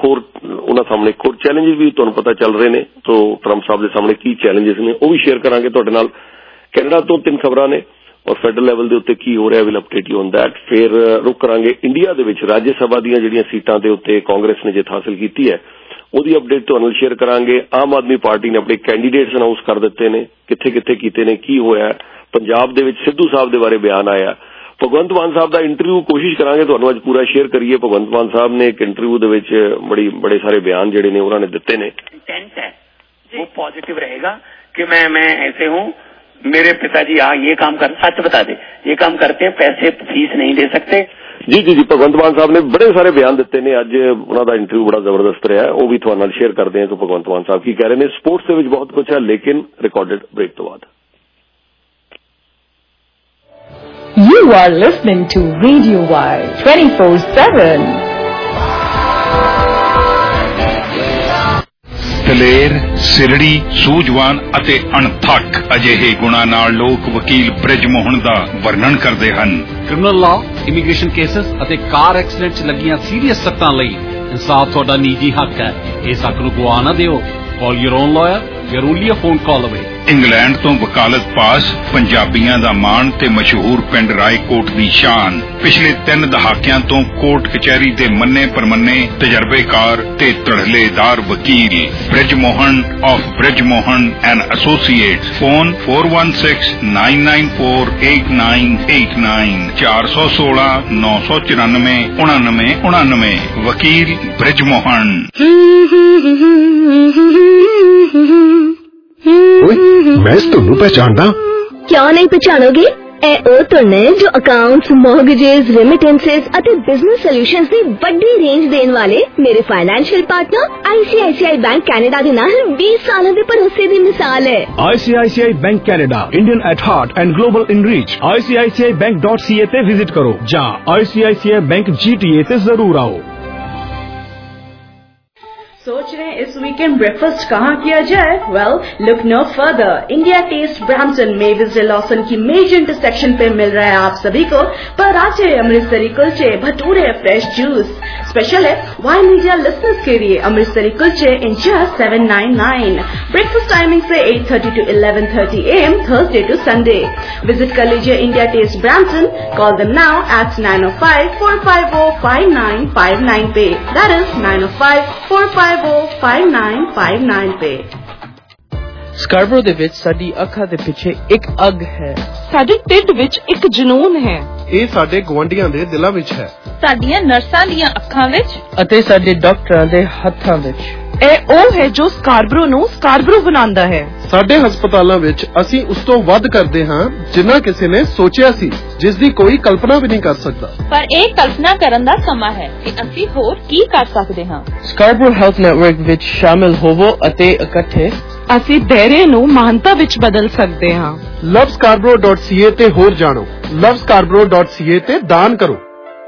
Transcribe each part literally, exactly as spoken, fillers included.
ਹੋਰ ਉਹਨਾਂ ਸਾਹਮਣੇ ਇੱਕ ਹੋਰ ਚੈਲੰਜਸ ਵੀ ਤੁਹਾਨੂੰ ਪਤਾ ਚੱਲ ਰਹੇ ਨੇ। ਤੋਂ ਟਰੰਪ ਸਾਹਿਬ ਦੇ ਸਾਹਮਣੇ ਕੀ ਚੈਲੰਜਸ ਨੇ ਉਹ ਵੀ ਸ਼ੇਅਰ ਕਰਾਂਗੇ ਤੁਹਾਡੇ ਨਾਲ। ਕੈਨੇਡਾ ਤੋਂ ਤਿੰਨ ਖਬਰਾਂ ਨੇ ਔਰ ਫੈਡਰਲ ਲੈਵਲ ਦੇ ਉੱਤੇ ਕੀ ਹੋ ਰਿਹਾ will update you on that. ਫਿਰ ਰੁਕ ਕਰਾਂਗੇ ਇੰਡੀਆ ਦੇ ਵਿੱਚ ਰਾਜ ਸਭਾ ਦੀਆਂ ਜਿਹੜੀਆਂ ਸੀਟਾਂ ਦੇ ਉੱਤੇ ਕਾਂਗਰਸ ਨੇ ਜਿੱਤ ਹਾਸਲ ਕੀਤੀ ਹੈ ਉਹਦੀ ਅਪਡੇਟ ਤੁਹਾਨੂੰ ਸ਼ੇਅਰ ਕਰਾਂਗੇ। ਆਮ ਆਦਮੀ ਪਾਰਟੀ ਨੇ ਆਪਣੇ ਕੈਂਡੀਡੇਟਸ ਅਨਾਉਂਸ ਕਰ ਦਿੱਤੇ ਨੇ, ਕਿੱਥੇ ਕਿੱਥੇ ਕੀਤੇ ਨੇ, ਕੀ ਹੋਇਆ। ਪੰਜਾਬ ਦੇ ਵਿੱਚ ਸਿੱਧੂ ਸਾਹਿਬ ਦੇ ਬਾਰੇ ਬਿਆਨ ਆਇਆ। ਭਗਵੰਤ ਮਾਨ ਸਾਹਿਬ ਦਾ ਇੰਟਰਵਿਊ ਕੋਸ਼ਿਸ਼ ਕਰਾਂਗੇ ਤੁਹਾਨੂੰ ਅੱਜ ਪੂਰਾ ਸ਼ੇਅਰ ਕਰੀਏ। ਭਗਵੰਤ ਮਾਨ ਸਾਹਿਬ ਨੇ ਇੱਕ ਇੰਟਰਵਿਊ ਦੇ ਵਿੱਚ ਬੜੀ ਬੜੇ ਸਾਰੇ ਬਿਆਨ ਜਿਹੜੇ ਨੇ ਉਹਨਾਂ ਨੇ ਦਿੱਤੇ ਨੇ। इंटेंट है वो पॉजिटिव रहेगा कि मैं मैं ऐसे हूँ, मेरे पिताजी हाँ ये काम कर, सच बता दे ये काम करते हैं, पैसे फीस नहीं दे सकते। जी जी जी भगवंत मान साहब ने बड़े सारे बयान दिते ने। अज उन्होंने इंटरव्यू बड़ा जबरदस्त रहा है, वो भी तुहाडे नाल शेयर करते हैं कि भगवंत मान साहब की कह रहे हैं। स्पोर्ट्स के विच बहुत कुछ है लेकिन रिकॉर्डेड ब्रेक तो बाद। You are listening to Radio Y twenty-four seven. ਦਲੇਰ, ਸਿਰੜੀ, ਸੂਝਵਾਨ ਅਤੇ ਅਣਥੱਕ ਅਜਿਹੇ ਗੁਣਾਂ ਨਾਲ ਲੋਕ ਵਕੀਲ ਬ੍ਰਿਜ ਮੋਹਨ ਦਾ ਵਰਣਨ ਕਰਦੇ ਹਨ। ਕ੍ਰਿਮੀਨਲ ਲਾਅ, ਇਮੀਗ੍ਰੇਸ਼ਨ ਕੇਸਸ ਅਤੇ ਕਾਰ ਐਕਸੀਡੈਂਟ 'ਚ ਲੱਗੀਆਂ ਸੀਰੀਅਸ ਸੱਟਾਂ ਲਈ ਇਨਸਾਫ ਤੁਹਾਡਾ ਨਿੱਜੀ ਹੱਕ ਹੈ। ਇਸ ਹੱਕ ਨੂੰ ਗਵਾ ਨਾ ਦਿਓ। Call your own lawyer. You're only a phone call away. England ਤੋਂ ਵਕਾਲਤ ਪਾਸ, ਪੰਜਾਬੀਆਂ ਦਾ ਮਾਣ ਤੇ ਮਸ਼ਹੂਰ ਪਿੰਡ ਰਾਏਕੋਟ ਦੀ ਸ਼ਾਨ। ਪਿਛਲੇ ਤਿੰਨ ਦਹਾਕਿਆਂ ਤੋਂ ਕੋਰਟ ਕਚਹਿਰੀ ਦੇ ਮੰਨੇ ਪਰਮੰਨੇ ਤਜਰਬੇਕਾਰ ਤੇ ਧੜਲੇਦਾਰ ਵਕੀਲ Brij Mohan of Brij Mohan and associates. Phone four one six nine nine four eight nine eight nine ਚਾਰ ਸੌ ਸੋਲਾਂ ਨੌ ਸੌ ਚੁਰਾਨਵੇਂ ਉਣਾਨਵੇਂ ਉਣਾਨਵੇਂ। ਵਕੀਲ ਬ੍ਰਿਜ ਮੋਹਨ। मैं ਤੁਹਾਨੂੰ पहचानदा। क्यों नहीं पहचानोगे? ए ओ तो ने जो अकाउंट्स, मॉर्गेजेस, रेमिटेंसेस ਅਤੇ ਬਿਜ਼ਨਸ ਸੋਲੂਸ਼ਨਸ ਦੀ ਵੱਡੀ ਰੇਂਜ ਦੇਣ ਵਾਲੇ ਮੇਰੇ financial partner I C I C I bank Canada ਦੇ ਨਾਲ बीस ਸਾਲਾਂ ਦੇ ਭਰੋਸੇ ਦੀ ਮਿਸਾਲ ਹੈ। I C I C I bank Canada, Indian at heart and global in reach. I C I C I bank dot c a ਤੇ visit ਕਰੋ ਜਾਂ I C I C I Bank G T A ਤੇ ਜ਼ਰੂਰ ਆਓ। सोच रहे हैं इस वीकेंड ब्रेकफास्ट कहाँ किया जाए? Well, look no further. India taste Brampton में विजय लॉसन की मेजर इंटरसेक्शन पे मिल रहा है आप सभी को पराठे, अमृतसरी कुलचे, भटूरे, फ्रेश जूस। स्पेशल है वाई मीडिया लिसनर्स के लिए अमृतसरी कुलचे in just seven ninety-nine। Breakfast timing से eight thirty to eleven thirty a m Thursday to Sunday. Visit कर लीजिए India taste Brampton. Call them now at nine oh five four five oh five nine five nine पे। That is nine oh five four five five nine five nine पे। Scarborough ਦੇ ਵਿੱਚ ਸਾਡੀ ਅੱਖਾਂ ਦੇ ਪਿੱਛੇ ਇੱਕ ਅੱਗ ਹੈ। ਸਾਡੇ ਢਿੱਡ ਵਿੱਚ ਇੱਕ ਜਨੂਨ ਹੈ। ਇਹ ਸਾਡੇ ਗੁਆਂਢੀਆਂ ਦੇ ਦਿਲਾਂ ਵਿੱਚ ਹੈ। ਸਾਡੀਆਂ ਨਰਸਾਂ ਦੀਆਂ ਅੱਖਾਂ ਵਿੱਚ ਅਤੇ ਸਾਡੇ ਡਾਕਟਰਾਂ ਦੇ ਹੱਥਾਂ ਵਿੱਚ। ਇਹ ਉਹ ਹੈ ਜੋ ਸਕਾਰਬਰੋ ਨੂੰ ਸਕਾਰਬਰੋ ਬਣਾਉਂਦਾ ਹੈ। ਸਾਡੇ ਹਸਪਤਾਲਾਂ ਵਿੱਚ ਅਸੀਂ ਉਸ ਤੋਂ ਵੱਧ ਕਰਦੇ ਹਾਂ ਜਿੰਨਾ ਕਿਸੇ ਨੇ ਸੋਚਿਆ ਸੀ, ਜਿਸ ਦੀ ਕੋਈ ਕਲਪਨਾ ਵੀ ਨਹੀਂ ਕਰ ਸਕਦਾ। ਪਰ ਇਹ ਕਲਪਨਾ ਕਰਨ ਦਾ ਸਮਾਂ ਹੈ ਕਿ ਅਸੀਂ ਹੋਰ ਕੀ ਕਰ ਸਕਦੇ ਹਾਂ। ਸਕਾਰਬਰੋ ਹੈਲਥ ਨੈਟਵਰਕ ਵਿੱਚ ਸ਼ਾਮਿਲ ਹੋਵੋ ਅਤੇ ਇਕੱਠੇ ਅਸੀਂ ਦਾਇਰੇ ਨੂੰ ਮਹਾਨਤਾ ਵਿੱਚ ਬਦਲ ਸਕਦੇ ਹਾਂ। ਲਵ ਸਕਾਰਬਰੋ ਡਾਟ ਸੀ ਏ ਤੇ ਹੋਰ ਜਾਣੋ। ਲਵ ਸਕਾਰਬਰੋ ਡਾਟ ਸੀ ਏ ਤੇ ਦਾਨ ਕਰੋ।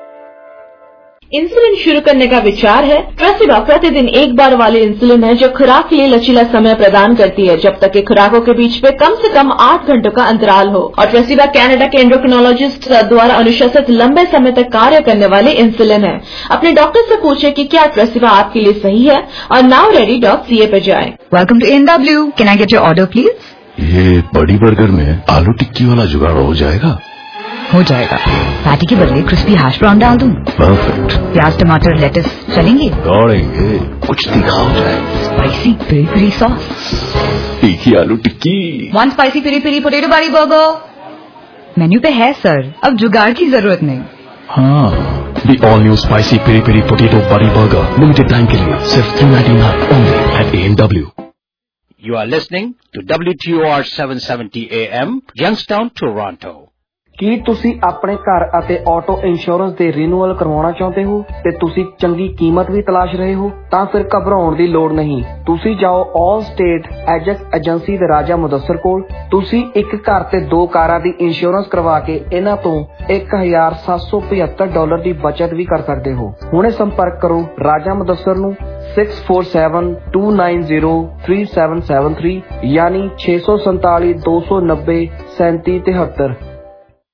इंसुलिन शुरू करने का विचार है? ट्रेसिबा प्रतिदिन एक बार वाली इंसुलिन है जो खुराक के लिए लचीला समय प्रदान करती है जब तक कि खुराकों के बीच में कम से कम आठ घंटों का अंतराल हो। और ट्रेसिबा कनाडा के एंडोक्रिनोलॉजिस्ट द्वारा अनुशंसित लंबे समय तक कार्य करने वाली इंसुलिन है। अपने डॉक्टर से पूछें कि क्या ट्रेसिबा आपके लिए सही है और now ready dot C A पे जाएं। Welcome to N W। Can I get your order please? ये बड़ी बर्गर में आलू टिक्की वाला जुगाड़ हो जाएगा? हो जाएगा। पैटी के बदले क्रिस्पी हैश ब्राउन डाल दूं। परफेक्ट। प्याज, टमाटर, लेटस चलेंगे? दौड़ेंगे। कुछ तीखा हो जाए। स्पाइसी पेरी पेरी सॉस, तीखी आलू टिक्की। One spicy peri peri potato बारी बर्गर। मेन्यू पे है सर, अब जुगाड़ की जरूरत नहीं। हाँ, the all new spicy peri peri potato buddy burger, limited time के लिए सिर्फ three ninety-nine only at A and W। You are listening to W T O R seven seventy A M, Youngstown, Toronto। ਕੀ ਤੁਸੀਂ ਆਪਣੇ ਘਰ ਅਤੇ auto insurance ਦੇ renewal ਕਰਵਾਉਣਾ ਚਾਹੁੰਦੇ ਹੋ ਤੇ ਤੁਸੀਂ ਚੰਗੀ ਕੀਮਤ ਵੀ ਤਲਾਸ਼ ਰਹੇ ਹੋ? ਤਾਂ ਫਿਰ ਘਬਰਾਉਣ ਦੀ ਲੋੜ ਨਹੀਂ। ਤੁਸੀਂ ਜਾਓ ਆਲ ਸਟੇਟ ਐਜੈਕਸ ਏਜੰਸੀ ਦੇ ਰਾਜਾ ਮੁਦੱਸਰ ਕੋਲ। ਤੁਸੀਂ ਇੱਕ ਘਰ ਤੇ ਦੋ ਕਾਰਾਂ ਦੀ ਇੰਸ਼ੋਰੈਂਸ ਕਰਵਾ ਕੇ ਇਹਨਾਂ ਤੋਂ ਇੱਕ ਹਜ਼ਾਰ ਸੱਤ ਸੌ ਪਝੱਤਰ ਡਾਲਰ ਦੀ ਬਚਤ ਵੀ ਕਰ ਸਕਦੇ ਹੋ। ਹੁਣੇ ਸੰਪਰਕ ਕਰੋ ਰਾਜਾ ਮੁਦੱਸਰ ਨੂੰ six four seven two nine zero three seven seven three ਯਾਨੀ ਛੇ ਸੌ ਸੰਤਾਲੀ ਦੋ ਸੌ ਨੱਬੇ ਸੈਂਤੀ ਤਿਹੱਤਰ।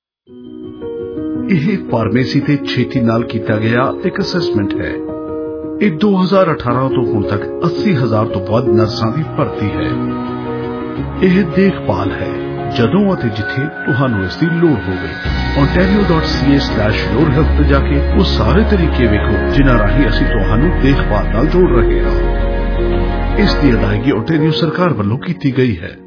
ਇਹ ਫਾਰਮੇਸੀ ਤੇ ਛੇਤੀ ਨਾਲ ਕੀਤਾ ਗਿਆ ਇੱਕ ਅਸੈਸਮੈਂਟ ਹੈ। ਇਹ ਦੋ ਹਜ਼ਾਰ ਅਠਾਰਾਂ ਤੋਂ ਹੁਣ ਤੱਕ अस्सी ਹਜ਼ਾਰ ਤੋਂ ਵੱਧ ਨਰਸਾਂ ਦੀ ਭਰਤੀ ਹੈ। ਇਹ ਦੇਖਭਾਲ ਹੈ ਜਦੋਂ ਅਤੇ ਜਿੱਥੇ ਤੁਹਾਨੂੰ ਇਸ ਦੀ ਲੋੜ ਹੋਵੇ। ontario dot c a slash your health ਤੇ ਜਾ ਕੇ ਉਹ ਸਾਰੇ ਤਰੀਕੇ ਵੇਖੋ ਜਿਨ੍ਹਾਂ ਰਾਹੀਂ ਅਸੀਂ ਤੁਹਾਨੂੰ ਦੇਖਭਾਲ ਨਾਲ ਜੋੜ ਰਹੇ ਹਾਂ। ਇਸ ਦੀ ਅਦਾਇਗੀ ontario ਸਰਕਾਰ ਵੱਲੋਂ ਕੀਤੀ ਗਈ ਹੈ।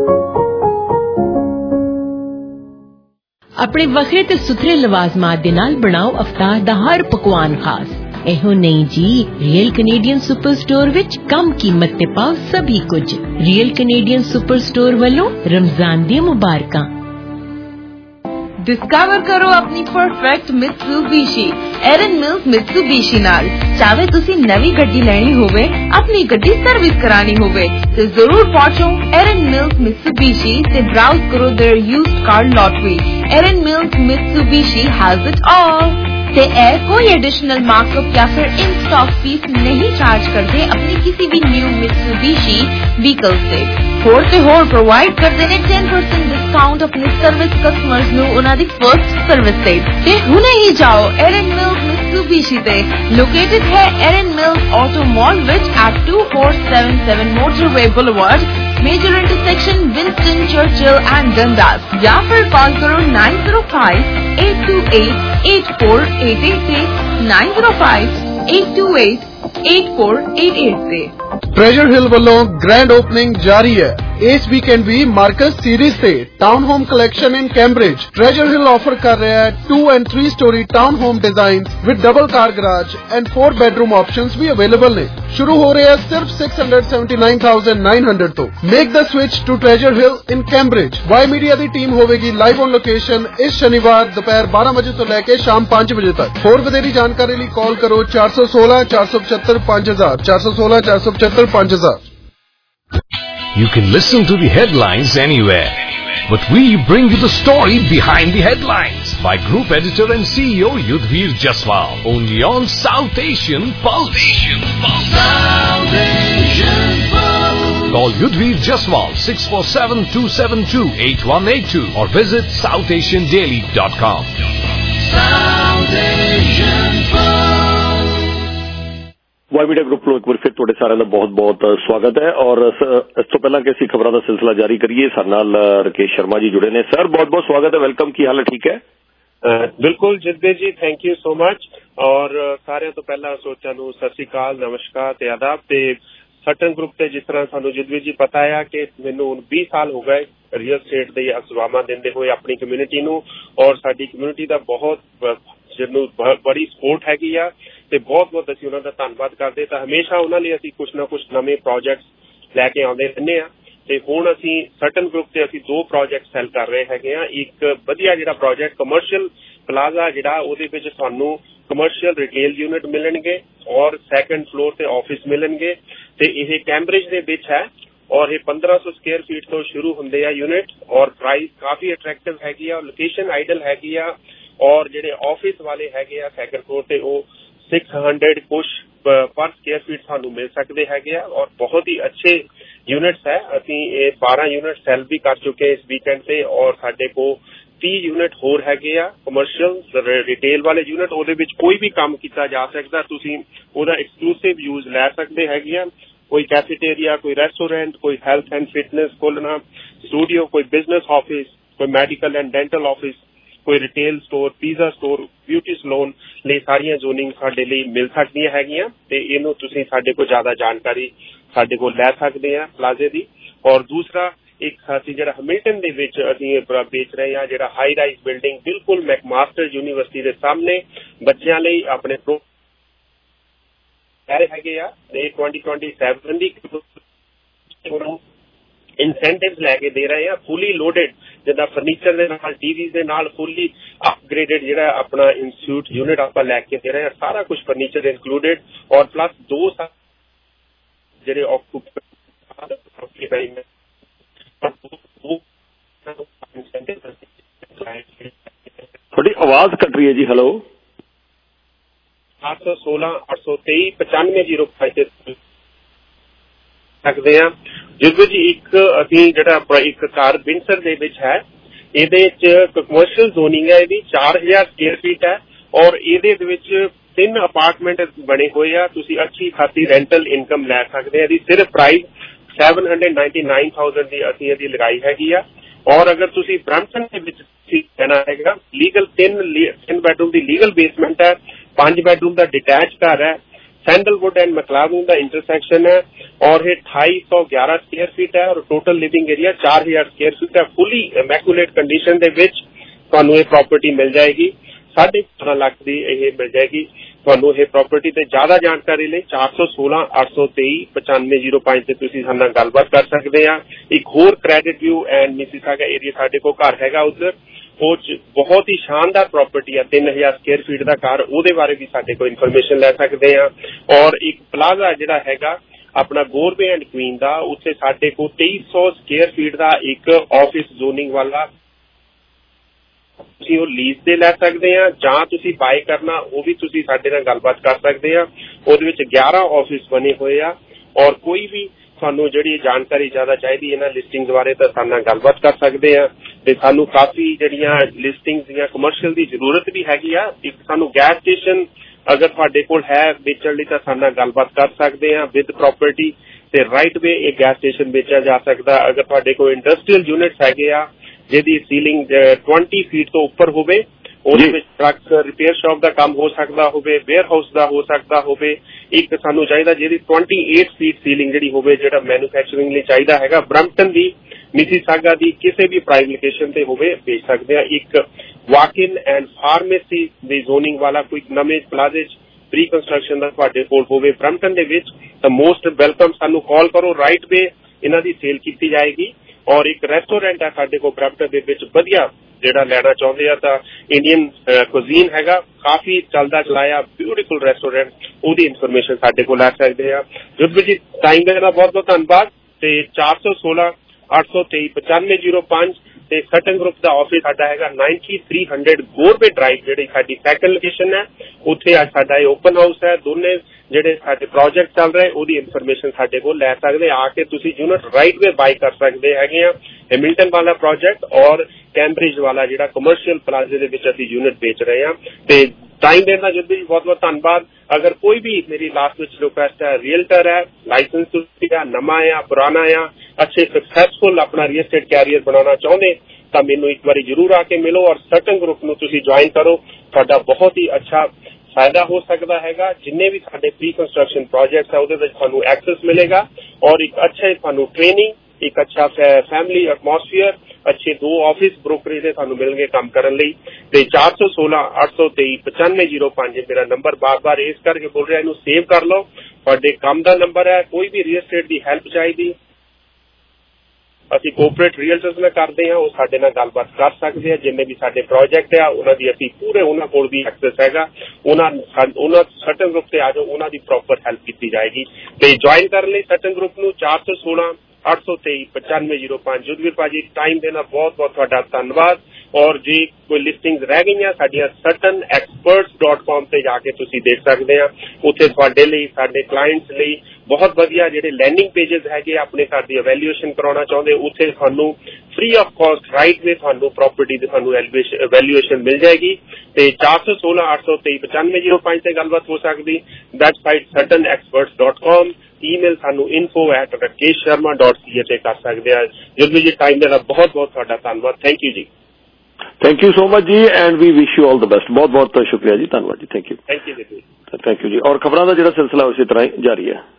ਆਪਣੇ ਵੱਖਰੇ ਤੇ ਸੁਥਰੇ ਲਵਾਜ਼ਮਾਤ ਦੇ ਨਾਲ ਬਣਾਓ ਅਫਤਾਰ ਦਾ ਹਰ ਪਕਵਾਨ ਖਾਸ। ਇਹੋ ਨਹੀਂ ਜੀ, ਰੀਅਲ ਕੈਨੇਡੀਅਨ ਸੁਪਰ ਸਟੋਰ ਵਿੱਚ ਕਮ ਕੀਮਤ ਤੇ ਪਾਓ ਸਭੀ ਕੁਝ। ਰੀਅਲ ਕੈਨੇਡੀਅਨ ਸੁਪਰ ਸਟੋਰ ਵੱਲੋਂ ਰਮਜ਼ਾਨ ਦੀਆਂ ਮੁਬਾਰਕਾਂ। डिस्कवर करो अपनी perfect Mitsubishi Erin Mills Mitsubishi नाल। चाहे तुसी नवी गड्डी लेनी होवे, अपनी गड्डी सर्विस करानी होवे ते जरूर पहुंचो एरन मिल्स मित्सुबिशी ते ब्राउज करो their used car lottery. Erin Mills Mitsubishi has it all ते ए कोई एडिशनल मार्कअप या फिर इन स्टॉक फीस नहीं चार्ज करते अपनी किसी भी न्यू मित्सुबिशी व्हीकल से। होर ते होर प्रोवाइड करते ने ten percent डिस्काउंट अपने सर्विस कस्टमर्स ਨੂੰ ਉਹਨਾਂ ਦੀ फर्स्ट सर्विस से। ते हुने ही जाओ एरन मिल्स मित्सुबिशी ते। लोकेटेड है एरन मिल्स ऑटो मॉल विच at two four seven seven motorway boulevard, major intersection Winston Churchill and Dundas. या फिर कॉल करो nine zero five eight two eight eight four eight eight eight nine zero five eight two eight eight four eight eight से। Treasure Hill ਵੱਲੋਂ grand opening जारी है। इस weekend भी Marcus series से town home collection in Cambridge. Treasure Hill offer कर रहा है two and three storey town home design with double car garage and four bedroom options भी अवेलेबल ने। शुरू हो रहे हैं सिर्फ six hundred seventy-nine thousand nine hundred तो। Make the switch to Treasure Hill in Cambridge. Y media की team होगी लाइव ऑन लोकेशन इस शनिवार दोपहर बारह बजे तो लेके शाम पांच बजे तक। होर वधेरी जानकारी लिए कॉल करो चार सौ सोलह चार सौ पचहत्तर पांच हजार चार सौ सोलह चार सौ पचहत्तर पांच हजार। You can listen to the headlines anywhere, but we bring you the story behind the headlines by Group Editor and C E O Yudhvir Jaswal, only on South Asian Pulse. South Asian Pulse. Call Yudhvir Jaswal six four seven two seven two eight one eight two or visit south asian daily dot com. South Asian Pulse. Y media group ਨੂੰ ਇੱਕ ਵਾਰ ਫਿਰ ਤੁਹਾਡੇ ਸਾਰਿਆਂ ਦਾ ਬਹੁਤ ਬਹੁਤ ਸਵਾਗਤ ਹੈ। ਔਰ ਇਸ ਤੋਂ ਪਹਿਲਾਂ ਕਿ ਅਸੀਂ ਖਬਰਾਂ ਦਾ ਸਿਲਸਿਲਾ ਜਾਰੀ ਕਰੀਏ, ਸਾਡੇ ਨਾਲ ਰਕੇਸ਼ ਸ਼ਰਮਾ ਜੀ ਜੁੜੇ ਨੇ। ਸਰ ਬਹੁਤ ਬਹੁਤ ਸਵਾਗਤ ਹੈ, ਵੈਲਕਮ। ਕੀ ਹਾਲ ਹੈ? ਠੀਕ ਹੈ? ਬਿਲਕੁਲ ਜਿੱਦੇ ਜੀ, ਥੈਂਕ ਯੂ ਸੋ ਮਚ। ਔਰ ਸਾਰਿਆਂ ਤੋਂ ਪਹਿਲਾਂ ਸੋਚਾਂ ਨੂੰ ਸਤਿ ਸ਼੍ਰੀ ਅਕਾਲ, ਨਮਸਕਾਰ ਤੇ ਆਦਾਬ। ਤੇ ਸਟਨ ਗਰੁੱਪ ਤੇ ਜਿਸ ਤਰ੍ਹਾਂ ਸਾਨੂੰ ਜਿੱਦਵੀਰ ਜੀ ਪਤਾ ਆ ਕਿ ਮੈਨੂੰ ਵੀਹ ਸਾਲ ਹੋ ਗਏ ਰੀਅਲ ਸਟੇਟ ਦੇ ਸੇਵਾਵਾਂ ਦਿੰਦੇ ਹੋਏ ਆਪਣੀ ਕਮਿਊਨਿਟੀ ਨੂੰ। ਔਰ ਸਾਡੀ ਕਮਿਊਨਿਟੀ ਦਾ ਬਹੁਤ ਜਿਹਨੂੰ ਬੜੀ ਸਪੋਰਟ ਹੈਗੀ ਆ ਤੇ ਬਹੁਤ ਬਹੁਤ ਅਸੀਂ ਉਹਨਾਂ ਦਾ ਧੰਨਵਾਦ ਕਰਦੇ। ਤਾਂ ਹਮੇਸ਼ਾ ਉਹਨਾਂ ਲਈ ਅਸੀਂ ਕੁਛ ਨਾ ਕੁਛ ਨਵੇਂ ਪ੍ਰੋਜੈਕਟਸ ਲੈ ਕੇ ਆਉਂਦੇ ਰਹਿੰਦੇ ਹਾਂ। ਤੇ ਹੁਣ ਅਸੀਂ ਸਟਨ ਗਰੁੱਪ ਤੇ ਅਸੀਂ ਦੋ ਪ੍ਰੋਜੈਕਟ ਸੈਲ ਕਰ ਰਹੇ ਹੈਗੇ ਆ। ਇੱਕ ਵਧੀਆ ਜਿਹੜਾ ਪ੍ਰੋਜੈਕਟ ਕਮਰਸ਼ੀਅਲ ਪਲਾਜ਼ਾ ਜਿਹੜਾ ਉਹਦੇ ਵਿੱਚ ਸਾਨੂੰ ਕਮਰਸ਼ੀਅਲ ਰਿਟੇਲ ਯੂਨਿਟ ਮਿਲਣਗੇ ਔਰ ਸੈਕੰਡ ਫਲੋਰ ਤੇ ਆਫਿਸ ਮਿਲਣਗੇ। ਤੇ ਇਹ ਕੈਂਬਰਿਜ ਦੇ ਵਿੱਚ ਹੈ ਔਰ ਇਹ ਪੰਦਰਾਂ ਸੌ ਸਕੁਅਰ ਫੀਟ ਤੋਂ ਸ਼ੁਰੂ ਹੁੰਦੇ ਆ ਯੂਨਿਟ। ਔਰ ਪ੍ਰਾਈਸ ਕਾਫੀ ਅਟਰੈਕਟਿਵ ਹੈਗੀ ਆ, ਲੋਕੇਸ਼ਨ ਆਈਡਲ ਹੈਗੀ ਆ। ਔਰ ਜਿਹੜੇ ਆਫਿਸ ਵਾਲੇ ਹੈਗੇ ਆ ਸੈਕੰਡ ਫਲੋਰ ਤੇ ਉਹ ਸਿਕਸ ਹੰਡਰਡ ਕੁਛ ਪਰ ਸਕੁਅਰ ਫੀਟ ਸਾਨੂੰ ਮਿਲ ਸਕਦੇ ਹੈਗੇ ਆ। ਔਰ ਬਹੁਤ ਹੀ ਅੱਛੇ ਯੂਨਿਟਸ ਹੈ। ਅਸੀਂ ਇਹ ਬਾਰਾਂ ਯੂਨਿਟ ਸੈਲ ਵੀ ਕਰ ਚੁੱਕੇ ਇਸ ਵੀਕਐਂਡ ਤੇ ਔਰ ਸਾਡੇ ਕੋਲ ਤੀਹ ਯੂਨਿਟ ਹੋਰ ਹੈਗੇ ਆ ਕਮਰਸ਼ੀਅਲ ਰਿਟੇਲ ਵਾਲੇ ਯੂਨਿਟ। ਉਹਦੇ ਵਿੱਚ ਕੋਈ ਵੀ ਕੰਮ ਕੀਤਾ ਜਾ ਸਕਦਾ, ਤੁਸੀਂ ਉਹਦਾ ਐਕਸਕਲੂਸਿਵ ਯੂਜ਼ ਲੈ ਸਕਦੇ ਹੈਗੇ ਆ। ਕੋਈ ਕੈਫੇਟੇਰੀਆ, ਕੋਈ ਰੈਸਟੋਰੈਂਟ, ਕੋਈ ਹੈਲਥ ਐਂਡ ਫਿਟਨੈਸ ਖੋਲਣਾ, ਸਟੂਡੀਓ, ਕੋਈ ਬਿਜ਼ਨਸ ਆਫਿਸ, ਕੋਈ ਮੈਡੀਕਲ ਐਂਡ ਡੈਂਟਲ ਆਫਿਸ, ਕੋਈ retail store, pizza store, beauty salon ਲਈ ਸਾਰੀਆਂ ਜ਼ੋਨਿੰਗ ਸਾਡੇ ਲਈ ਮਿਲ ਸਕਦੀਆਂ ਹੈਗੀਆਂ। ਤੇ ਇਹਨੂੰ ਤੁਸੀਂ ਸਾਡੇ ਕੋਲ ਜ਼ਿਆਦਾ ਜਾਣਕਾਰੀ ਸਾਡੇ ਕੋਲ ਲੈ ਸਕਦੇ ਆ ਪਲਾਜ਼ੇ ਦੀ। ਔਰ ਦੂਸਰਾ ਇੱਕ ਅਸੀਂ ਜਿਹੜਾ ਹੈਮਿਲਟਨ ਦੇ ਵਿੱਚ ਅਸੀਂ ਵੇਚ ਰਹੇ ਹਾਂ ਜਿਹੜਾ ਹਾਈ ਰਾਈਜ਼ ਬਿਲਡਿੰਗ ਬਿਲਕੁਲ ਮੈਕਮਾਸਟਰ ਯੂਨੀਵਰਸਿਟੀ ਦੇ ਸਾਹਮਣੇ ਬੱਚਿਆਂ ਲਈ ਆਪਣੇ ਹੈਗੇ ਆ। ਤੇ ਟਵੈਂਟੀ ਟਵੈਂਟੀ ਸੈਵਨ ਦੀ ਇਨਸੈਂਟਿਵ ਲੈ ਕੇ ਦੇ ਰਹੇ ਆ, ਫੁੱਲੀ ਲੋਡਡ ਜਿੱਦਾਂ ਫਰਨੀਚਰ ਦੇ ਨਾਲ, ਟੀਵੀ ਦੇ ਨਾਲ ਫੁੱਲੀ ਅਪਗ੍ਰੇਡਡ ਜਿਹੜਾ ਆਪਣਾ ਇੰਸਟੀਟਿਊਟ ਯੂਨਿਟ ਆਪਾਂ ਲੈ ਕੇ ਦੇ ਰਹੇ ਆ। ਸਾਰਾ ਕੁਝ ਫਰਨੀਚਰ ਇਨਕਲੂਡਡ ਔਰ ਪਲੱਸ ਦੋ ਸਾਲ ਜਿਹੜੇ ਤੁਹਾਡੀ ਆਵਾਜ਼ ਕੱਟ ਰਹੀ ਹੈ ਜੀ। ਹੈਲੋ, ਅੱਠ ਸੌ ਸੋਲਾਂ ਅੱਠ ਸੌ ਤੇਈ ਪਚਾਨਵੇਂ ਜੀਰੋ ਪੰਜ ਸਕਦੇ ਆ। ਜਿਹਦੇ ਵਿੱਚ ਇੱਕ ਅਸੀਂ ਜਿਹੜਾ ਇੱਕ ਕਾਰ ਵਿੰਸਰ ਦੇ ਵਿੱਚ ਹੈ, ਇਹਦੇ ਚ ਕਮਰਸ਼ੀਅਲ ਜ਼ੋਨਿੰਗ ਹੈ, ਇਹਦੀ ਚਾਰ ਹਜ਼ਾਰ ਸਕੁਅਰ ਫੀਟ ਹੈ ਔਰ ਇਹਦੇ ਵਿੱਚ ਤਿੰਨ ਅਪਾਰਟਮੈਂਟ ਬਣੇ ਹੋਏ ਆ, ਤੁਸੀਂ ਅੱਛੀ ਖਾਸੀ ਰੈਂਟਲ ਇਨਕਮ ਲੈ ਸਕਦੇ ਆ। ਇਹਦੀ ਸਿਰਫ price seven hundred ninety nine thousand ਦੀ ਅਸੀਂ ਇਹਦੀ ਲਗਾਈ ਹੈਗੀ ਆ। ਔਰ ਅਗਰ ਤੁਸੀਂ ਬ੍ਰੈਂਪਟਨ ਦੇ ਵਿੱਚ ਕਹਿਣਾ ਹੈਗਾ, ਲੀਗਲ ਤਿੰਨ ਤਿੰਨ ਬੈਡਰੂਮ ਦੀ ਲੀਗਲ ਬੇਸਮੈਂਟ ਹੈ, ਪੰਜ ਬੈਡਰੂਮ ਦਾ ਡਿਟੈਚ ਘਰ ਹੈ, ਸੈਂਡਲਵੁੱਡ ਐਂਡ ਮੈਕਲਾਗਨ ਦਾ ਇੰਟਰਸੈਕਸ਼ਨ ਹੈ, ਔਰ ਇਹ ਅਠਾਈ ਸੌ ਗਿਆਰਾਂ ਸਕੁਅਰ ਫੀਟ ਹੈ, ਔਰ ਟੋਟਲ ਲਿਵਿੰਗ ਏਰੀਆ ਚਾਰ ਹਜ਼ਾਰ ਸਕੁਅਰ ਫੀਟ ਹੈ। ਫੁੱਲੀ ਇਮੈਕੂਲੇਟ ਕੰਡੀਸ਼ਨ ਦੇ ਵਿੱਚ ਤੁਹਾਨੂੰ ਇਹ ਪ੍ਰਾਪਰਟੀ ਮਿਲ ਜਾਏਗੀ। ਸਾਢੇ ਪੰਦਰਾਂ ਲੱਖ ਦੀ ਇਹ ਮਿਲ ਜਾਏਗੀ ਤੁਹਾਨੂੰ ਇਹ ਪ੍ਰਾਪਰਟੀ। ਤੇ ਜ਼ਿਆਦਾ ਜਾਣਕਾਰੀ ਲਈ ਚਾਰ ਸੌ ਸੋਲਾਂ ਅੱਠ ਸੌ ਤੇਈ ਪਚਾਨਵੇਂ ਜ਼ੀਰੋ ਪੰਜ ਤੇ ਤੁਸੀਂ ਸਾਡੇ ਨਾਲ ਗੱਲਬਾਤ ਕਰ ਸਕਦੇ ਆ। ਇੱਕ ਹੋਰ credit view and Mississauga area ਸਾਡੇ ਕੋਲ ਘਰ ਹੈਗਾ ਉਧਰ, ਉਹ ਬਹੁਤ ਹੀ ਸ਼ਾਨਦਾਰ ਪ੍ਰਾਪਰਟੀ ਆ, ਤਿੰਨ ਹਜ਼ਾਰ ਸਕੁਅਰ ਫੀਟ ਦਾ ਘਰ, ਉਹਦੇ ਬਾਰੇ ਵੀ ਸਾਡੇ ਕੋਲ ਇਨਫੋਰਮੇਸ਼ਨ ਲੈ ਸਕਦੇ ਆ। ਔਰ ਇੱਕ ਪਲਾਜ਼ਾ ਜਿਹੜਾ ਹੈਗਾ ਆਪਣਾ ਗੋਰਵੇ ਐਂਡ ਕੁਈਨ ਦਾ, ਉੱਥੇ ਸਾਡੇ ਕੋਲ ਤੇਈ ਸੌ ਸਕੁਅਰ ਫੀਟ ਦਾ ਇੱਕ ਆਫਿਸ ਜ਼ੋਨਿੰਗ ਵਾਲਾ ਤੁਸੀਂ ਉਹ ਲੀਜ਼ ਤੇ ਲੈ ਸਕਦੇ ਆ, ਜਾਂ ਤੁਸੀਂ ਬਾਏ ਕਰਨਾ ਉਹ ਵੀ ਤੁਸੀਂ ਸਾਡੇ ਨਾਲ ਗੱਲਬਾਤ ਕਰ ਸਕਦੇ ਆ। ਉਹਦੇ ਵਿੱਚ ਗਿਆਰਾਂ ਆਫਿਸ ਬਣੇ ਹੋਏ ਆ। ਔਰ ਕੋਈ ਵੀ ਤੁਹਾਨੂੰ ਜਿਹੜੀ ਜਾਣਕਾਰੀ ਜ਼ਿਆਦਾ ਚਾਹੀਦੀ ਇਹਨਾਂ ਲਿਸਟਿੰਗ ਬਾਰੇ ਤਾਂ ਸਾਡੇ ਨਾਲ ਗੱਲਬਾਤ ਕਰ ਸਕਦੇ ਆ। ਤੇ ਸਾਨੂੰ ਕਾਫੀ ਜਿਹੜੀਆਂ ਲਿਸਟਿੰਗ ਜਾਂ ਕਮਰਸ਼ੀਅਲ ਦੀ ਜ਼ਰੂਰਤ ਵੀ ਹੈਗੀ ਆ। ਇੱਕ ਸਾਨੂੰ ਗੈਸ ਸਟੇਸ਼ਨ ਅਗਰ ਤੁਹਾਡੇ ਕੋਲ ਹੈ ਵੇਚਣ ਲਈ ਤਾਂ ਸਾਡੇ ਨਾਲ ਗੱਲਬਾਤ ਕਰ ਸਕਦੇ ਆ ਵਿਦ ਪ੍ਰਾਪਰਟੀ, ਤੇ ਰਾਈਟ ਵੇ ਇਹ ਗੈਸ ਸਟੇਸ਼ਨ ਵੇਚਿਆ ਜਾ ਸਕਦਾ। ਅਗਰ ਤੁਹਾਡੇ ਕੋਲ ਇੰਡਸਟਰੀਅਲ ਯੂਨਿਟਸ ਹੈਗੇ ਆ ਜਿਹਦੀ ਸੀਲਿੰਗ ਟਵੰਟੀ ਫੀਟ ਤੋਂ ਉੱਪਰ ਹੋਵੇ, ਉਹਦੇ ਵਿੱਚ ਟਰੱਕ ਰਿਪੇਅਰ ਸ਼ਾਪ ਦਾ ਕੰਮ ਹੋ ਸਕਦਾ ਹੋਵੇ, ਵੇਅਰ ਹਾਊਸ ਦਾ ਹੋ ਸਕਦਾ ਹੋਵੇ। ਇੱਕ ਸਾਨੂੰ ਚਾਹੀਦਾ ਜਿਹਦੀ ਅਠਾਈ ਫੀਟ ਸੀਲਿੰਗ ਜਿਹੜੀ ਹੋਵੇ, ਜਿਹੜਾ ਮੈਨੂਫੈਕਚਰਿੰਗ ਲਈ ਚਾਹੀਦਾ ਹੈਗਾ, ਬ੍ਰੈਂਪਟਨ ਦੀ ਮਿਸੀਸਾਗਾ ਦੀ ਕਿਸੇ ਵੀ ਪ੍ਰਾਈਮ ਲੋਕੇਸ਼ਨ ਤੇ ਹੋਵੇ, ਵੇਚ ਸਕਦੇ ਆ। ਇੱਕ ਵਾਕ ਇਨ ਐਂਡ ਫਾਰਮੇਸੀ ਦੀ ਜ਼ੋਨਿੰਗ ਵਾਲਾ ਕੋਈ ਨਵੇਂ ਪਲਾਜ਼ੇ ਪ੍ਰੀ ਕੰਸਟਰਕਸ਼ਨ ਦਾ ਤੁਹਾਡੇ ਕੋਲ ਹੋਵੇ ਬ੍ਰੈਂਪਟਨ ਦੇ ਵਿੱਚ ਤਾਂ ਮੋਸਟ ਵੈਲਕਮ, ਸਾਨੂੰ ਕਾਲ ਕਰੋ। ਰਾਈਟ ਵੇ ਇਹਨਾਂ ਦੀ ਸੇਲ ਕੀਤੀ ਜਾਏਗੀ। ਔਰ ਇੱਕ ਰੈਸਟੋਰੈਂਟ ਹੈ ਸਾਡੇ ਕੋਲ ਬ੍ਰੈਂਪਟਨ ਦੇ ਵਿੱਚ ਵਧੀਆ, ਜਿਹੜਾ ਲੈਣਾ ਚਾਹੁੰਦੇ ਆ ਤਾਂ ਇੰਡੀਅਨ ਕੁਜ਼ੀਨ ਹੈਗਾ, ਕਾਫੀ ਚੱਲਦਾ ਚਲਾਇਆ ਬਿਊਟੀਫੁਲ ਰੈਸਟੋਰੈਂਟ, ਉਹਦੀ ਇਨਫੋਰਮੇਸ਼ਨ ਸਾਡੇ ਕੋਲ ਲੈ ਸਕਦੇ ਆ। ਜੁਗਵੀਰ ਜੀ ਟਾਈਮ ਦੇਣ ਦਾ ਬਹੁਤ ਬਹੁਤ ਧੰਨਵਾਦ। ਤੇ ਚਾਰ ਸੌ ਸੋਲਾਂ ਅੱਠ ਸੌ ਤੇਈ ਪਚਾਨਵੇਂ ਜ਼ੀਰੋ ਪੰਜ ਤੇ ਸਟਨ ਗਰੁੱਪ ਦਾ ਆਫਿਸ ਸਾਡਾ ਹੈਗਾ ninety three hundred Goreway drive, ਜਿਹੜੀ ਸਾਡੀ ਸੈਕੰਡ ਲੋਕੇਸ਼ਨ ਹੈ। ਉੱਥੇ ਅੱਜ ਸਾਡਾ ਇਹ ਓਪਨ ਹਾਊਸ ਹੈ। ਦੋਨੇ ਜਿਹੜੇ ਸਾਡੇ ਪ੍ਰੋਜੈਕਟ ਚੱਲ ਰਹੇ ਉਹਦੀ ਇਨਫੋਰਮੇਸ਼ਨ ਸਾਡੇ ਕੋਲ ਲੈ ਸਕਦੇ ਆ ਕੇ। ਤੁਸੀਂ ਯੂਨਿਟ ਰਾਈਟ ਵੇ ਬਾਈ ਕਰ ਸਕਦੇ ਹੈਗੇ ਆ। ਹੈਮਿਲਟਨ ਵਾਲਾ ਪ੍ਰੋਜੈਕਟ ਔਰ ਕੈਂਬਰਿਜ ਵਾਲਾ ਜਿਹੜਾ ਕਮਰਸ਼ੀਅਲ ਪਲਾਜ਼ੇ ਦੇ ਵਿੱਚ ਅਸੀਂ ਯੂਨਿਟ ਵੇਚ ਰਹੇ ਹਾਂ। ਤੇ ਟਾਈਮ ਦੇਣ ਦਾ ਜੁਗਵੀਰ ਜੀ ਬਹੁਤ ਬਹੁਤ ਧੰਨਵਾਦ। ਅਗਰ ਕੋਈ ਵੀ ਮੇਰੀ ਲਾਸਟ ਵਿੱਚ ਰਿਕੁਐਸਟ ਹੈ, ਰੀਅਲਟਰ ਹੈ, ਲਾਇਸੈਂਸ ਤੁਸੀਂ ਨਵਾਂ ਆ ਪੁਰਾਣਾ ਆ, ਅੱਛੇ ਸਕਸੈਸਫੁਲ ਆਪਣਾ ਰੀਅਲ estate ਕੈਰੀਅਰ ਬਣਾਉਣਾ ਚਾਹੁੰਦੇ ਤਾਂ ਮੈਨੂੰ ਇੱਕ ਵਾਰੀ ਜ਼ਰੂਰ ਆ ਕੇ ਮਿਲੋ ਔਰ ਸਟਨ ਗਰੁੱਪ ਨੂੰ ਤੁਸੀਂ ਜੁਆਇਨ ਕਰੋ। ਤੁਹਾਡਾ ਬਹੁਤ ਹੀ ਅੱਛਾ ਫਾਇਦਾ ਹੋ ਸਕਦਾ ਹੈਗਾ। ਜਿੰਨੇ ਵੀ ਸਾਡੇ ਪ੍ਰੀ ਕੰਸਟਰਕਸ਼ਨ ਪ੍ਰੋਜੈਕਟਸ ਹੈ ਉਹਦੇ ਵਿੱਚ ਤੁਹਾਨੂੰ ਐਕਸੈਸ ਮਿਲੇਗਾ ਔਰ ਇੱਕ ਅੱਛਾ ਤੁਹਾਨੂੰ ਟ੍ਰੇਨਿੰਗ, ਇੱਕ ਅੱਛਾ ਫੈਮਿਲੀ ਐਟਮੋਸਫੀਅਰ, ਅੱਛੇ ਦੋ ਆਫਿਸ ਬ੍ਰੋਕਰੇਜ ਦੇ ਤੁਹਾਨੂੰ ਮਿਲਣਗੇ ਕੰਮ ਕਰਨ ਲਈ। ਤੇ ਚਾਰ ਸੌ ਸੋਲਾਂ ਅੱਠ ਸੌ ਤੇਈ ਪਚਾਨਵੇਂ ਜ਼ੀਰੋ ਪੰਜ ਮੇਰਾ ਨੰਬਰ ਬਾਰ ਬਾਰ ਇਸ ਕਰਕੇ ਬੋਲ ਰਿਹਾ, ਇਹਨੂੰ ਸੇਵ ਕਰ ਲਓ। ਤੁਹਾਡੇ ਕੰਮ ਦਾ ਨੰਬਰ ਹੈ। ਕੋਈ ਵੀ ਰੀਅਲ estate ਦੀ ਹੈਲਪ ਚਾਹੀਦੀ ਅਸੀਂ ਕੋਆਪਰੇਟ ਰੀਅਲਟਰਸ ਨਾਲ ਕਰਦੇ ਹਾਂ, ਉਹ ਸਾਡੇ ਨਾਲ ਗੱਲਬਾਤ ਕਰ ਸਕਦੇ ਆ। ਜਿੰਨੇ ਵੀ ਸਾਡੇ ਪ੍ਰੋਜੈਕਟ ਆ ਉਹਨਾਂ ਦੀ ਅਸੀਂ ਪੂਰੇ ਉਹਨਾਂ ਕੋਲ ਵੀ ਐਕਸੈਸ ਹੈਗਾ। ਉਹਨਾਂ ਉਹਨਾਂ ਸਟਨ ਗਰੁੱਪ ਤੇ ਆ ਜਾਓ, ਉਹਨਾਂ ਦੀ ਪ੍ਰੋਪਰ ਹੈਲਪ ਕੀਤੀ ਜਾਏਗੀ। ਤੇ ਜੁਆਇਨ ਕਰਨ ਲਈ ਸਟਨ ਗਰੁੱਪ ਨੂੰ ਚਾਰ ਸੌ ਸੋਲਾਂ ਅੱਠ ਸੌ ਤੇਈ ਪਚਾਨਵੇਂ ਜ਼ੀਰੋ ਪੰਜ। ਜੁਗਵੀਰ ਭਾਜੀ ਟਾਈਮ ਦੇਣਾ ਬਹੁਤ ਬਹੁਤ ਤੁਹਾਡਾ ਧੰਨਵਾਦ। ਔਰ ਜੇ ਕੋਈ ਲਿਸਟਿੰਗਸ ਰਹਿ ਗਈਆਂ ਸਾਡੀਆਂ ਸਟਨ ਐਕਸਪਰਟਸ ਡਾਟ ਕਾਮ ਤੇ ਜਾ ਕੇ ਤੁਸੀਂ ਦੇਖ ਸਕਦੇ ਆ। ਉੱਥੇ ਤੁਹਾਡੇ ਲਈ, ਸਾਡੇ ਕਲਾਇੰਟਸ ਲਈ ਬਹੁਤ ਵਧੀਆ ਜਿਹੜੇ ਲੈਂਡਿੰਗ ਪੇਜਸ ਹੈਗੇ, ਆਪਣੇ ਘਰ ਦੀ ਇਵੈਲੂਏਸ਼ਨ ਕਰਾਉਣਾ ਚਾਹੁੰਦੇ, ਉੱਥੇ ਤੁਹਾਨੂੰ free of cost right way ਤੁਹਾਨੂੰ ਪ੍ਰਾਪਰਟੀ ਦੀ ਤੁਹਾਨੂੰ ਇਵੈਲੂਏਸ਼ਨ ਮਿਲ ਜਾਏਗੀ। ਤੇ ਚਾਰ ਸੌ ਸੋਲਾਂ ਅੱਠ ਸੌ ਤੇਈ ਪਚਾਨਵੇਂ ਜ਼ੀਰੋ ਪੰਜ ਤੇ ਗੱਲਬਾਤ ਹੋ ਸਕਦੀ। Website Sutton experts dot com, email ਸਾਨੂੰ info at Rakesh Sharma dot C A ਤੇ ਕਰ ਸਕਦੇ ਆ। ਜੁਗਵੀਰ ਜੀ ਟਾਈਮ ਦੇਣਾ ਬਹੁਤ ਬਹੁਤ ਤੁਹਾਡਾ ਧੰਨਵਾਦ। ਥੈਂਕ ਯੂ ਜੀ। ਥੈਂਕ ਯੂ ਸੋ ਮਚ ਜੀ and we wish you all the best. ਬਹੁਤ ਬਹੁਤ ਸ਼ੁਕਰੀਆ ਜੀ, ਧੰਨਵਾਦ ਜੀ। ਥੈਂਕ ਯੂ ਥੈਂਕ ਯੂ ਜੀ ਥੈਂਕ ਯੂ ਜੀ। ਔਰ ਖਬਰਾਂ ਦਾ ਜਿਹੜਾ ਸਿਲਸਿਲਾ ਉਸੇ ਤਰ੍ਹਾਂ ਹੀ ਜਾਰੀ ਹੈ।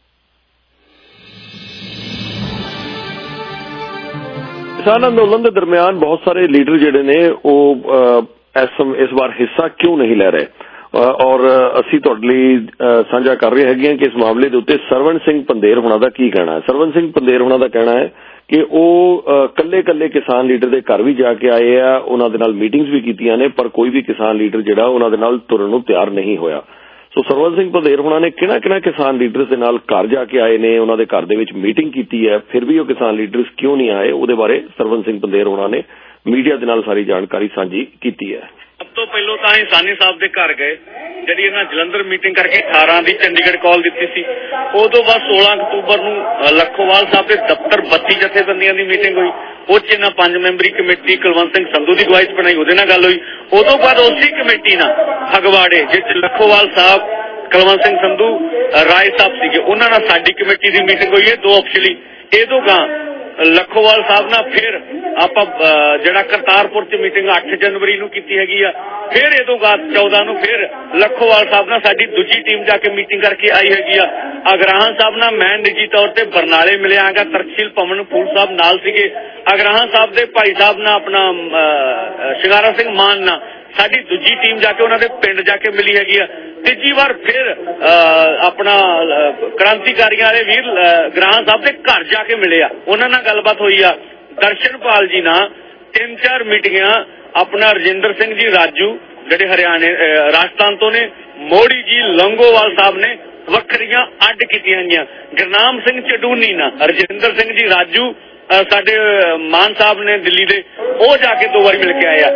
ਕਿਸਾਨ ਅੰਦੋਲਨ ਦੇ ਦਰਮਿਆਨ ਬਹੁਤ ਸਾਰੇ ਲੀਡਰ ਜਿਹੜੇ ਨੇ ਉਹ ਇਸ ਵਾਰ ਹਿੱਸਾ ਕਿਉਂ ਨਹੀਂ ਲੈ ਰਹੇ ਔਰ ਅਸੀਂ ਤੁਹਾਡੇ ਲਈ ਸਾਂਝਾ ਕਰ ਰਹੇ ਹੈਗੇ ਹਾਂ ਕਿ ਇਸ ਮਾਮਲੇ ਦੇ ਉੱਤੇ ਸਰਵਣ ਸਿੰਘ ਪੰਧੇਰ ਹੋਣਾ ਦਾ ਕੀ ਕਹਿਣਾ ਹੈ। ਸਰਵਣ ਸਿੰਘ ਪੰਧੇਰ ਹੋਣਾ ਦਾ ਕਹਿਣਾ ਹੈ ਕਿ ਉਹ ਕੱਲੇ ਕੱਲੇ ਕਿਸਾਨ ਲੀਡਰ ਦੇ ਘਰ ਵੀ ਜਾ ਕੇ ਆਏ ਆ, ਉਹਨਾਂ ਦੇ ਨਾਲ ਮੀਟਿੰਗਸ ਵੀ ਕੀਤੀਆਂ ਨੇ, ਪਰ ਕੋਈ ਵੀ ਕਿਸਾਨ ਲੀਡਰ ਜਿਹੜਾ ਉਹਨਾਂ ਦੇ ਨਾਲ ਤੁਰਨ ਨੂੰ ਤਿਆਰ ਨਹੀਂ ਹੋਇਆ। ਸੋ ਸਰਵਣ ਸਿੰਘ ਪੰਧੇਰ ਹੋਣਾ ਨੇ ਕਿਹੜਾ ਕਿਹੜਾ ਕਿਸਾਨ ਲੀਡਰਸ ਦੇ ਨਾਲ ਘਰ ਜਾ ਕੇ ਆਏ ਨੇ, ਉਹਨਾਂ ਦੇ ਘਰ ਦੇ ਵਿੱਚ ਮੀਟਿੰਗ ਕੀਤੀ ਹੈ, ਫਿਰ ਵੀ ਉਹ ਕਿਸਾਨ ਲੀਡਰਸ ਕਿਉਂ ਨਹੀਂ ਆਏ, ਉਹਦੇ ਬਾਰੇ ਸਰਵਣ ਸਿੰਘ ਪੰਧੇਰ ਹੋਣਾ ਨੇ ਮੀਡੀਆ ਦੇ ਨਾਲ ਸਾਰੀ ਜਾਣਕਾਰੀ ਸਾਂਝੀ ਕੀਤੀ ਹੈ। ਸਭ ਤੋਂ ਪਹਿਲੋਂ ਤਾਂ ਇਹ ਸਾਨੀ ਸਾਹਿਬ ਦੇ ਘਰ ਗਏ, ਜਿਹੜੀ ਇਹਨਾਂ ਜਲੰਧਰ ਮੀਟਿੰਗ ਕਰਕੇ ਅਠਾਰਾਂ ਦੀ ਚੰਡੀਗੜ੍ਹ ਕਾਲ ਦਿੱਤੀ ਸੀ। ਉਦੋਂ ਬਾਅਦ ਸੋਲਾਂ ਅਕਤੂਬਰ ਨੂੰ ਲੱਖੋਵਾਲ ਸਾਹਿਬ ਦੇ ਦਫ਼ਤਰ ਬੱਤੀ ਜਥੇਬੰਦੀਆਂ ਦੀ ਮੀਟਿੰਗ ਹੋਈ। ਉਹ 'ਚ ਇਹਨਾਂ ਪੰਜ ਮੈਂਬਰੀ ਕਮੇਟੀ ਕੁਲਵੰਤ ਸਿੰਘ ਸੰਧੂ ਦੀ ਅਗਵਾਈ 'ਚ ਬਣਾਈ, ਉਹਦੇ ਨਾਲ ਗੱਲ ਹੋਈ। ਉਦੋਂ ਬਾਅਦ ਉਸੇ ਕਮੇਟੀ ਨਾਲ ਫਗਵਾੜੇ ਜਿਸ ਲੱਖੋਵਾਲ ਸਾਹਿਬ, ਕੁਲਵੰਤ ਸਿੰਘ ਸੰਧੂ, ਰਾਏ ਸਾਹਿਬ ਸੀਗੇ, ਉਹਨਾਂ ਨਾਲ ਸਾਡੀ ਕਮੇਟੀ ਦੀ ਮੀਟਿੰਗ ਹੋਈ ਹੈ ਦੋ ਅਫਸ਼ਲੀ। ਇਹ ਤੋਂ ਗਾਂ ਲੱਖੋਵਾਲ ਸਾਹਿਬ ਨਾਲ ਫਿਰ ਆਪਾਂ ਜਿਹੜਾ ਕਰਤਾਰਪੁਰ 'ਚ ਮੀਟਿੰਗ ਅੱਠ ਜਨਵਰੀ ਨੂੰ ਕੀਤੀ ਹੈਗੀ ਆ। ਫਿਰ ਇਹ ਤੋਂ ਬਾਅਦ ਚੌਦਾਂ ਨੂੰ ਫਿਰ ਲੱਖੋਵਾਲ ਸਾਹਿਬ ਨਾਲ ਸਾਡੀ ਦੂਜੀ ਟੀਮ ਜਾ ਕੇ ਮੀਟਿੰਗ ਕਰਕੇ ਆਈ ਹੈਗੀ ਆ। ਅਗਰਾਹਾਂ ਸਾਹਿਬ ਨਾਲ ਮੈਂ ਨਿੱਜੀ ਤੌਰ ਤੇ ਬਰਨਾਲੇ ਮਿਲਿਆ ਹੈਗਾ, ਤਰਕਸ਼ੀਲ ਪਵਨ ਫੂਲ ਸਾਹਿਬ ਨਾਲ ਸੀਗੇ। ਅਗਰਾਹਾਂ ਸਾਹਿਬ ਦੇ ਭਾਈ ਸਾਹਿਬ ਨਾਲ ਆਪਣਾ ਸ਼ਿੰਗਾਰਾ ਸਿੰਘ ਮਾਨ ਨਾਲ ਸਾਡੀ ਦੂਜੀ ਟੀਮ ਜਾ ਕੇ ਉਹਨਾਂ ਦੇ ਪਿੰਡ ਜਾ ਕੇ ਮਿਲੀ ਹੈਗੀ ਆ। ਤੀਜੀ ਵਾਰ ਫਿਰ ਆਪਣਾ ਕ੍ਰਾਂਤੀਕਾਰੀਆਂ ਵਾਲੇ ਵੀਰ ਗਰਾਹਾਂ ਸਾਹਿਬ ਦੇ ਘਰ ਜਾ ਕੇ ਮਿਲੇ ਆ, ਉਹਨਾਂ ਨਾਲ ਗੱਲਬਾਤ ਹੋਈ ਆ। ਦਰਸ਼ਨਪਾਲ ਜੀ ਨਾਲ ਤਿੰਨ ਚਾਰ ਮੀਟਿੰਗਾਂ ਆਪਣਾ ਰਜਿੰਦਰ ਸਿੰਘ ਜੀ ਰਾਜੂ ਜਿਹੜੇ ਹਰਿਆਣੇ ਰਾਜਸਥਾਨ ਤੋਂ ਨੇ, ਮੋੜੀ ਜੀ ਲੰਗੋਵਾਲ ਸਾਹਿਬ ਨੇ ਵੱਖਰੀਆਂ ਅੱਡ ਕੀਤੀਆਂ ਗਈਆਂ। ਗੁਰਨਾਮ ਸਿੰਘ ਚਡੂਨੀ ਨਾਲ ਰਜਿੰਦਰ ਸਿੰਘ ਜੀ ਰਾਜੂ ਸਾਡੇ ਮਾਨ ਸਾਹਿਬ ਨੇ ਦਿੱਲੀ ਦੇ, ਉਹ ਜਾ ਕੇ ਦੋ ਵਾਰੀ ਮਿਲ ਕੇ ਆਏ ਆ।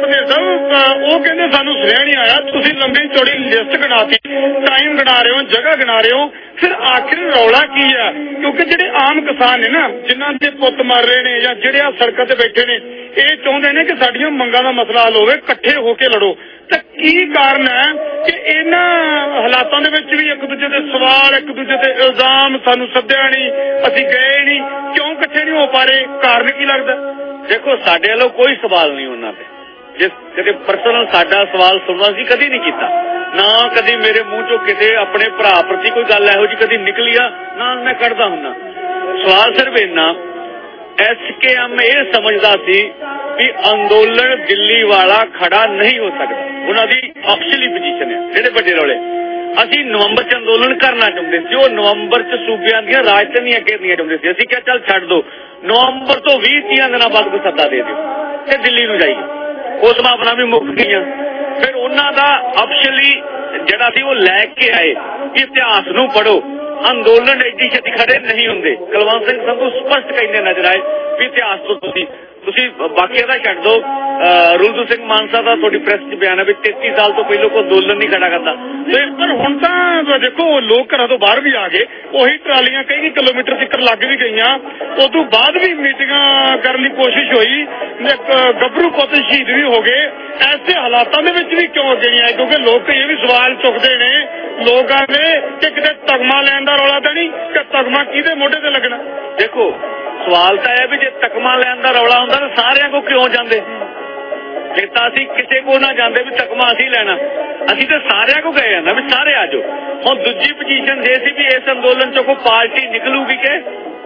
ਉਹ ਕਹਿੰਦੇ ਸਾਨੂੰ ਸੁਣਿਆ ਨਹੀਂ ਆਇਆ, ਤੁਸੀਂ ਲੰਬੀ ਚੌੜੀ ਲਿਸਟ ਗਿਣਾਤੀ, ਟਾਈਮ ਗਿਣਾ ਰਹੇ ਹੋ, ਜਗ੍ਹਾ ਗਿਣਾ ਰਹੇ ਹੋ, ਫਿਰ ਆਖਿਰ ਰੌਲਾ ਕੀ ਆ? ਕਿਉਂਕਿ ਜਿਹੜੇ ਆਮ ਕਿਸਾਨ ਨੇ ਨਾ, ਜਿਨ੍ਹਾਂ ਦੇ ਪੁੱਤ ਮਰ ਰਹੇ ਨੇ ਜਾਂ ਜਿਹੜੇ ਆ ਸੜਕਾਂ ਤੇ ਬੈਠੇ ਨੇ, ਇਹ ਚਾਹੁੰਦੇ ਨੇ ਕਿ ਸਾਡੀਆਂ ਮੰਗਾਂ ਦਾ ਮਸਲਾ ਹੱਲ ਹੋਵੇ, ਇਕੱਠੇ ਹੋ ਕੇ ਲੜੋ। ਤਾਂ ਕੀ ਕਾਰਨ ਹੈ ਕਿ ਇਹਨਾਂ ਹਾਲਾਤਾਂ ਦੇ ਵਿੱਚ ਵੀ ਇੱਕ ਦੂਜੇ ਦੇ ਸਵਾਲ, ਇੱਕ ਦੂਜੇ ਤੇ ਇਲਜ਼ਾਮ, ਸਾਨੂੰ ਸੱਦਿਆ ਨਹੀਂ, ਅਸੀਂ ਗਏ ਨਹੀਂ, ਕਿਉਂ ਇਕੱਠੇ ਨਹੀਂ ਹੋ ਪਾ ਰਹੇ? ਕਾਰਨ ਕੀ ਲੱਗਦਾ? ਦੇਖੋ, ਸਾਡੇ ਵੱਲੋਂ ਕੋਈ ਸਵਾਲ ਨਹੀਂ ਉਹਨਾਂ ਤੇ, ਜਿਸ ਕਦੇ ਪਰਸਨਲ ਸਾਡਾ ਸਵਾਲ ਸੁਣਨਾ ਸੀ ਕਦੀ ਨਹੀਂ ਕੀਤਾ, ਨਾ ਕਦੀ ਮੇਰੇ ਮੂੰਹ ਚੋਂ ਕਿਤੇ ਆਪਣੇ ਭਰਾ ਪ੍ਰਤੀ ਕੋਈ ਗੱਲ ਇਹੋ ਜਿਹੀ ਕਦੀ ਨਿਕਲੀ ਆ, ਨਾ ਮੈਂ ਕੱਢਦਾ ਹੁੰਦਾ। ਸਵਾਲ ਸਿਰਫ ਇੰਨਾ, ਐਸ ਕੇ ਐਮ ਇਹ ਸਮਝਦਾ ਸੀ ਵੀ ਅੰਦੋਲਨ ਦਿੱਲੀ ਵਾਲਾ ਖੜਾ ਨਹੀਂ ਹੋ ਸਕਦਾ, ਉਹਨਾਂ ਦੀ ਆਫੀਸ਼ੀਅਲੀ ਪੋਜੀਸ਼ਨ ਹੈ। ਜਿਹੜੇ ਵੱਡੇ ਰੌਲੇ, ਅਸੀਂ ਨਵੰਬਰ ਚ ਅੰਦੋਲਨ ਕਰਨਾ ਚਾਹੁੰਦੇ ਸੀ, ਉਹ ਨਵੰਬਰ ਚ ਸੂਬਿਆਂ ਦੀਆਂ ਰਾਜਧਾਨੀਆਂ ਘੇਰਨੀਆਂ ਚਾਹੁੰਦੇ ਸੀ। ਅਸੀਂ ਕਿਹਾ ਚੱਲ ਛੱਡ ਦੋ, ਨਵੰਬਰ ਤੋਂ ਵੀਹ ਤੀਹ ਦਿਨਾਂ ਬਾਅਦ ਕੋਈ ਸੱਦਾ ਦੇ ਦਿਓ ਤੇ ਦਿੱਲੀ ਨੂੰ ਜਾਈਏ। ਉਹ ਸੰਭਾਵਨਾ ਵੀ ਮੁੱਕ ਗਈਆਂ। ਫਿਰ ਉਹਨਾਂ ਦਾ ਆਫੀਸ਼ੀਅਲੀ ਜਿਹੜਾ ਸੀ ਉਹ ਲੈ ਕੇ ਆਏ ਕਿ ਇਤਿਹਾਸ ਨੂੰ ਪੜ੍ਹੋ, ਅੰਦੋਲਨ ਐਡੀ ਛੇਤੀ ਖੜੇ ਨਹੀਂ ਹੁੰਦੇ। ਕੁਲਵੰਤ ਸਿੰਘ ਸੰਧੂ ਸਪਸ਼ਟ ਕਹਿੰਦੇ ਨਜ਼ਰ ਆਏ ਵੀ ਇਤਿਹਾਸ ਤੋਂ ਤੁਸੀਂ ਤੁਸੀਂ ਬਾਕੀਆਂ ਦਾ ਛੱਡ ਦੋ। ਰੁਲਦੂ ਸਿੰਘ ਮਾਨਸਾ ਦਾ ਤੁਹਾਡੀ ਪ੍ਰੈਸ 'ਚ ਬਿਆਨ ਹੈ ਵੀ ਤੇਤੀ ਸਾਲ ਤੋਂ ਪਹਿਲਾਂ ਕੋਈ ਅੰਦੋਲਨ ਨਹੀਂ ਖੜਾ ਕਰਦਾ। ਤੇ ਪਰ ਹੁਣ ਤਾਂ ਦੇਖੋ, ਲੋਕ ਘਰਾਂ ਤੋਂ ਬਾਹਰ ਵੀ ਆ ਗਏ, ਉਹੀ ਟਰਾਲੀਆਂ ਕਈ ਕਿਲੋਮੀਟਰ ਤੱਕ ਲੱਗ ਵੀ ਗਈਆਂ। ਉਸ ਤੋਂ ਬਾਅਦ ਵੀ ਮੀਟਿੰਗਾਂ ਕਰਨ ਦੀ ਕੋਸ਼ਿਸ਼ ਹੋਈ, ਗੱਭਰੂ ਪੁੱਤ ਸ਼ਹੀਦ ਵੀ ਹੋ ਗਏ। ਐਸੇ ਹਾਲਾਤਾਂ ਦੇ ਵਿੱਚ ਵੀ ਕਿਉਂ ਅੱਗੇ ਨਹੀਂ ਆਏ? ਕਿਉਂਕਿ ਲੋਕ ਇਹ ਵੀ ਸਵਾਲ ਚੁੱਕਦੇ ਨੇ ਲੋਕਾਂ ਦੇ ਕਿ ਕਿਤੇ ਤਗਮਾ ਲੈਣ ਦਾ ਰੌਲਾ ਤਾਂ ਨਹੀਂ, ਕਿ ਤਗਮਾ ਕਿਹਦੇ ਮੋਢੇ ਤੇ ਲੱਗਣਾ? ਦੇਖੋ, ਸਵਾਲ ਤਾਂ ਇਹ ਵੀ ਜੇ ਤਕਮਾ ਲੈਣ ਦਾ ਰੌਲਾ ਹੁੰਦਾ ਤਾਂ ਸਾਰਿਆਂ ਕੋ ਕਿਉਂ ਜਾਂਦੇ? ਫਿਰ ਤਾਂ ਅਸੀਂ ਕਿਸੇ ਕੋ ਨਾ ਜਾਂਦੇ ਵੀ ਤਕਮਾ ਅਸੀਂ ਲੈਣਾ, ਅਸੀਂ ਤਾਂ ਸਾਰਿਆਂ ਕੋ ਗਏ ਨਾ ਵੀ ਸਾਰੇ ਆ ਜਾਓ। ਹੁਣ ਦੂਜੀ ਪੋਜੀਸ਼ਨ ਜੇ ਸੀ ਵੀ ਇਸ ਅੰਦੋਲਨ ਚੋਂ ਕੋਈ ਪਾਰਟੀ ਨਿਕਲੂਗੀ ਕਿ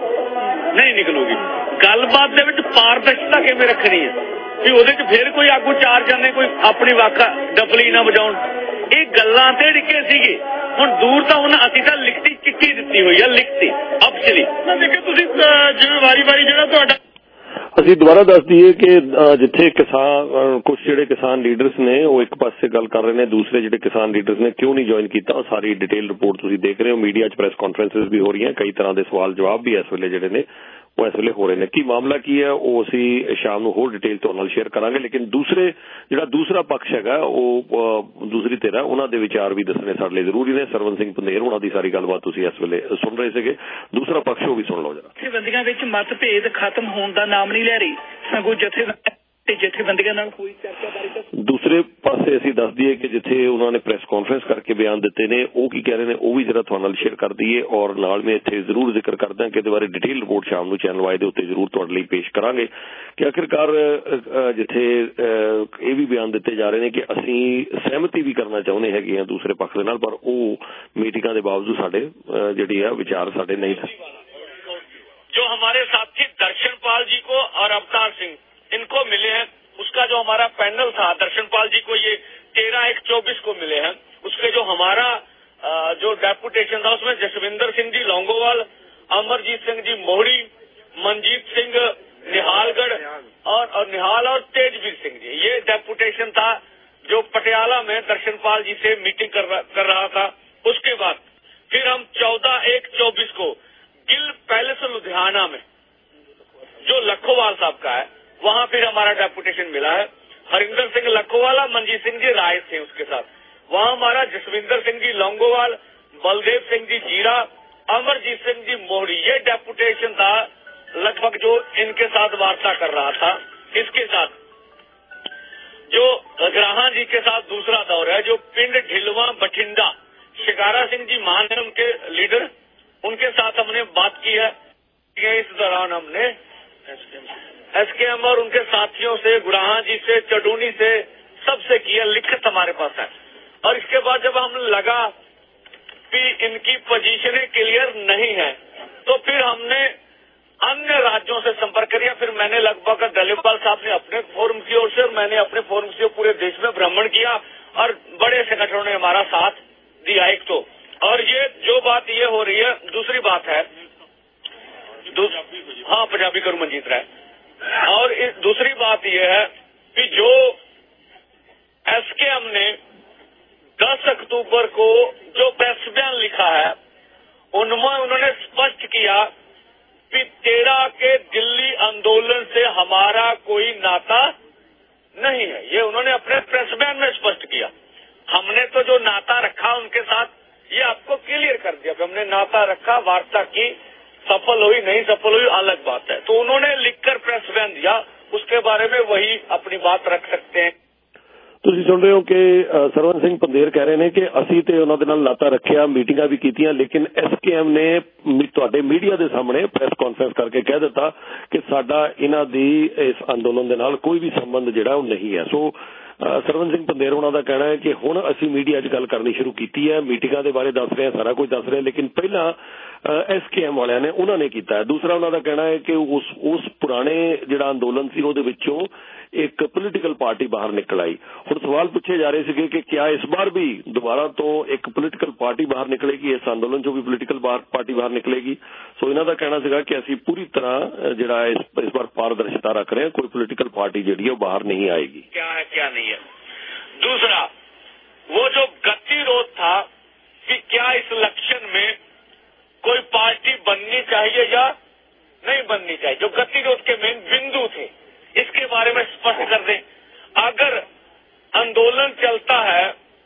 ਨਹੀਂ ਨਿਕਲੂਗੀ। ਗੱਲਬਾਤ ਦੇ ਵਿੱਚ ਪਾਰਦਰਸ਼ਤਾ ਕਿਵੇਂ ਰੱਖਣੀ ਹੈ ਵੀ ਉਹਦੇ ਚ ਫਿਰ ਕੋਈ ਆਗੂ ਚਾਰ ਜਾਂਦੇ ਕੋਈ ਆਪਣੀ ਵਾਕਾ ਡਫਲੀ ਨਾ ਵਜਾਉਣ, ਇਹ ਗੱਲਾਂ ਤੇ ਡਿੱਗੇ ਸੀਗੇ। ਹੁਣ ਦੂਰ ਤਾਂ ਉਹਨਾਂ ਅਸੀਂ ਤਾਂ ਲਿਖਤੀ ਚਿੱਠੀ ਦਿੱਤੀ ਹੋਈ ਆ, ਲਿਖਤੀ ਆਫੀਸ਼ੀਅਲੀ। ਦੇਖੋ ਤੁਸੀਂ ਜਿਵੇਂ ਵਾਰੀ ਵਾਰੀ ਜਿਹੜਾ ਤੁਹਾਡਾ ਅਸੀਂ ਦੁਬਾਰਾ ਦੱਸ ਦਈਏ ਕਿ ਜਿੱਥੇ ਕਿਸਾਨ ਕੁਝ ਜਿਹੜੇ ਕਿਸਾਨ ਲੀਡਰਸ ਨੇ ਉਹ ਇੱਕ ਪਾਸੇ ਗੱਲ ਕਰ ਰਹੇ ਨੇ, ਦੂਸਰੇ ਜਿਹੜੇ ਕਿਸਾਨ ਲੀਡਰਸ ਨੇ ਕਿਉਂ ਨਹੀਂ ਜੁਆਇਨ ਕੀਤਾ, ਉਹ ਸਾਰੀ ਡਿਟੇਲ ਰਿਪੋਰਟ ਤੁਸੀਂ ਦੇਖ ਰਹੇ ਹੋ। ਮੀਡੀਆ 'ਚ ਪ੍ਰੈਸ ਕਾਨਫਰੰਸਿਸ ਵੀ ਹੋ ਰਹੀਆਂ, ਕਈ ਤਰ੍ਹਾਂ ਦੇ ਸਵਾਲ ਜਵਾਬ ਵੀ ਇਸ ਵੇਲੇ ਜਿਹੜੇ ਨੇ ਉਹ ਇਸ ਵੇਲੇ ਹੋ ਰਹੇ ਨੇ। ਕੀ ਮਾਮਲਾ ਕੀ ਹੈ ਉਹ ਅਸੀਂ ਸ਼ਾਮ ਨੂੰ ਹੋਰ ਡਿਟੇਲ ਤੁਹਾਡੇ ਨਾਲ ਸ਼ੇਅਰ ਕਰਾਂਗੇ। ਲੇਕਿਨ ਦੂਸਰੇ ਜਿਹੜਾ ਦੂਸਰਾ ਪੱਖ ਹੈਗਾ, ਉਹ ਦੂਸਰੀ ਧਿਰ ਉਹਨਾਂ ਦੇ ਵਿਚਾਰ ਵੀ ਦੱਸਣੇ ਸਾਡੇ ਲਈ ਜ਼ਰੂਰੀ ਨੇ। ਸਰਵਨ ਸਿੰਘ ਪੰਧੇਰ ਉਹਨਾਂ ਦੀ ਸਾਰੀ ਗੱਲਬਾਤ ਤੁਸੀਂ ਇਸ ਵੇਲੇ ਸੁਣ ਰਹੇ ਸੀਗੇ। ਦੂਸਰਾ ਪੱਖ ਉਹ ਵੀ ਸੁਣ ਲਓ ਜਰਾ। ਜਥੇਬੰਦੀਆਂ ਵਿੱਚ ਮਤਭੇਦ ਖਤਮ ਹੋਣ ਦਾ ਨਾਮ ਨਹੀਂ ਲੈ ਰਹੀ, ਸਗੋਂ ਜਥੇ ਜਥੇਬੰਦੀਆਂ ਨਾਲ ਕੋਈ ਚਰਚਾ ਬਾਰੇ। ਦੂਸਰੇ ਪਾਸੇ ਅਸੀਂ ਦੱਸ ਦਈਏ ਕਿ ਜਿੱਥੇ ਉਹਨਾਂ ਨੇ ਪ੍ਰੈਸ ਕਾਨਫਰੰਸ ਕਰਕੇ ਬਿਆਨ ਦਿੱਤੇ ਨੇ, ਉਹ ਕੀ ਕਹਿ ਰਹੇ ਨੇ ਉਹ ਵੀ ਜਰਾ ਤੁਹਾਡੇ ਨਾਲ ਸ਼ੇਅਰ ਕਰ ਦਈਏ। ਔਰ ਨਾਲ ਮੈਂ ਇੱਥੇ ਜ਼ਰੂਰ ਜ਼ਿਕਰ ਕਰਦਾ ਕਿ ਇਹਦੇ ਬਾਰੇ ਡਿਟੇਲ ਰਿਪੋਰਟ ਸ਼ਾਮ ਨੂੰ ਚੈਨਲ ਵਾਈ ਦੇ ਉੱਤੇ ਜ਼ਰੂਰ ਤੁਹਾਡੇ ਲਈ ਪੇਸ਼ ਕਰਾਂਗੇ ਕਿ ਆਖਿਰਕਾਰ ਜਿੱਥੇ ਇਹ ਵੀ ਬਿਆਨ ਦਿੱਤੇ ਜਾ ਰਹੇ ਨੇ ਕਿ ਅਸੀਂ ਸਹਿਮਤੀ ਵੀ ਕਰਨਾ ਚਾਹੁੰਦੇ ਹੈਗੇ ਹਾਂ ਦੂਸਰੇ ਪੱਖ ਦੇ ਨਾਲ, ਪਰ ਉਹ ਮੀਟਿੰਗਾਂ ਦੇ ਬਾਵਜੂਦ ਸਾਡੇ ਜਿਹੜੀ ਆ ਵਿਚਾਰ ਸਾਡੇ ਨਹੀਂ थे। जो हमारे साथी दर्शनपाल जी को और अवतार सिंह इनको मिले हैं, उसका जो हमारा पैनल था, दर्शनपाल जी को ये तेरह एक चौबीस को मिले हैं, उसके जो हमारा जो डेपुटेशन था उसमें जसविंदर सिंह जी लौंगोवाल, अमरजीत सिंह जी मोहड़ी, मनजीत सिंह निहालगढ़ और, और निहाल और तेजवीर सिंह जी, ये डेपुटेशन था जो पटियाला में दर्शनपाल जी से मीटिंग कर, कर रहा था। उसके बाद फिर हम चौदह एक चौबीस को गिल पैलेस लुधियाना में जो लखोवाल साहब का है, वहां फिर हमारा डेपुटेशन मिला है। हरिंदर सिंह लखोवाला, मनजीत सिंह जी राय थे उसके साथ। वहाँ हमारा जसविंदर सिंह जी लौंगोवाल, बलदेव सिंह जी जीरा, अमरजीत सिंह जी मोहरी, ये डेपुटेशन था लगभग जो इनके साथ वार्ता कर रहा था। इसके साथ जो अग्रहा जी के साथ दूसरा दौर है, जो पिंड ढिलवा बठिंडा, शिकारा सिंह जी मान है उनके लीडर, उनके साथ हमने बात की है। इस दौरान हमने एसकेएम और उनके साथियों से, गुराहा जी से, चडूनी से, सबसे किया, लिखित हमारे पास है। और इसके बाद जब हम लगा कि इनकी पोजीशनें क्लियर नहीं है, तो फिर हमने अन्य राज्यों से संपर्क किया। फिर मैंने लगभग दलीपाल साहब ने अपने फोरम की ओर से और मैंने अपने फोरम से पूरे देश में भ्रमण किया और बड़े संगठनों ने हमारा साथ दिया एक तो। और ये जो बात ये हो रही है, दूसरी बात है, हाँ पंजाबी करूं मंजीत राय। और दूसरी बात यह है कि जो एसकेएम ने दस अक्टूबर को जो प्रेस बयान लिखा है, उनमें उन्होंने स्पष्ट किया कि तेरह के दिल्ली आंदोलन से हमारा कोई नाता नहीं है। ये उन्होंने अपने प्रेस बयान में स्पष्ट किया। हमने तो जो नाता रखा उनके साथ, ये आपको क्लियर कर दिया कि हमने नाता रखा, वार्ता की, सफल हुई नहीं सफल हुई अलग बात है। तो उन्होंने लिखकर प्रेस बयान दिया, उसके बारे में वही अपनी बात रख सकते हैं। ਤੁਸੀਂ ਸੁਣ ਰਹੇ ਹੋ ਕਿ ਸਰਵਨ ਸਿੰਘ ਪੰਦੇਰ ਕਹਿ ਰਹੇ ਨੇ ਕਿ ਅਸੀਂ ਤੇ ਉਹਨਾਂ ਦੇ ਨਾਲ ਨਾਤਾ ਰੱਖਿਆ, ਮੀਟਿੰਗਾਂ ਵੀ ਕੀਤੀਆਂ, ਲੇਕਿਨ ਐਸਕੇਐਮ ਨੇ ਤੁਹਾਡੇ ਮੀਡੀਆ ਦੇ ਸਾਹਮਣੇ ਪ੍ਰੈਸ ਕਾਨਫਰੰਸ ਕਰਕੇ ਕਹਿ ਦਿੱਤਾ ਕਿ ਸਾਡਾ ਇਹਨਾਂ ਦੀ ਇਸ ਅੰਦੋਲਨ ਦੇ ਨਾਲ ਕੋਈ ਵੀ ਸੰਬੰਧ ਜਿਹੜਾ ਉਹ ਨਹੀਂ ਹੈ। ਸੋ ਸਰਵਨ ਸਿੰਘ ਪੰਦੇਰ ਉਹਨਾਂ ਦਾ ਕਹਿਣਾ ਹੈ ਕਿ ਹੁਣ ਅਸੀਂ ਮੀਡੀਆ 'ਚ ਗੱਲ ਕਰਨੀ ਸ਼ੁਰੂ ਕੀਤੀ ਹੈ, ਮੀਟਿੰਗਾਂ ਦੇ ਬਾਰੇ ਦੱਸ ਰਹੇ ਹਾਂ, ਸਾਰਾ ਕੁਝ ਦੱਸ ਰਹੇ, ਲੇਕਿਨ ਪਹਿਲਾਂ ਐਸਕੇਐਮ ਵਾਲਿਆਂ ਨੇ ਉਹਨਾਂ ਨੇ ਕੀਤਾ ਹੈ। ਦੂਸਰਾ ਉਹਨਾਂ ਦਾ ਕਹਿਣਾ ਹੈ ਕਿ ਉਸ ਉਸ ਪੁਰਾਣੇ ਜਿਹੜਾ ਅੰਦੋਲਨ ਸੀ ਉਹਦੇ ਵਿੱਚੋਂ एक पोलिटिकल पार्टी बाहर निकल आई। हुण सवाल पूछे जा रहे थे कि क्या इस बार भी दोबारा तो एक पोलिटिकल पार्टी बाहर निकलेगी, इस आंदोलन चो भी पोलिटिकल पार्टी बाहर निकलेगी। सो इन्हां दा कहना सीगा कि असीं पूरी तरह जिहड़ा इस, इस बार पारदर्शिता रख रहे हैं, कोई पोलिटिकल पार्टी जिहड़ी है बाहर नहीं आएगी। क्या है क्या नहीं है। दूसरा वो जो गतिरोध था कि क्या इस इलेक्शन में कोई पार्टी बननी चाहिए या नहीं बननी चाहिए, जो गतिरोध के मेन बिंदु थे, इसके बारे में स्पष्ट कर दें। अगर आंदोलन चलता है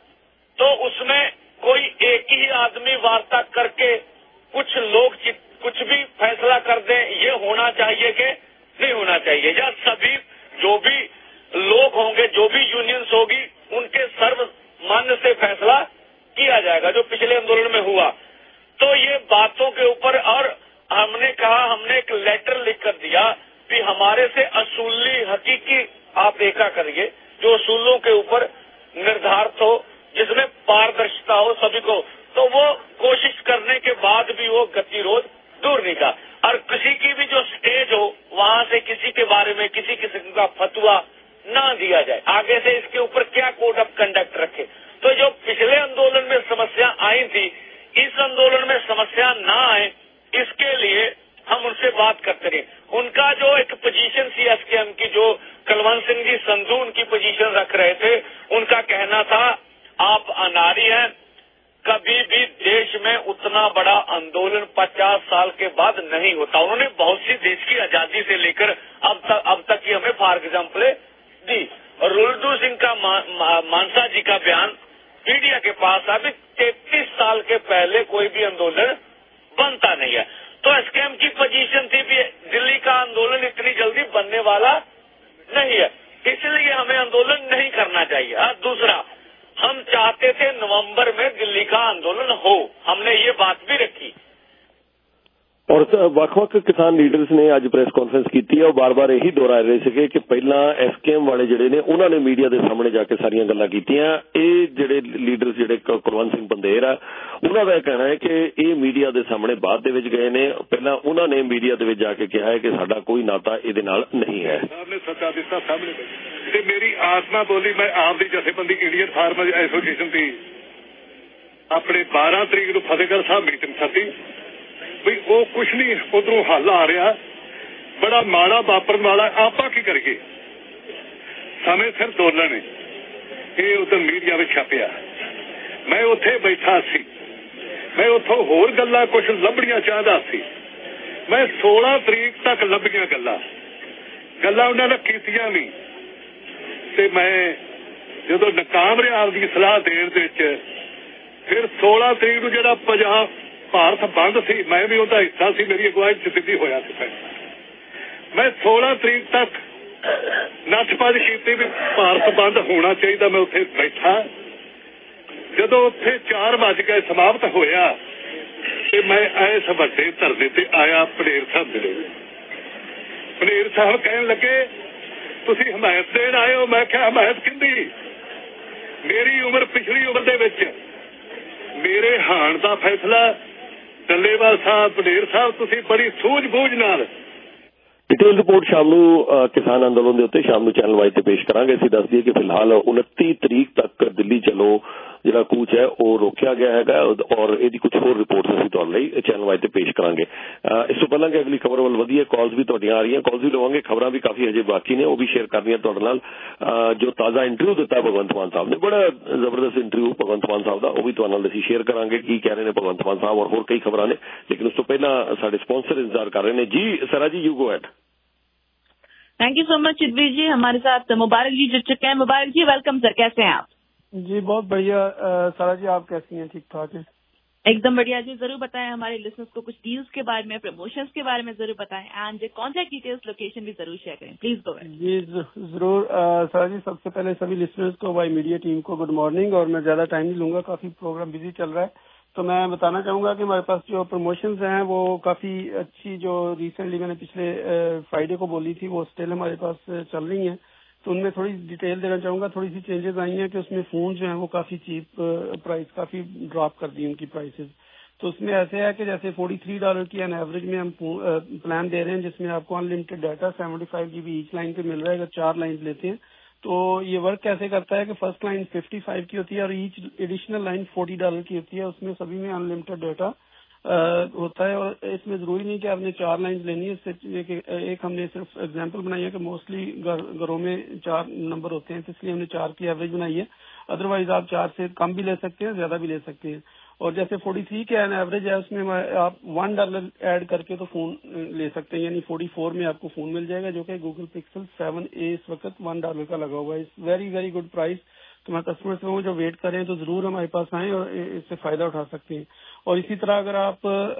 तो उसमें कोई एक ही आदमी वार्ता करके कुछ लोग कुछ भी फैसला कर दें, ये होना चाहिए कि नहीं होना चाहिए, या सभी जो भी लोग होंगे, जो भी यूनियंस होगी, उनके सर्वमान्य से फैसला किया जाएगा, जो पिछले आंदोलन में हुआ। तो ये बातों के ऊपर, और हमने कहा, हमने एक लेटर लिख कर दिया कि हमारे से असूली हकीकी आप देखा करिए, जो असूलों के ऊपर निर्धारित हो, जिसमें पारदर्शिता हो सभी को। तो वो कोशिश करने के बाद भी वो गतिरोध दूर नहीं था। और किसी की भी जो स्टेज हो, वहां से किसी के बारे में किसी किस्म का फतवा ना दिया जाए, आगे से इसके ऊपर क्या कोड ऑफ कंडक्ट रखे। तो जो पिछले आंदोलन में समस्या आई थी, इस आंदोलन में समस्या ना आए, इसके लिए हम उनसे बात करते रहे। उनका जो एक पोजीशन थी एसकेएम की, जो कुलवंत सिंह जी संधू उनकी पोजीशन रख रहे थे, उनका कहना था आप अनारी हैं, कभी भी देश में उतना बड़ा आंदोलन पचास साल के बाद नहीं होता। उन्होंने बहुत सी देश की आजादी से लेकर अब तक अब तक की हमें फॉर एग्जाम्पल दी। और रुलदू सिंह का मा, मा, मानसा जी का बयान मीडिया के पास अभी तैतीस साल के पहले कोई भी आंदोलन बनता नहीं है। तो एसकेएम की पोजीशन थी कि दिल्ली का आंदोलन इतनी जल्दी बनने वाला नहीं है, इसलिए हमें आंदोलन नहीं करना चाहिए। और दूसरा, हम चाहते थे नवंबर में दिल्ली का आंदोलन हो, हमने ये बात भी रखी। और ਵੱਖ-ਵੱਖ किसान लीडर्स ने ਅੱਜ ਪ੍ਰੈਸ ਕਾਨਫਰੰਸ ਕੀਤੀ ਹੈ, ਉਹ ਬਾਰ-ਬਾਰ ਇਹੀ ਦੁਹਰਾ ਰਹੇ ਸੀਗੇ ਕਿ ਪਹਿਲਾਂ ਐਸਕੇਐਮ ਵਾਲੇ ਜਿਹੜੇ ਨੇ ਉਹਨਾਂ ਨੇ ਮੀਡੀਆ ਦੇ ਸਾਹਮਣੇ ਜਾ ਕੇ ਸਾਰੀਆਂ ਗੱਲਾਂ ਕੀਤੀਆਂ। ਇਹ ਜਿਹੜੇ ਲੀਡਰਸ ਜਿਹੜੇ ਕੁਲਵੰਤ ਸਿੰਘ ਪੰਦੇਰ ਆ, ਉਹਨਾਂ ਦਾ ਇਹ ਕਹਿਣਾ ਹੈ ਕਿ ਇਹ ਮੀਡੀਆ ਦੇ ਸਾਹਮਣੇ ਬਾਅਦ ਦੇ ਵਿੱਚ ਗਏ ਨੇ, ਪਹਿਲਾਂ ਉਹਨਾਂ ਨੇ ਮੀਡੀਆ ਦੇ ਵਿੱਚ ਜਾ ਕੇ ਕਿਹਾ ਹੈ ਕਿ ਸਾਡਾ ਕੋਈ ਨਾਤਾ ਇਹਦੇ ਨਾਲ ਨਹੀਂ ਹੈ। ਸਾਹਮਣੇ ਸੱਚਾ ਦਿੱਤਾ ਸਾਹਮਣੇ ਤੇ ਮੇਰੀ ਆਤਮਾ ਬੋਲੀ। ਮੈਂ ਆਪ ਦੀ ਜਥੇਬੰਦੀ ਇੰਡੀਅਨ ਫਾਰਮਰ ਐਸੋਸੀਏਸ਼ਨ ਦੀ ਆਪਣੇ ਬਾਰਾਂ ਤਰੀਕ ਨੂੰ ਫਤਿਹਗੜ੍ਹ ਸਾਹਿਬ ਮੀਟਿੰਗ ਸੱਦੀ ਵੀ ਉਹ ਕੁਛ ਨਹੀਂ ਉਧਰੋਂ ਹੱਲ ਆ ਰਿਹਾ, ਬੜਾ ਮਾੜਾ ਵਾਪਰਨ ਵਾਲਾ, ਆਪਾਂ ਕੀ ਕਰੀਏ। ਸਮੇਂ ਸਿਰ ਦੋਲਣ ਇਹ ਉਧਰ ਮੀਡੀਆ ਵਿੱਚ ਛਾਪਿਆ। ਮੈਂ ਉੱਥੇ ਬੈਠਾ ਸੀ, ਮੈਂ ਉੱਥੋਂ ਹੋਰ ਗੱਲਾਂ ਕੁਛ ਲੱਭਣੀਆਂ ਚਾਹੁੰਦਾ ਸੀ। ਮੈਂ ਸੋਲਾਂ ਤਰੀਕ ਤੱਕ ਲੱਭੀਆਂ ਗੱਲਾਂ ਗੱਲਾਂ ਉਹਨਾਂ ਨੇ ਕੀਤੀਆਂ ਨਹੀਂ। ਤੇ ਮੈਂ ਜਦੋਂ ਨਾਕਾਮ ਰਿਹਾ ਆਪਦੀ ਸਲਾਹ ਦੇਣ ਦੇ ਵਿੱਚ, ਫਿਰ ਸੋਲਾਂ ਤਰੀਕ ਨੂੰ ਜਿਹੜਾ ਪੰਜਾਬ ਭਾਰਤ ਬੰਦ ਸੀ, ਮੈਂ ਵੀ ਉਹਦਾ ਹਿੱਸਾ ਸੀ, ਮੇਰੀ ਅਗਵਾਈ ਚ ਸਿੱਧੀ ਹੋਇਆ ਸੀ। ਮੈਂ ਸੋਲਾਂ ਤਰੀਕ ਤੱਕ ਨੱਥ-ਭੱਜ ਕੀਤੀ ਵੀ ਭਾਰਤ ਬੰਦ ਹੋਣਾ ਚਾਹੀਦਾ। ਮੈਂ ਉੱਥੇ ਬੈਠਾ, ਜਦੋਂ ਉੱਥੇ ਚਾਰ ਵੱਜ ਕੇ ਸਮਾਪਤ ਹੋਇਆ ਤੇ ਮੈਂ ਇਸ ਵੱਡੇ ਧਰਨੇ ਤੇ ਆਇਆ ਪਨੇਰ ਸਾਹਿਬ ਮਿਲੇ। ਪਨੇਰ ਸਾਹਿਬ ਕਹਿਣ ਲੱਗੇ ਤੁਸੀਂ ਹਮਾਇਤ ਦੇਣ ਆਏ ਹੋ। ਮੈਂ ਕਿਹਾ ਹਮਾਇਤ ਕਿੰਦੀ? ਮੇਰੀ ਉਮਰ ਪਿਛਲੀ ਉਮਰ ਦੇ ਵਿੱਚ ਮੇਰੇ ਹਾਣ ਦਾ ਫੈਸਲਾ ਡੱਲੇਵਾਲ ਸਾਹਿਬ, ਪਨੇਰ ਸਾਹਿਬ ਤੁਸੀਂ ਬੜੀ ਸੂਝ-ਬੂਝ ਨਾਲ। ਡਿਟੇਲ ਰਿਪੋਰਟ ਸ਼ਾਮ ਨੂੰ ਕਿਸਾਨ ਅੰਦੋਲਨ ਦੇ ਉੱਤੇ ਸ਼ਾਮ ਨੂੰ ਚੈਨਲ ਵਾਈਜ਼ ਤੇ ਪੇਸ਼ ਕਰਾਂਗੇ। ਅਸੀਂ ਦੱਸ ਦਈਏ ਕਿ ਫਿਲਹਾਲ ਉਨੱਤੀ ਤਰੀਕ ਤੱਕ ਦਿੱਲੀ ਚਲੋ ਜਿਹੜਾ ਕੂਚ ਹੈ ਉਹ ਰੋਕਿਆ ਗਿਆ ਹੈਗਾ ਔਰ ਇਹਦੀ ਕੁਝ ਹੋਰ ਰਿਪੋਰਟਸ ਅਸੀਂ ਤੁਹਾਡੇ ਲਈ ਚੈਨਲ ਵਾਈਜ਼ ਤੇ ਪੇਸ਼ ਕਰਾਂਗੇ। ਇਸ ਤੋਂ ਪਹਿਲਾਂ ਕਿ ਅਗਲੀ ਖਬਰ ਵੱਲ ਵਧੀਏ, ਕਾਲਸ ਵੀ ਤੁਹਾਡੀਆਂ ਆ ਰਹੀਆਂ, ਕਾਲਸ ਵੀ ਲਵਾਂਗੇ, ਖਬਰਾਂ ਵੀ ਕਾਫੀ ਹਜੇ ਬਾਕੀ ਨੇ, ਉਹ ਵੀ ਸ਼ੇਅਰ ਕਰਨੀਆਂ ਤੁਹਾਡੇ ਨਾਲ। ਜੋ ਤਾਜ਼ਾ ਇੰਟਰਵਿਊ ਦਿੱਤਾ ਭਗਵੰਤ ਮਾਨ ਸਾਹਿਬ ਨੇ, ਬੜਾ ਜ਼ਬਰਦਸਤ ਇੰਟਰਵਿਊ ਭਗਵੰਤ ਮਾਨ ਸਾਹਿਬ ਦਾ, ਉਹ ਵੀ ਤੁਹਾਡੇ ਨਾਲ ਅਸੀਂ ਸ਼ੇਅਰ ਕਰਾਂਗੇ ਕੀ ਕਹਿ ਰਹੇ ਨੇ ਭਗਵੰਤ ਮਾਨ ਸਾਹਿਬ, ਔਰ ਹੋਰ ਕਈ ਖਬਰਾਂ ਨੇ। ਲੇਕਿਨ ਉਸ ਤੋਂ ਪਹਿਲਾਂ ਸਾਡੇ ਸਪਾਂਸਰ ਇੰਤਜ਼ਾਰ ਕਰ ਰਹੇ ਨੇ। जी सरा जी, you go ahead. Thank you so much Chidveer ji. हमारे साथ मुबारक जी जुड़ चुके हैं। मुबारक जी, वेलकम सर, कैसे हैं आप? जी बहुत बढ़िया। सारा जी आप कैसी हैं? ठीक ठाक हैं? एकदम बढ़िया जी। जरूर बताएं हमारे लिसनर्स को कुछ डील्स के बारे में, प्रमोशंस के बारे में जरूर बताएं, एंड कॉन्टैक्ट डिटेल्स, लोकेशन भी जरूर शेयर करें, प्लीज गो अहेड। जी जरूर। सारा जी सबसे पहले सभी लिसनर्स को, वाई मीडिया टीम को गुड मॉर्निंग। और मैं ज्यादा टाइम नहीं लूंगा, काफी प्रोग्राम बिजी चल रहा है, तो मैं बताना चाहूंगा कि हमारे पास जो प्रमोशंस हैं वो काफी अच्छी, जो रिसेंटली मैंने पिछले फ्राइडे को बोली थी, वो स्टिल हमारे पास चल रही हैं। तो उनमें थोड़ी डिटेल देना चाहूंगा। थोड़ी सी चेंजेस आई हैं कि उसमें फोन जो है वो काफी चीप प्राइस, काफी ड्रॉप कर दी उनकी प्राइसेस। तो उसमें ऐसे है कि जैसे तैंतालीस डॉलर की एन एवरेज में हम प्लान दे रहे हैं, जिसमें आपको अनलिमिटेड डाटा पचहत्तर जीबी ईच लाइन पे मिल रहा है अगर चार लाइन लेते हैं। तो ये वर्क कैसे करता है कि फर्स्ट लाइन पचपन की होती है और ईच एडिशनल लाइन चालीस डॉलर की होती है। उसमें सभी में अनलिमिटेड डाटा होता है और इसमें जरूरी नहीं कि आपने चार लाइन लेनी है। इससे एक हमने सिर्फ एग्जांपल बनाई है कि मोस्टली घरों में चार नंबर होते हैं, तो इसलिए हमने चार की एवरेज बनाई है। अदरवाइज आप चार से कम भी ले सकते हैं, ज्यादा भी ले सकते हैं। और जैसे तैंतालीस के एन एवरेज है, उसमें आप वन डॉलर ऐड करके तो फोन ले सकते हैं, यानी चौवालीस में आपको फोन मिल जाएगा, जो कि गूगल पिक्सल सेवन ए इस वक्त वन डॉलर का लगा हुआ है। It's very very good price. तो मैं कस्टमर से जो वेट कर रहे हैं तो जरूर हमारे पास आएं और इससे फायदा उठा सकते हैं। और इसी तरह अगर आप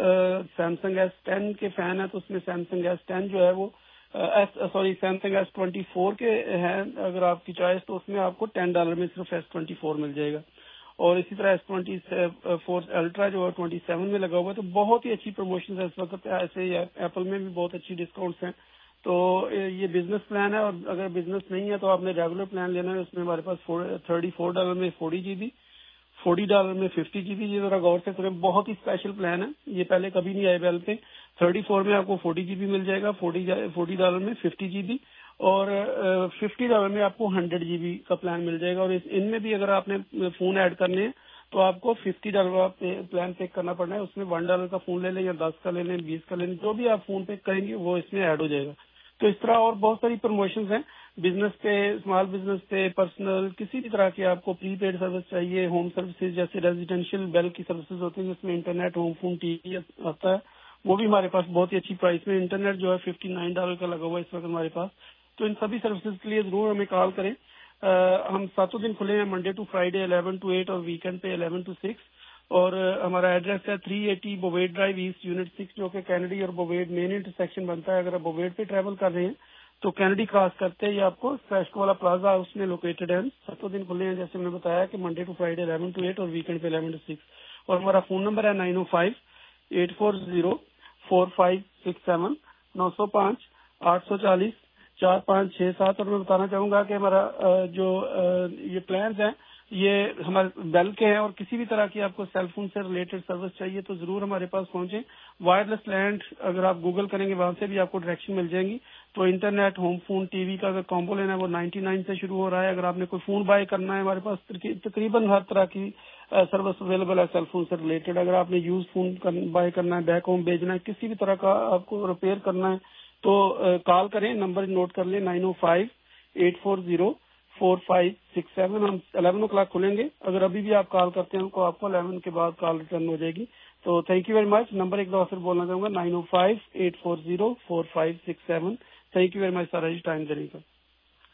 सैमसंग एस टेन के फैन है तो उसमें सैमसंग एस टेन जो है वो S sorry Samsung S twenty four के हैं अगर आपकी चॉइस, तो उसमें आपको टेन डॉलर में सिर्फ एस ट्वेंटी फोर मिल जाएगा। और इसी तरह एस ट्वेंटी फोर अल्ट्रा जो है ट्वेंटी सेवन में लगा हुआ है। तो बहुत ही अच्छी प्रमोशन है इस वक्त। ऐसे एप्पल में भी बहुत अच्छी डिस्काउंट्स हैं। तो ये बिजनेस प्लान है, और अगर बिजनेस नहीं है तो आपने रेगुलर प्लान लेना है। उसमें हमारे पास थर्टी फोर डॉलर में फोर्टी जीबी, फोर्टी डॉलर में फिफ्टी जीबी। ये जरा गौर से करें, बहुत ही स्पेशल प्लान है, ये पहले कभी नहीं आए बेल पे। थर्टी फोर में आपको फोर्टी जीबी मिल जाएगा, फोर्टी फोर्टी डॉलर में फिफ्टी जीबी, और फिफ्टी डॉलर में आपको हंड्रेड जीबी का प्लान मिल जाएगा। और इनमें भी अगर आपने फोन ऐड करने हैं तो आपको फिफ्टी डॉलर का प्लान पे करना पड़ना है। उसमें वन डॉलर का फोन ले लें या दस का ले लें, बीस का ले लें, जो भी आप फोन पे करेंगे वो इसमें ऐड हो जाएगा। तो इस तरह और बहुत सारी प्रमोशंस हैं बिजनेस पे, स्मॉल बिजनेस पे, पर्सनल, किसी भी तरह की आपको प्रीपेड सर्विस चाहिए, होम सर्विसेज जैसे रेजिडेंशियल बेल की सर्विसेज होती है जिसमें इंटरनेट, होम फोन, टीवी आता है, वो भी हमारे पास बहुत ही अच्छी प्राइस में। इंटरनेट जो है फिफ्टी नाइन डॉलर का लगा हुआ है इस वक्त हमारे पास। तो इन सभी सर्विसेज के लिए जरूर हमें कॉल करें। आ, हम सातों दिन खुले हैं, Monday to Friday eleven to eight और वीकेंड पे इलेवन टू सिक्स। और हमारा एड्रेस है three eighty Bovaird drive east unit six, जो कि कैनेडी और बोवेड मेन इंटरसेक्शन बनता है। अगर आप बोवेड पे ट्रैवल कर रहे हैं तो कैनेडी क्रॉस करते हैं, ये आपको फ्रेस्को वाला प्लाजा उसमें लोकेटेड है। सातों दिन खुले हैं, जैसे मैंने बताया कि Monday to Friday eleven to eight और वीकेंड पे इलेवन टू सिक्स। और हमारा फोन नंबर है nine oh five eight four zero four five six seven, नौ सौ पाँच आठ सौ चालीस चार पाँच छह सात। और मैं बताना चाहूंगा कि हमारा जो ये प्लान है ये हमारे बेल के हैं, और किसी भी तरह की आपको सेलफोन से रिलेटेड सर्विस चाहिए तो जरूर हमारे पास पहुंचे। वायरलेस लैंड अगर आप गूगल करेंगे वहां से भी आपको डायरेक्शन मिल जाएंगी। तो इंटरनेट, होम फोन, टीवी का अगर कॉम्बो लेना है वो निन्यानवे से शुरू हो रहा है। अगर आपने कोई फोन बाय करना है, हमारे पास तकरीबन हर तरह की सर्विस अवेलेबल है सेलफोन से रिलेटेड। अगर आपने यूज फोन बाय करना है, बैक होम भेजना है, किसी भी तरह का आपको रिपेयर करना है तो कॉल करें, नंबर नोट कर लें nine oh five eight four zero four five six seven. हम इलेवन ओ क्लाक खुलेंगे। अगर अभी भी आप कॉल करते हैं तो आपको इलेवन के बाद कॉल रिटर्न हो जाएगी। तो thank you very much. Number एक दो फिर बोलना चाहूंगा nine oh five eight four zero four five six seven. Thank you very much सारा जी टाइम देने का।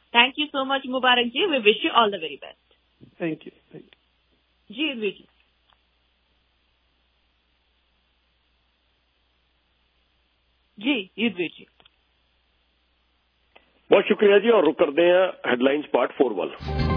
Thank you so much Mubarak ji, we wish you all the very best. Thank you thank you जी युद्धवीर जी। जी युद्धवीर जी बहुत शुक्रिया जी। और रुक करते हैं हेडलाइंस पार्ट फोर वाल।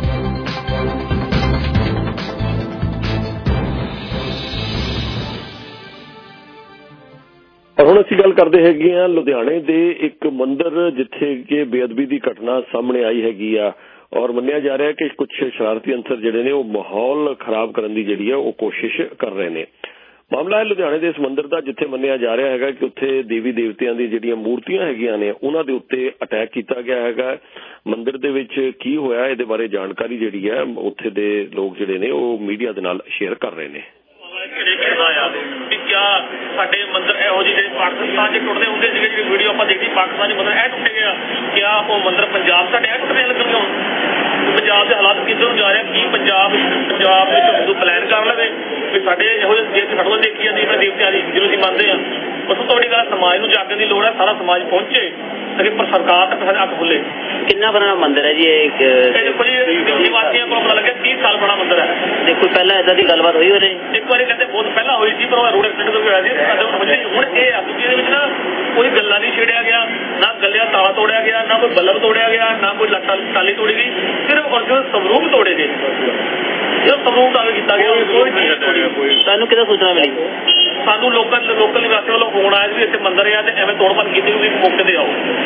और ਹੁਣ ਅਸੀਂ ਗੱਲ ਕਰਦੇ ਹੈਗੇ ਆ ਲੁਧਿਆਣੇ ਦੇ ਇੱਕ ਮੰਦਿਰ ਜਿੱਥੇ ਕਿ ਬੇਅਦਬੀ ਦੀ ਘਟਨਾ ਸਾਹਮਣੇ ਆਈ ਹੈਗੀ ਆ ਔਰ ਮੰਨਿਆ ਜਾ ਰਿਹਾ ਕਿ ਕੁਝ ਸ਼ਰਾਰਤੀ ਅੰਸਰ ਜਿਹੜੇ ਨੇ ਉਹ ਮਾਹੌਲ ਖਰਾਬ ਕਰਨ ਦੀ ਜਿਹੜੀ ਆ ਉਹ ਕੋਸ਼ਿਸ਼ ਕਰ ਰਹੇ ਨੇ। ਮਾਮਲਾ ਹੈ ਲੁਧਿਆਣੇ ਦੇ ਇਸ ਮੰਦਿਰ ਦਾ ਜਿੱਥੇ ਮੰਨਿਆ ਜਾ ਰਿਹਾ ਹੈਗਾ ਕਿ ਉੱਥੇ ਦੇਵੀ ਦੇਵਤਿਆਂ ਦੀ ਜਿਹੜੀਆਂ ਮੂਰਤੀਆਂ ਹੈਗੀਆਂ ਨੇ ਉਹਨਾਂ ਦੇ ਉੱਤੇ ਅਟੈਕ ਕੀਤਾ ਗਿਆ ਹੈਗਾ। ਮੰਦਿਰ ਦੇ ਵਿੱਚ ਕੀ ਹੋਇਆ ਇਹਦੇ ਬਾਰੇ ਜਾਣਕਾਰੀ ਜਿਹੜੀ ਹੈ ਉੱਥੇ ਦੇ ਲੋਕ ਜਿਹੜੇ ਨੇ ਉਹ ਮੀਡੀਆ ਦੇ ਨਾਲ ਸ਼ੇਅਰ ਕਰ ਰਹੇ ਨੇ। क्या साडे मंदिर इहो ਜਿਹੇ पाकिस्तान च टुटदे ਹੁੰਦੇ ਸੀਗੇ ਜਿਹੜੀ ਵੀਡੀਓ ਆਪਾਂ ਦੇਖੀ ਪਾਕਿਸਤਾਨ ਦੇ ਮੰਦਿਰ ਇਹ ਟੁੱਟ ਗਿਆ ਕਿਆ ਉਹ ਮੰਦਿਰ ਪੰਜਾਬ ਸਾਡੇ ਇਹ ਟੁੱਟਣੇ ਲੱਗਣਗੇ ਹੁਣ ਪੰਜਾਬ ਦੇ ਹਾਲਾਤ ਕਿੱਧਰ ਨੂੰ ਜਾ ਰਹੇ ਕੀ ਪੰਜਾਬ ਪੰਜਾਬ ਵਿੱਚ ਹਿੰਦੂ ਪਲਾਨ ਕਰ ਲਵੇ ਵੀ ਸਾਡੇ ਇਹੋ ਜਿਹੇ ਜੇ ਸਾਡੇ ਕੋਲ ਦੇਖੀ ਜਾਂਦੀ ਆਪਣੇ ਦੇਵਤਿਆਂ ਦੀ ਜਿਹਨੂੰ ਅਸੀਂ ਮੰਨਦੇ ਹਾਂ ਉਸ ਤੋਂ ਵੱਡੀ ਗੱਲ ਸਮਾਜ ਨੂੰ ਜਾਗਣ ਦੀ ਲੋੜ ਹੈ ਸਾਰਾ ਸਮਾਜ ਪਹੁੰਚੇ ਤਾਂ ਕਿ ਪਰ ਸਰਕਾਰ ਤੱਕ ਸਾਡੇ ਅੱਖ ਖੁੱਲੇ। ਕਿੰਨਾ ਬੜਾ ਮੰਦਿਰ ਹੈ ਜੀ ਇਹ? ਦੇਖੋ ਜੀ ਦਿੱਲੀ ਵਾਸੀਆਂ ਕੋਲ ਪਤਾ ਲੱਗਿਆ तीस ਸਾਲ ਬੜਾ ਮੰਦਿਰ ਹੈ। ਦੇਖੋ ਪਹਿਲਾਂ ਇਦਾਂ ਦੀ ਗੱਲਬਾਤ ਹੋਈ ਹੋਰੇ ਇੱਕ ਵਾਰੀ ਕਹਿੰਦੇ ਬਹੁਤ ਪਹਿਲਾਂ ਹੋਈ ਸੀ ਪਰ ਉਹ ਰੋਡ ਐਕਸੀਡੈਂਟ ਤੋਂ ਹੋਇਆ ਸੀ। ਹੁਣ ਇਹ ਆ ਕਿ ਇਹਦੇ ਵਿੱਚ ਨਾ ਕੋਈ ਗੱਲਾਂ ਨਹੀਂ ਛੇੜਿਆ ਗਿਆ ਨਾ ਗੱਲਿਆ ਤਾਲਾ ਤੋੜਿਆ ਗਿਆ ਨਾ ਕੋਈ ਬੱਲਬ ਤੋੜਿਆ ਗਿਆ ਨਾ ਕੋਈ ਲੱਟਾ ਟਾਲੀ ਤੋੜੀ ਗਈ ਸਿਰਫ ਔਰ ਸਵਰੂਪ ਤੋੜੇ ਗਏ ਜੋ ਸਵਰੂਪ ਦਾਅਵੇ ਕੀਤਾ ਗਿਆ ਕੋਈ ਚੀਜ਼ ਸਾਨੂੰ ਕਿਹਦਾ ਸੂਚਨਾ ਮਿਲੀ ਸਾਨੂੰ ਲੋਕਲ ਲੋਕਲ ਨਿਵਾਸੀਆਂ ਵੱਲੋਂ ਫੋਨ ਆਇਆ ਵੀ ਇੱਥੇ ਮੰਦਿਰ ਆ ਤੇ ਐਵੇਂ ਤੋੜ ਭੰਨ ਕੀਤੀ ਵੀ ਮੌਕੇ ਤੇ ਆਓ।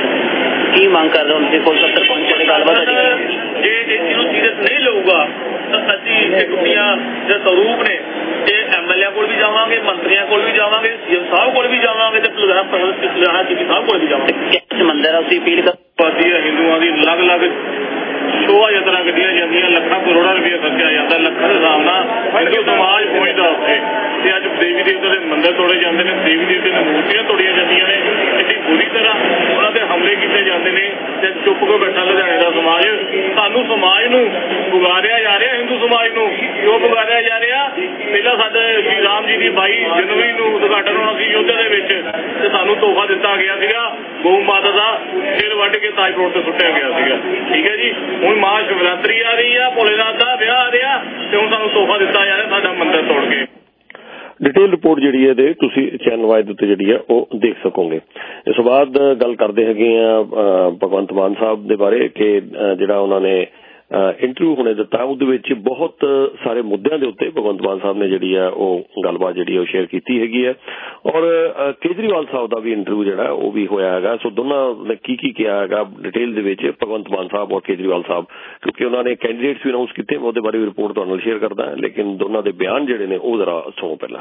ਕੀ ਮੰਗ ਕਰ ਰਹੇ ਹੋ ਤੁਸੀਂ ਕੋਲ ਸੱਤਰ ਪਹੁੰਚੇ ਦੀ ਗੱਲਬਾਤ ਜੇ ਇਹਨੂੰ ਸੀਰੀਅਸ ਨਹੀਂ ਲਊਗਾ ਤਾਂ ਅਸੀਂ ਇਹ ਦੁਨੀਆ ਦੇ ਸਰੂਪ ਨੇ ਇਹ ਐਮਐਲਏ ਕੋਲ ਵੀ ਜਾਵਾਂਗੇ ਮੰਤਰੀਆਂ ਕੋਲ ਵੀ ਜਾਵਾਂਗੇ ਸੀਐਮ ਸਾਹਿਬ ਕੋਲ ਵੀ ਜਾਵਾਂਗੇ ਤੇ ਲੁਧਿਆਣਾ ਲੁਧਿਆਣਾ ਸਿਟੀ ਸਾਹਿਬ ਕੋਲ ਵੀ ਜਾਵਾਂਗੇ। ਕਿਸ ਮੰਦਿਰ ਅਸੀਂ ਅਪੀਲ ਕਰਦੀ ਹੈ ਹਿੰਦੂਆਂ ਦੀ ਅਲੱਗ ਅਲੱਗ ਸ਼ੋਭਾ ਯਾਤਰਾ ਕੱਢੀਆਂ ਜਾਂਦੀਆਂ ਲੱਖਾਂ ਕਰੋੜਾਂ ਰੁਪਏ ਖਰਚਿਆ ਜਾਂਦਾ ਲੱਖਾਂ ਦੇ ਹਿਸਾਬ ਨਾਲ ਹਿੰਦੂ ਸਮਾਜ ਪਹੁੰਚਦਾ ਉੱਥੇ ਤੇ ਅੱਜ ਦੇਵੀ ਦੇਵਤੇ ਦੇ ਮੰਦਿਰ ਤੋੜੇ ਜਾਂਦੇ ਨੇ ਦੇਵੀ ਦੇਵਤੇ ਦੀਆਂ ਮੂਰਤੀਆਂ ਤੋੜੀਆਂ ਜਾਂਦੀਆਂ ਨੇ ਐਡੀ ਬੁਰੀ ਤਰ੍ਹਾਂ ਉਹਨਾਂ ਤੇ ਹਮਲੇ ਕੀਤੇ ਜਾਂਦੇ ਨੇ ਤੇ ਚੁੱਪ ਕੇ ਬੈਠਾ ਲੁਧਿਆਣੇ ਦਾ ਸਮਾਜ ਸਾਨੂੰ ਸਮਾਜ ਨੂੰ ਪੁਗਾਰਿਆ ਜਾ ਰਿਹਾ ਹਿੰਦੂ ਸਮਾਜ ਨੂੰ ਕਿਉਂ ਪੁਗਾਰਿਆ ਜਾ ਰਿਹਾ ਪਹਿਲਾਂ ਸਾਡੇ ਸ਼੍ਰੀ ਰਾਮ ਜੀ ਦੀ ਬਾਈ ਜਨਵਰੀ ਨੂੰ ਉਦਘਾਟਨ ਹੋਣਾ ਸੀ ਯੋਧਾ ਦੇ ਵਿੱਚ ਤੇ ਸਾਨੂੰ ਤੋਹਫਾ ਦਿੱਤਾ ਗਿਆ ਸੀਗਾ ਗਊ ਮਾਤਾ ਦਾ ਸਿਰ ਵੱਢ ਕੇ ਤਾਜ ਰੋਡ ਤੇ ਸੁੱਟਿਆ ਗਿਆ ਸੀਗਾ। ਠੀਕ ਹੈ ਜੀ ਹੁਣ ਮਹਾ ਸ਼ਿਵਰਾਤਰੀ ਆ ਰਹੀ ਆ ਭੋਲੇਨਾਥ ਦਾ ਵਿਆਹ ਆ ਰਿਹਾ ਤੇ ਹੁਣ ਸਾਨੂੰ ਤੋਹਫਾ ਦਿੱਤਾ ਜਾ ਰਿਹਾ ਸਾਡਾ ਮੰਦਿਰ ਤੋੜ ਕੇ। ਡਿਟੇਲ ਰਿਪੋਰਟ ਜਿਹੜੀ ਹੈ ਦੇ ਤੁਸੀਂ ਚੈਨਲ ਵਾਈਜ਼ ਉੱਤੇ ਜਿਹੜੀ ਹੈ ਉਹ ਦੇਖ ਸਕੋਗੇ। ਇਸ ਤੋਂ ਬਾਅਦ ਗੱਲ ਕਰਦੇ ਹੈਗੇ ਆ ਭਗਵੰਤ ਮਾਨ ਸਾਹਿਬ ਦੇ ਬਾਰੇ ਕਿ ਜਿਹੜਾ ਉਹਨਾਂ ਨੇ ਇੰਟਰਵਿਊ ਹੁਣੇ ਦਿੱਤਾ ਉਹਦੇ ਵਿੱਚ ਬਹੁਤ ਸਾਰੇ ਮੁੱਦਿਆਂ ਦੇ ਉੱਤੇ ਭਗਵੰਤ ਮਾਨ ਸਾਹਿਬ ਨੇ ਜਿਹੜੀ ਹੈ ਉਹ ਗੱਲਬਾਤ ਜਿਹੜੀ ਉਹ ਸ਼ੇਅਰ ਕੀਤੀ ਹੈਗੀ ਹੈ ਔਰ ਕੇਜਰੀਵਾਲ ਸਾਹਿਬ ਦਾ ਵੀ ਇੰਟਰਵਿਊ ਜਿਹੜਾ ਉਹ ਵੀ ਹੋਇਆ ਹੈਗਾ। ਸੋ ਦੋਨਾਂ ਨੇ ਕੀ ਕੀ ਕਿਹਾ ਹੈਗਾ ਡਿਟੇਲ ਦੇ ਵਿੱਚ ਭਗਵੰਤ ਮਾਨ ਸਾਹਿਬ ਔਰ ਕੇਜਰੀਵਾਲ ਸਾਹਿਬ ਕਿਉਂਕਿ ਉਹਨਾਂ ਨੇ ਕੈਂਡੀਡੇਟਸ ਵੀ ਅਨਾਉਂਸ ਕੀਤੇ ਉਹਦੇ ਬਾਰੇ ਵੀ ਰਿਪੋਰਟ ਤੁਹਾਨੂੰ ਨਾਲ ਸ਼ੇਅਰ ਕਰਦਾ ਲੇਕਿਨ ਦੋਨਾਂ ਦੇ ਬਿਆਨ ਜਿਹੜੇ ਨੇ ਉਹ ਜ਼ਰਾ ਸੁਣੋ ਪਹਿਲਾਂ।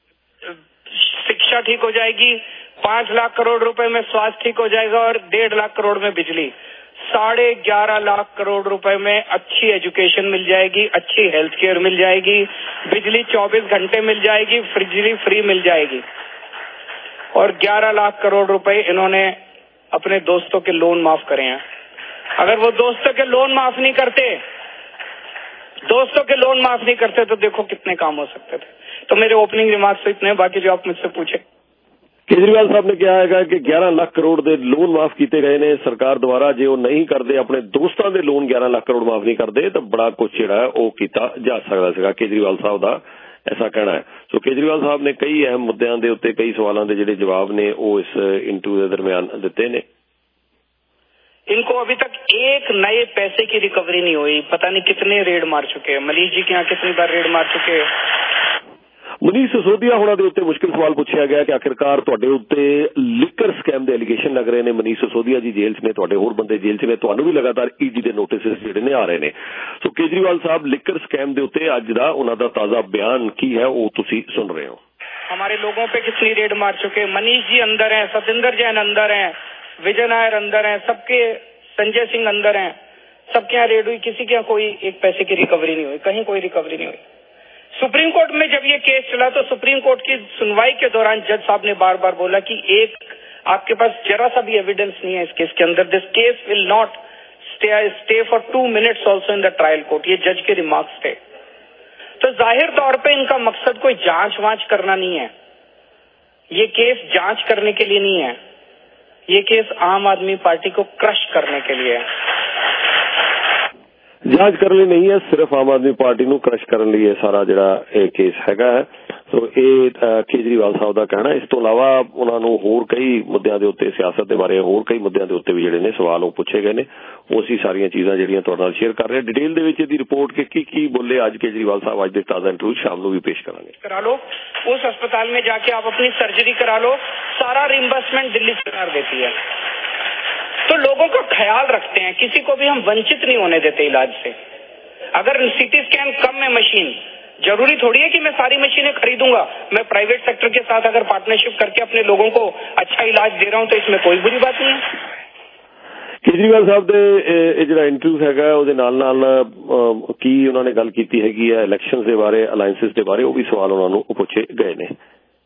शिक्षा ठीक हो जाएगी, पांच लाख करोड़ रुपए में स्वास्थ्य ठीक हो जाएगा और डेढ़ लाख करोड़ में बिजली, साढ़े ग्यारह लाख करोड़ रुपए में अच्छी एजुकेशन मिल जाएगी, अच्छी हेल्थ केयर मिल जाएगी, बिजली चौबीस घंटे मिल जाएगी, बिजली फ्री मिल जाएगी और ग्यारह लाख करोड़ रुपए इन्होंने अपने दोस्तों के लोन माफ करे हैं। अगर वो दोस्तों के लोन माफ नहीं करते दोस्तों के लोन माफ नहीं करते तो देखो कितने काम हो सकते थे। तो मेरे ओपनिंग रिमार्क्स तो इतने हैं, बाकी जो आप मुझसे पूछे। ਕੇਜਰੀਵਾਲ ਸਾਹਿਬ ਨੇ ਕਿਹਾ ਹੈਗਾ ਕਿ ਗਿਆਰਾਂ ਲੱਖ ਕਰੋੜ ਦੇ ਲੋਨ ਮਾਫ ਕੀਤੇ ਗਏ ਨੇ ਸਰਕਾਰ ਦੁਆਰਾ ਜੇ ਉਹ ਨਹੀਂ ਕਰਦੇ ਆਪਣੇ ਦੋਸਤਾਂ ਦੇ ਲੋਨ ਗਿਆਰਾਂ ਲੱਖ ਕਰੋੜ ਮਾਫ ਨਹੀਂ ਕਰਦੇ ਤਾਂ ਬੜਾ ਕੁਝ ਜਿਹੜਾ ਉਹ ਕੀਤਾ ਜਾ ਸਕਦਾ ਸੀਗਾ। ਕੇਜਰੀਵਾਲ ਸਾਹਿਬ ਦਾ ਐਸਾ ਕਹਿਣਾ ਹੈ। ਸੋ ਕੇਜਰੀਵਾਲ ਸਾਹਿਬ ਨੇ ਕਈ ਅਹਿਮ ਮੁੱਦਿਆਂ ਦੇ ਉੱਤੇ ਕਈ ਸਵਾਲਾਂ ਦੇ ਜਿਹੜੇ ਜਵਾਬ ਨੇ ਉਹ ਇਸ ਇੰਟਰਵਿਊ ਦੇ ਦਰਮਿਆਨ ਦਿੱਤੇ ਨੇ। इनको अभी तक एक नए पैसे की रिकवरी नहीं हुई, पता नहीं कितने रेड मार चुके हैं, मनीष जी के यहाँ कितनी बार रेड मार चुके हैं। ਮਨੀਸ਼ ਸਿਸੋਦੀਆ ਹੋਣਾ ਦੇ ਉੱਤੇ ਮੁਸ਼ਕਿਲ ਸਵਾਲ ਪੁੱਛਿਆ ਗਿਆ ਕਿ ਆਖਿਰਕਾਰ ਤੁਹਾਡੇ ਉੱਤੇ ਲਿਕਰ ਸਕੈਮ ਦੇ ਐਲੀਗੇਸ਼ਨ ਲੱਗ ਰਹੇ ਨੇ। ਮਨੀਸ਼ ਸਿਸੋਦੀਆ ਜੀ ਜੇਲ੍ਹ 'ਚ ਨੇ, ਤੁਹਾਡੇ ਹੋਰ ਬੰਦੇ ਜੇਲ੍ਹ 'ਚ ਨੇ, ਤੁਹਾਨੂੰ ਵੀ ਲਗਾਤਾਰ ਈਡੀ ਦੇ ਨੋਟਿਸ ਜਿਹੜੇ ਨੇ ਆ ਰਹੇ ਨੇ। ਸੋ ਕੇਜਰੀਵਾਲ ਸਾਹਿਬ ਲਿਕਰ ਸਕੈਮ ਦੇ ਉੱਤੇ ਅੱਜ ਦਾ ਉਹਨਾਂ ਦਾ ਤਾਜ਼ਾ ਬਿਆਨ ਕੀ ਹੈ ਉਹ ਤੁਸੀਂ ਸੁਣ ਰਹੇ ਹੋ। हमारे लोगों पे कितनी रेड मार चुके हैं, मनीष जी अंदर हैं, सतेंद्र जैन अंदर हैं, विजय नायर अंदर हैं, सबके संजय सिंह अंदर हैं, सबके यहाँ रेड हुई, किसी के यहाँ कोई एक पैसे की रिकवरी नहीं हुई, कहीं कोई रिकवरी नहीं हुई। सुप्रीम कोर्ट में जब ये केस चला तो सुप्रीम कोर्ट की सुनवाई के दौरान जज साहब ने बार बार बोला कि एक आपके पास जरा सा भी एविडेंस नहीं है इस केस के अंदर, this case will not stay stay for two minutes also in the trial court. ये जज के रिमार्क्स थे। तो जाहिर तौर पे इनका मकसद कोई जांच वांच करना नहीं है, ये केस जांच करने के लिए नहीं है, ये केस आम आदमी पार्टी को क्रश करने के लिए है। ਜਾਂਚ ਕਰਨ ਲਈ ਨਹੀਂ ਹੈ, ਸਿਰਫ ਆਮ ਆਦਮੀ ਪਾਰਟੀ ਨੂੰ ਕ੍ਰਸ਼ ਕਰਨ ਲਈ ਇਹ ਸਾਰਾ ਜਿਹੜਾ ਇਹ ਕੇਸ ਹੈਗਾ ਹੈ। ਸੋ ਇਹ ਕੇਜਰੀਵਾਲ ਸਾਹਿਬ ਦਾ ਕਹਿਣਾ। ਇਸ ਤੋਂ ਇਲਾਵਾ ਉਹਨਾਂ ਨੂੰ ਹੋਰ ਕਈ ਮੁੱਦਿਆਂ ਦੇ ਉੱਤੇ, ਸਿਆਸਤ ਦੇ ਬਾਰੇ ਹੋਰ ਕਈ ਮੁੱਦਿਆਂ ਦੇ ਉੱਤੇ ਵੀ ਜਿਹੜੇ ਨੇ ਸਵਾਲ ਉਹ ਪੁੱਛੇ ਗਏ ਨੇ। ਉਸੇ ਸਾਰੀਆਂ ਚੀਜ਼ਾਂ ਜਿਹੜੀਆਂ ਤੁਹਾਡੇ ਨਾਲ ਸ਼ੇਅਰ ਕਰ ਰਹੇ ਡਿਟੇਲ ਦੇ ਵਿੱਚ ਇਹਦੀ ਰਿਪੋਰਟ ਕਿ ਕੀ ਕੀ ਬੋਲੇ ਅੱਜ ਕੇਜਰੀਵਾਲ ਸਾਹਿਬ, ਅੱਜ ਦੇ ਤਾਜ਼ਾ ਇੰਟਰਵਿਊ ਸ਼ਾਮ ਨੂੰ ਵੀ पेश करेंगे। करा लो, उस अस्पताल में जाके आप अपनी सर्जरी करा लो, सारा रिम्बर्समेंट दिल्ली सरकार देती है। तो लोगों का ख्याल रखते हैं, किसी को भी हम वंचित नहीं होने देते इलाज से। अगर सीटी स्कैन कम में मशीन, जरूरी थोड़ी है कि मैं सारी मशीनें खरीदूंगा। मैं प्राइवेट सेक्टर के साथ अगर पार्टनरशिप करके अपने लोगों को अच्छा इलाज दे रहा हूं तो इसमें कोई बुरी बात नहीं है। ਕੇਜਰੀਵਾਲ ਸਾਹਿਬ ਦੇ ਇਹ ਜਿਹੜਾ ਇੰਟਰਵਿਊ ਹੈਗਾ ਉਹਦੇ ਨਾਲ ਨਾਲ ਕੀ ਉਹਨਾਂ ਨੇ ਗੱਲ ਕੀਤੀ ਹੈਗੀ ਹੈ ਇਲੈਕਸ਼ਨਸ ਦੇ ਬਾਰੇ, ਅਲਾਇੰਸਿਸ ਦੇ ਬਾਰੇ, ਉਹ ਵੀ ਸਵਾਲ ਉਹਨਾਂ ਨੂੰ ਪੁੱਛੇ ਗਏ ਨੇ।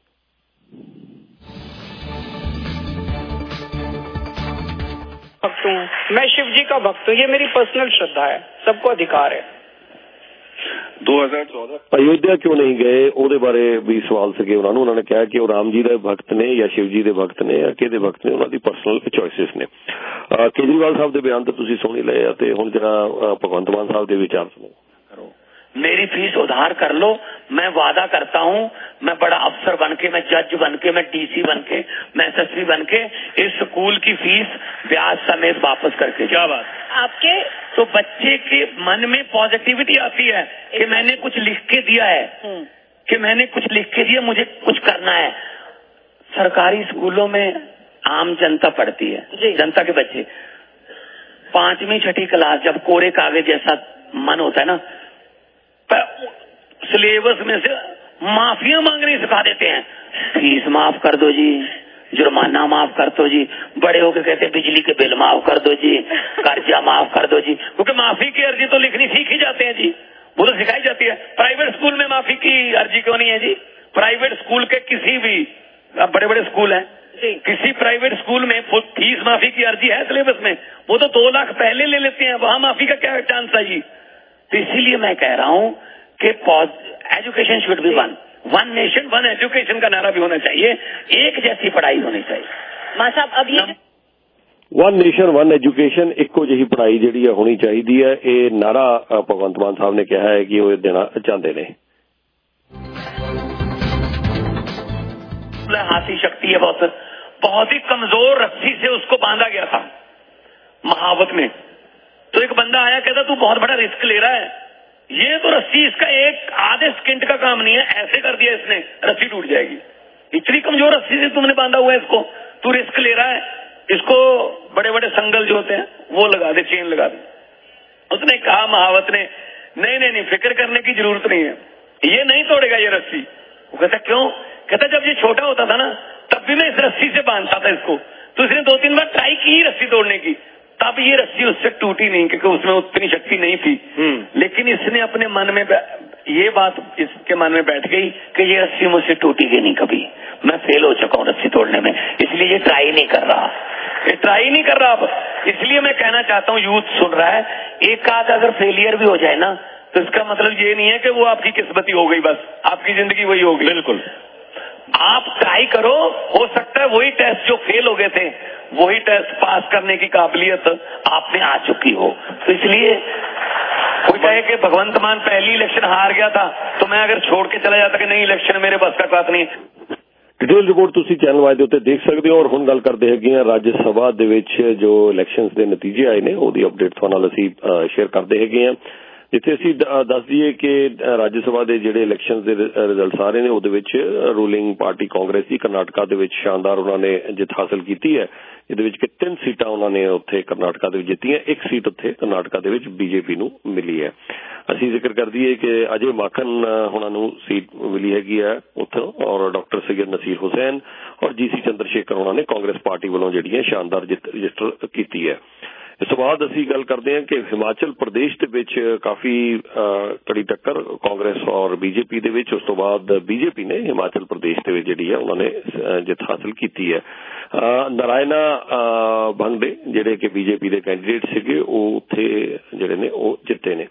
भक्त हूँ, मैं शिव जी का भक्त हूँ, ये मेरी पर्सनल श्रद्धा है, सबको अधिकार है। दो हज़ार चौदह अयोध्या क्यों नहीं गए ਉਹਦੇ ਬਾਰੇ ਵੀ ਸਵਾਲ ਸੀਗੇ ਉਹਨਾਂ ਨੂੰ। ਉਹਨਾਂ ਨੇ ਕਿਹਾ ਕਿ ਉਹ ਰਾਮ ਜੀ ਦੇ ਭਗਤ ਨੇ ਜਾਂ शिव जी ਦੇ ਭਗਤ ਨੇ ਜਾਂ ਕਿਹਦੇ ਭਗਤ ਨੇ, ਉਹਨਾਂ ਦੀ ਪਰਸਨਲ ਚੋਇਸਿਸ ਨੇ। ਕੇਜਰੀਵਾਲ ਸਾਹਿਬ ਦੇ ਬਿਆਨ ਤਾਂ ਤੁਸੀਂ ਸੁਣ ਹੀ ਲਏ ਆ ਤੇ ਹੁਣ ਜਿਹੜਾ ਭਗਵੰਤ ਮਾਨ ਸਾਹਿਬ ਦੇ ਵਿਚਾਰ ਸੁਣੋ। मेरी फीस उधार कर लो, मैं वादा करता हूँ मैं बड़ा अफसर बन के, मैं जज बन के, मैं डीसी बन के, मैं एसएसपी बन के इस स्कूल की फीस ब्याज समेत वापस करके। क्या बात आपके? तो बच्चे के मन में पॉजिटिविटी आती है कि मैंने कुछ लिख के दिया है, कि मैंने कुछ लिख के दिया, मुझे कुछ करना है। सरकारी स्कूलों में आम जनता पढ़ती है, जनता के बच्चे पांचवी छठी क्लास जब कोरे कागज जैसा मन होता है ना, सिलेबस में से माफिया मांगनी सिखा देते हैं। फीस माफ कर दो जी, जुर्माना माफ कर दो जी, बड़े होकर कहते हैं बिजली के बिल माफ कर दो जी, कर्जा माफ कर दो जी, क्योंकि माफी की अर्जी तो लिखनी सीख ही जाते हैं जी, वो तो सिखाई जाती है। प्राइवेट स्कूल में माफी की अर्जी क्यों नहीं है जी? प्राइवेट स्कूल के किसी भी, बड़े बड़े स्कूल हैं, किसी प्राइवेट स्कूल में फीस माफी की अर्जी है सिलेबस में, वो तो दो लाख पहले ले लेते हैं, वहां माफी का क्या चांस है जी? तो इसीलिए मैं कह रहा हूँ कि education should be one, one nation one education का नारा भी होना चाहिए, एक जैसी पढ़ाई होनी चाहिए। मां साहब अब ये वन नेशन वन एजुकेशन ਇੱਕੋ ਜਿਹੀ ਪੜ੍ਹਾਈ ਜਿਹੜੀ ਹੈ ਹੋਣੀ ਚਾਹੀਦੀ ਹੈ, ਇਹ ਨਾਰਾ ਭਗਵੰਤ ਮਾਨ ਸਾਹਿਬ ਨੇ ਕਿਹਾ ਹੈ ਕਿ ਉਹ ਇਹ ਦੇਣਾ ਚਾਹੁੰਦੇ ਨੇ। हाथी शक्ति है बहुत, बहुत ही कमजोर रस्सी से उसको बांधा गया था महावत में। तो एक बंदा आया कहता तू बहुत बड़ा रिस्क ले रहा है, ये तो रस्सी इसका एक आधे सेकंड का काम नहीं है, ऐसे कर दिया इसने रस्सी टूट जाएगी। इतनी कमजोर रस्सी से तुमने बांधा हुआ है इसको, तू रिस्क ले रहा है, इसको बड़े बड़े संगल जो होते हैं वो लगा दे, चेन लगा दे। उसने कहा महावत ने नहीं नहीं नहीं फिक्र करने की जरूरत नहीं है, ये नहीं तोड़ेगा ये रस्सी। वो कहता क्यों? कहता जब ये छोटा होता था ना तब भी मैं इस रस्सी से बांधता था इसको, तो इसने दो तीन बार ट्राई की रस्सी तोड़ने की, तब ये रस्सी उससे टूटी नहीं क्योंकि उसमें उतनी शक्ति नहीं थी। लेकिन इसने अपने मन में ये बात इसके मन में बैठ गई कि ये रस्सी मुझसे टूटेगी नहीं कभी, मैं फेल हो चुका हूँ रस्सी तोड़ने में, इसलिए ये ट्राई नहीं कर रहा, ये ट्राई नहीं कर रहा अब। इसलिए मैं कहना चाहता हूँ यूथ सुन रहा है, एक आध अगर फेलियर भी हो जाए ना तो इसका मतलब ये नहीं है कि वो आपकी किस्मती हो गई, बस आपकी जिंदगी वही हो गई। बिल्कुल आप ट्राई करो, हो सकता है वही टेस्ट जो फेल हो गए थे वही टेस्ट पास करने की काबिलियत आप में आ चुकी हो। तो इसलिए कोई कहे कि भगवंत मान पहली इलेक्शन हार गया था तो मैं अगर छोड़ के चला जाता कि नहीं इलेक्शन मेरे बस का बात नहीं। ਡਿਟੇਲ ਰਿਪੋਰਟ ਤੁਸੀਂ ਚੈਨਲ ਵਾਈਜ਼ ਦੇ ਉੱਤੇ ਦੇਖ ਸਕਦੇ ਹੋ। ਔਰ ਹੁਣ ਗੱਲ ਕਰਦੇ ਹੈਗੇ ਆ ਰਾਜ ਸਭਾ ਦੇ ਵਿੱਚ ਜੋ ਇਲੈਕਸ਼ਨਸ ਦੇ ਨਤੀਜੇ ਆਏ ਨੇ ਉਹਦੀ ਅਪਡੇਟ ਤੁਹਾਨੂੰ ਨਾਲ ਅਸੀਂ ਸ਼ੇਅਰ ਕਰਦੇ ਹੈਗੇ ਆ, ਜਿੱਥੇ ਅਸੀਂ ਦੱਸ ਦਈਏ ਕਿ ਰਾਜ ਸਭਾ ਦੇ ਜਿਹੜੇ ਇਲੈਕਸ਼ਨ ਦੇ ਰਿਜ਼ਲਟਸ ਆ ਰਹੇ ਨੇ ਉਹਦੇ ਵਿੱਚ ਰੂਲਿੰਗ ਪਾਰਟੀ ਕਾਂਗਰਸ ਦੀ ਕਰਨਾਟਕਾ ਦੇ ਵਿੱਚ ਸ਼ਾਨਦਾਰ ਉਹਨਾਂ ਨੇ ਜਿੱਤ ਹਾਸਲ ਕੀਤੀ ਹੈ। ਇਹਦੇ ਵਿੱਚ ਕਿ ਤਿੰਨ ਸੀਟਾਂ ਉਹਨਾਂ ਨੇ ਉੱਥੇ ਕਰਨਾਟਕਾ ਦੇ ਵਿੱਚ ਜਿੱਤੀਆਂ, ਇੱਕ ਸੀਟ ਉੱਥੇ ਕਰਨਾਟਕਾ ਦੇ ਵਿੱਚ ਬੀਜੇਪੀ ਨੂੰ ਮਿਲੀ ਹੈ। ਅਸੀਂ ਜ਼ਿਕਰ ਕਰ ਦਈਏ ਕਿ ਅਜੇ ਮਾਖਨ ਉਹਨਾਂ ਨੂੰ ਸੀਟ ਮਿਲੀ ਹੈਗੀ ਹੈ ਉੱਥੋਂ, ਔਰ ਡਾਕਟਰ ਸੈਯਦ ਨਸੀਰ ਹੁਸੈਨ ਔਰ ਜੀ ਸੀ ਚੰਦਰ ਸ਼ੇਖਰ ਉਹਨਾਂ ਨੇ ਕਾਂਗਰਸ ਪਾਰਟੀ ਵੱਲੋਂ ਜਿਹੜੀ ਹੈ ਸ਼ਾਨਦਾਰ ਜਿੱਤ ਰਜਿਸਟਰ ਕੀਤੀ ਹੈ। ਇਸ ਤੋਂ ਬਾਅਦ ਅਸੀਂ ਗੱਲ ਕਰਦੇ ਹਾਂ ਕਿ ਹਿਮਾਚਲ ਪ੍ਰਦੇਸ਼ ਦੇ ਵਿੱਚ ਕਾਫੀ ਕੜੀ ਟੱਕਰ ਕਾਂਗਰਸ ਔਰ ਬੀਜੇਪੀ ਦੇ ਵਿੱਚ। ਉਸ ਤੋਂ ਬਾਅਦ ਬੀਜੇਪੀ ਨੇ ਹਿਮਾਚਲ ਪ੍ਰਦੇਸ਼ ਦੇ ਵਿੱਚ ਜਿਹੜੀ ਹੈ ਉਹਨਾਂ ਨੇ ਜਿੱਤ ਹਾਸਲ ਕੀਤੀ ਹੈ। ਨਾਰਾਇਣਾ ਭੰਗੜੇ ਜਿਹੜੇ ਕਿ ਬੀਜੇਪੀ ਦੇ ਕੈਂਡੀਡੇਟ ਸੀਗੇ ਉਹ ਉੱਥੇ ਜਿਹੜੇ ਨੇ ਉਹ ਜਿੱਤੇ ਨੇ।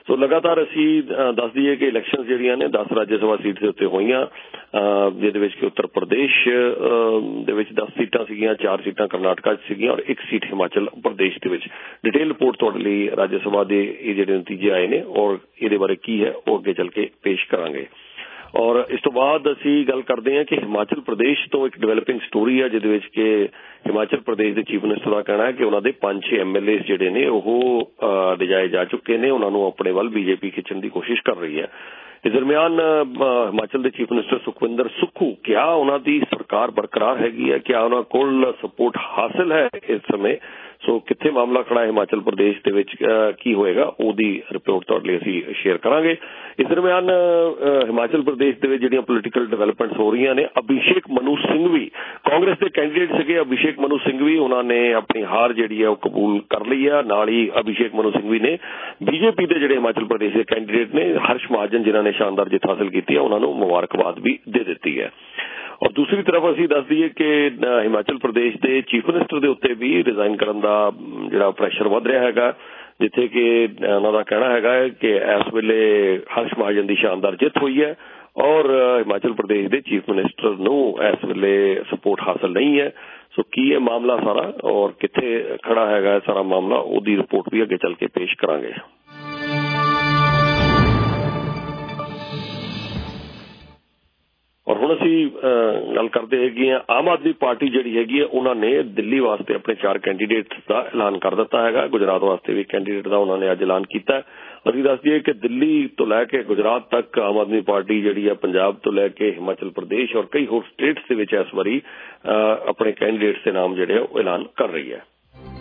ਸੋ ਲਗਾਤਾਰ ਅਸੀਂ ਦੱਸ ਦਈਏ ਕਿ ਇਲੈਕਸ਼ਨਸ ਜਿਹੜੀਆਂ ਨੇ ਦਸ ਰਾਜ ਸਭਾ ਸੀਟ ਦੇ ਉੱਤੇ ਹੋਈਆਂ, ਜਿਹਦੇ ਵਿੱਚ ਕਿ ਉੱਤਰ ਪ੍ਰਦੇਸ਼ ਦੇ ਵਿੱਚ ਦਸ ਸੀਟਾਂ ਸੀਗੀਆਂ, ਚਾਰ ਸੀਟਾਂ ਕਰਨਾਟਕਾ 'ਚ ਸੀਗੀਆਂ ਔਰ ਇੱਕ ਸੀਟ ਹਿਮਾਚਲ ਪ੍ਰਦੇਸ਼ ਦੇ ਵਿੱਚ। ਡਿਟੇਲ ਰਿਪੋਰਟ ਤੁਹਾਡੇ ਲਈ ਰਾਜ ਸਭਾ ਦੇ ਇਹ ਜਿਹੜੇ ਨਤੀਜੇ ਆਏ ਨੇ ਔਰ ਇਹਦੇ ਬਾਰੇ ਕੀ ਹੈ ਉਹ ਅੱਗੇ ਚੱਲ ਕੇ ਪੇਸ਼ ਕਰਾਂਗੇ। ਔਰ ਇਸ ਤੋਂ ਬਾਅਦ ਅਸੀਂ ਗੱਲ ਕਰਦੇ ਹਾਂ ਕਿ ਹਿਮਾਚਲ ਪ੍ਰਦੇਸ਼ ਤੋਂ ਇੱਕ ਡਿਵੈਲਪਿੰਗ ਸਟੋਰੀ ਹੈ, ਜਿਹਦੇ ਵਿੱਚ ਕਿ ਹਿਮਾਚਲ ਪ੍ਰਦੇਸ਼ ਦੇ ਚੀਫ ਮਿਨਿਸਟਰ ਦਾ ਕਹਿਣਾ ਹੈ ਕਿ ਉਹਨਾਂ ਦੇ ਪੰਜ ਛੇ ਐਮ ਐਲ ਏ ਜਿਹੜੇ ਨੇ ਉਹ ਲਿਜਾਏ ਜਾ ਚੁੱਕੇ ਨੇ, ਉਹਨਾਂ ਨੂੰ ਆਪਣੇ ਵੱਲ ਬੀਜੇਪੀ ਖਿੱਚਣ ਦੀ ਕੋਸ਼ਿਸ਼ ਕਰ ਰਹੀ ਹੈ। ਇਸ ਦਰਮਿਆਨ ਹਿਮਾਚਲ ਦੇ ਚੀਫ ਮਿਨਿਸਟਰ ਸੁਖਵਿੰਦਰ ਸੁੱਖੂ, ਕਿਆ ਉਹਨਾਂ ਦੀ ਸਰਕਾਰ ਬਰਕਰਾਰ ਹੈਗੀ ਹੈ, ਕਿਆ ਉਹਨਾਂ ਕੋਲ ਸਪੋਰਟ ਹਾਸਿਲ ਹੈ ਇਸ ਸਮੇਂ? ਸੋ ਕਿੱਥੇ ਮਾਮਲਾ ਖੜਾ ਹੈ ਹਿਮਾਚਲ ਪ੍ਰਦੇਸ਼ ਦੇ ਵਿੱਚ, ਕੀ ਹੋਏਗਾ ਉਹਦੀ ਰਿਪੋਰਟ ਤੁਹਾਡੇ ਲਈ ਅਸੀਂ ਸ਼ੇਅਰ ਕਰਾਂਗੇ। ਇਸ ਦਰਮਿਆਨ ਹਿਮਾਚਲ ਪ੍ਰਦੇਸ਼ ਦੇ ਵਿੱਚ ਜਿਹੜੀਆਂ ਪੋਲੀਟੀਕਲ ਡਿਵੈਲਪਮੈਂਟਸ ਹੋ ਰਹੀਆਂ ਨੇ, ਅਭਿਸ਼ੇਕ ਮਨੂ ਸਿੰਘ ਵੀ ਕਾਂਗਰਸ ਦੇ ਕੈਂਡੀਡੇਟ ਸੀਗੇ, ਅਭਿਸ਼ੇਕ ਮਨੂ ਸਿੰਘ ਵੀ ਉਹਨਾਂ ਨੇ ਆਪਣੀ ਹਾਰ ਜਿਹੜੀ ਹੈ ਉਹ ਕਬੂਲ ਕਰ ਲਈ ਹੈ। ਨਾਲ ਹੀ ਅਭਿਸ਼ੇਕ ਮਨੂ ਸਿੰਘ ਵੀ ਨੇ ਬੀਜੇਪੀ ਦੇ ਜਿਹੜੇ ਹਿਮਾਚਲ ਪ੍ਰਦੇਸ਼ ਦੇ ਕੈਂਡੀਡੇਟ ਨੇ ਹਰਸ਼ ਮਹਾਜਨ, ਜਿਨ੍ਹਾਂ ਨੇ ਸ਼ਾਨਦਾਰ ਜਿੱਤ ਹਾਸਲ ਕੀਤੀ ਹੈ, ਉਹਨਾਂ ਨੂੰ ਮੁਬਾਰਕਬਾਦ ਵੀ ਦੇ ਦਿੱਤੀ ਹੈ। ਔਰ ਦੂਸਰੀ ਤਰਫ ਅਸੀਂ ਦੱਸ ਦਈਏ ਕਿ ਹਿਮਾਚਲ ਪ੍ਰਦੇਸ਼ ਦੇ ਚੀਫ ਮਿਨਿਸਟਰ ਦੇ ਉੱਤੇ ਵੀ ਰਿਜ਼ਾਈਨ ਕਰਨ ਦਾ ਜਿਹੜਾ ਪ੍ਰੈਸ਼ਰ ਵੱਧ ਰਿਹਾ ਹੈਗਾ, ਜਿੱਥੇ ਕਿ ਉਹਨਾਂ ਦਾ ਕਹਿਣਾ ਹੈਗਾ ਕਿ ਇਸ ਵੇਲੇ ਹਰਸ਼ ਮਹਾਜਨ ਦੀ ਸ਼ਾਨਦਾਰ ਜਿੱਤ ਹੋਈ ਹੈ ਔਰ ਹਿਮਾਚਲ ਪ੍ਰਦੇਸ਼ ਦੇ ਚੀਫ ਮਿਨਿਸਟਰ ਨੂੰ ਇਸ ਵੇਲੇ ਸਪੋਰਟ ਹਾਸਲ ਨਹੀਂ ਹੈ। ਸੋ ਕੀ ਹੈ ਮਾਮਲਾ ਸਾਰਾ ਔਰ ਕਿੱਥੇ ਖੜਾ ਹੈਗਾ ਸਾਰਾ ਮਾਮਲਾ, ਉਹਦੀ ਰਿਪੋਰਟ ਵੀ ਅੱਗੇ ਚੱਲ ਕੇ ਪੇਸ਼ ਕਰਾਂਗੇ। ਔਰ ਹੁਣ ਅਸੀਂ ਗੱਲ ਕਰਦੇ ਹੈਗੇ ਹਾਂ, ਆਮ ਆਦਮੀ ਪਾਰਟੀ ਜਿਹੜੀ ਹੈਗੀ ਹੈ ਉਹਨਾਂ ਨੇ ਦਿੱਲੀ ਵਾਸਤੇ ਆਪਣੇ ਚਾਰ ਕੈਂਡੀਡੇਟ ਦਾ ਐਲਾਨ ਕਰ ਦਿੱਤਾ ਹੈਗਾ। ਗੁਜਰਾਤ ਵਾਸਤੇ ਵੀ ਕੈਂਡੀਡੇਟ ਦਾ ਉਹਨਾਂ ਨੇ ਅੱਜ ਐਲਾਨ ਕੀਤਾ। ਅਸੀਂ ਦੱਸ ਦਈਏ ਕਿ ਦਿੱਲੀ ਤੋਂ ਲੈ ਕੇ ਗੁਜਰਾਤ ਤੱਕ ਆਮ ਆਦਮੀ ਪਾਰਟੀ ਜਿਹੜੀ ਹੈ ਪੰਜਾਬ ਤੋਂ ਲੈ ਕੇ ਹਿਮਾਚਲ ਪ੍ਰਦੇਸ਼ ਔਰ ਕਈ ਹੋਰ ਸਟੇਟਸ ਦੇ ਵਿੱਚ ਇਸ ਵਾਰੀ ਆਪਣੇ ਕੈਂਡੀਡੇਟਸ ਦੇ ਨਾਮ ਜਿਹੜੇ ਉਹ ਐਲਾਨ ਕਰ ਰਹੀ ਹੈ।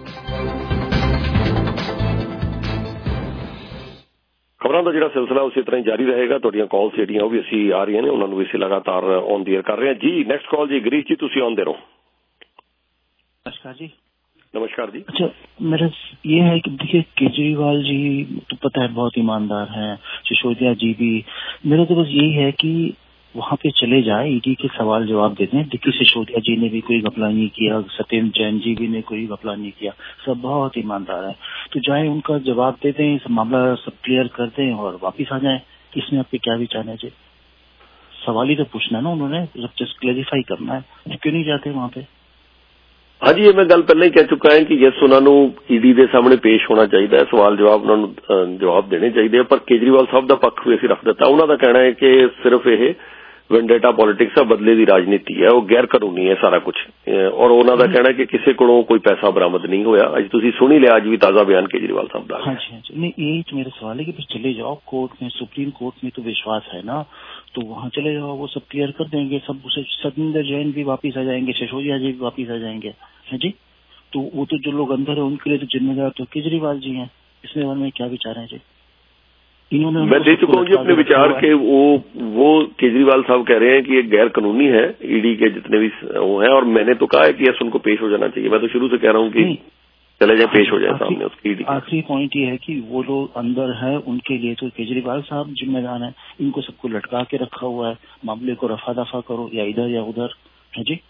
ਖਬਰਾਂ ਦਾ ਜਿਹੜਾ ਸਿਲਸਿਲਾ ਉਸੇ ਤਰ੍ਹਾਂ ਹੀ ਜਾਰੀ ਰਹੇਗਾ। ਤੁਹਾਡੀਆਂ ਕਾਲਸ ਜਿਹੜੀਆਂ ਉਹ ਵੀ ਅਸੀਂ ਆ ਰਹੀਆਂ ਨੇ, ਉਹਨਾਂ ਨੂੰ ਵੀ ਅਸੀਂ ਲਗਾਤਾਰ ਔਨ ਦੀ ਏਅਰ ਕਰ ਰਹੇ ਹਾਂ। ਜੀ ਨੈਕਸਟ ਕਾਲ ਜੀ ਗਰੀਸ਼ ਜੀ, ਤੁਸੀਂ ਆਉਂਦੇ ਰਹੋ। नमस्कार जी। नमस्कार जी। अच्छा, मेरा ये है कि देखिए केजरीवाल जी तो पता है बहुत ईमानदार हैं, सिसोदिया जी भी। मेरा तो बस यही है कि वहाँ पे चले जाए, ईडी के सवाल जवाब देते हैं। देखिए सिसोदिया जी ने भी कोई घपला नहीं किया, सत्येंद्र जैन जी भी ने कोई घपला नहीं किया, सब बहुत ईमानदार है। तो जाए उनका जवाब दे दें, इस मामला सब क्लियर कर दें और वापिस आ जाए। इसमें आपके क्या विचार है जी? सवाल ही तो पूछना है ना उन्होंने, जस्ट क्लैरिफाई करना है। क्यों नहीं जाते वहाँ पे? हाँ जी, ये मैं गल पहले ही कह चुका है कि यस उन्होंने ईडी के सामने पेश होना चाहिए, सवाल जवाब उन्होंने जवाब देने चाहिए। पर केजरीवाल साहब का पक्ष भी असीं रख दिता। उन्होंने कहना है कि सिर्फ ये वेंडेटा पॉलिटिक्स है, बदले की राजनीति है, वो गैर कानूनी है सारा कुछ। और उन्होंने कहना है कि किसी को कोई पैसा बरामद नहीं होया। अज तुसीं सुनी लिया अज भी ताज़ा बयान केजरीवाल साहब का। हाँ जी, हाँ जी। नहीं, यही तो मेरा सवाल है कि चले जाओ कोर्ट में, सुप्रीम कोर्ट में तो विश्वास है ना, तो वहाँ चले जाओ, वो सब क्लियर कर देंगे। सब सत्येंद्र जैन भी वापिस आ जाएंगे, सिसोदिया जी भी वापिस आ जाएंगे, है जी। तो वो तो जो लोग अंदर है उनके लिए तो जिम्मेदार तो केजरीवाल जी हैं। इसमें बारे में क्या विचार है जी? इन्होंने मैं दे चुका हूँ जी अपने विचार के। वो वो केजरीवाल साहब कह रहे हैं कि ये गैर कानूनी है, ईडी के जितने भी वो हैं। और मैंने तो कहा है कि यस उनको पेश हो जाना चाहिए। मैं तो शुरू से कह रहा हूँ कि चले जाए, पेश हो जाए सामने उसकी ईडी। आखिरी पॉइंट ये है कि वो लोग अंदर है, उनके लिए तो केजरीवाल साहब जिम्मेदार हैं। इनको सबको लटका के रखा हुआ है, मामले को रफा दफा करो या इधर या उधर, है जी।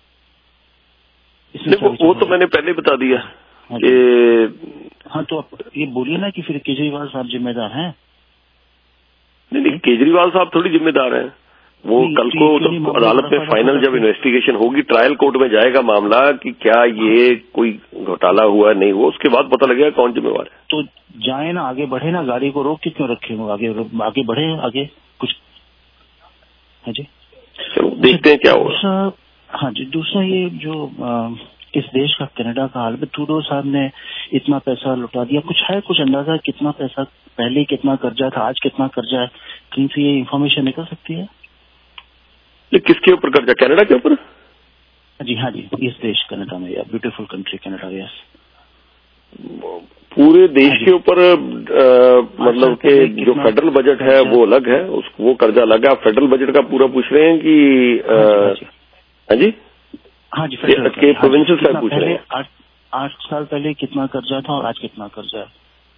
वो, वो तो मैंने पहले बता दिया कि हाँ, तो आप ये बोलिए ना कि फिर केजरीवाल साहब जिम्मेदार हैं। नहीं नहीं, केजरीवाल साहब थोड़ी जिम्मेदार हैं। वो कल को तो अदालत में फाइनल जब इन्वेस्टिगेशन होगी, ट्रायल कोर्ट में जाएगा मामला कि क्या ये कोई घोटाला हुआ नहीं हुआ, उसके बाद पता लगेगा कौन जिम्मेवार है। तो जाए ना, आगे बढ़े ना, गाड़ी को रोक के क्यों रखे हो? आगे आगे बढ़े, आगे कुछ है जी। चलो देखते हैं क्या होगा। हाँ जी, दूसरा ये जो आ, इस देश का कनाडा का हाल में ट्रूडो साहब ने इतना पैसा लुटा दिया, कुछ है कुछ अंदाजा कितना पैसा पहले कितना कर्जा था, आज कितना कर्जा है? कहीं से ये इन्फॉर्मेशन निकल सकती है? किसके ऊपर कर्जा? कनाडा के ऊपर? जी हाँ जी, इस देश कनाडा में, या ब्यूटीफुल कंट्री कनाडा। यस, पूरे देश के ऊपर मतलब कि जो फेडरल बजट है वो अलग है, उस वो कर्जा अलग है। फेडरल बजट का पूरा पूछ रहे हैं कि हाँ जी हाँ जी, के प्रोविंशियल साहब पूछ रहे हैं। आठ आठ साल पहले कितना कर्जा था और आज कितना कर्जा है?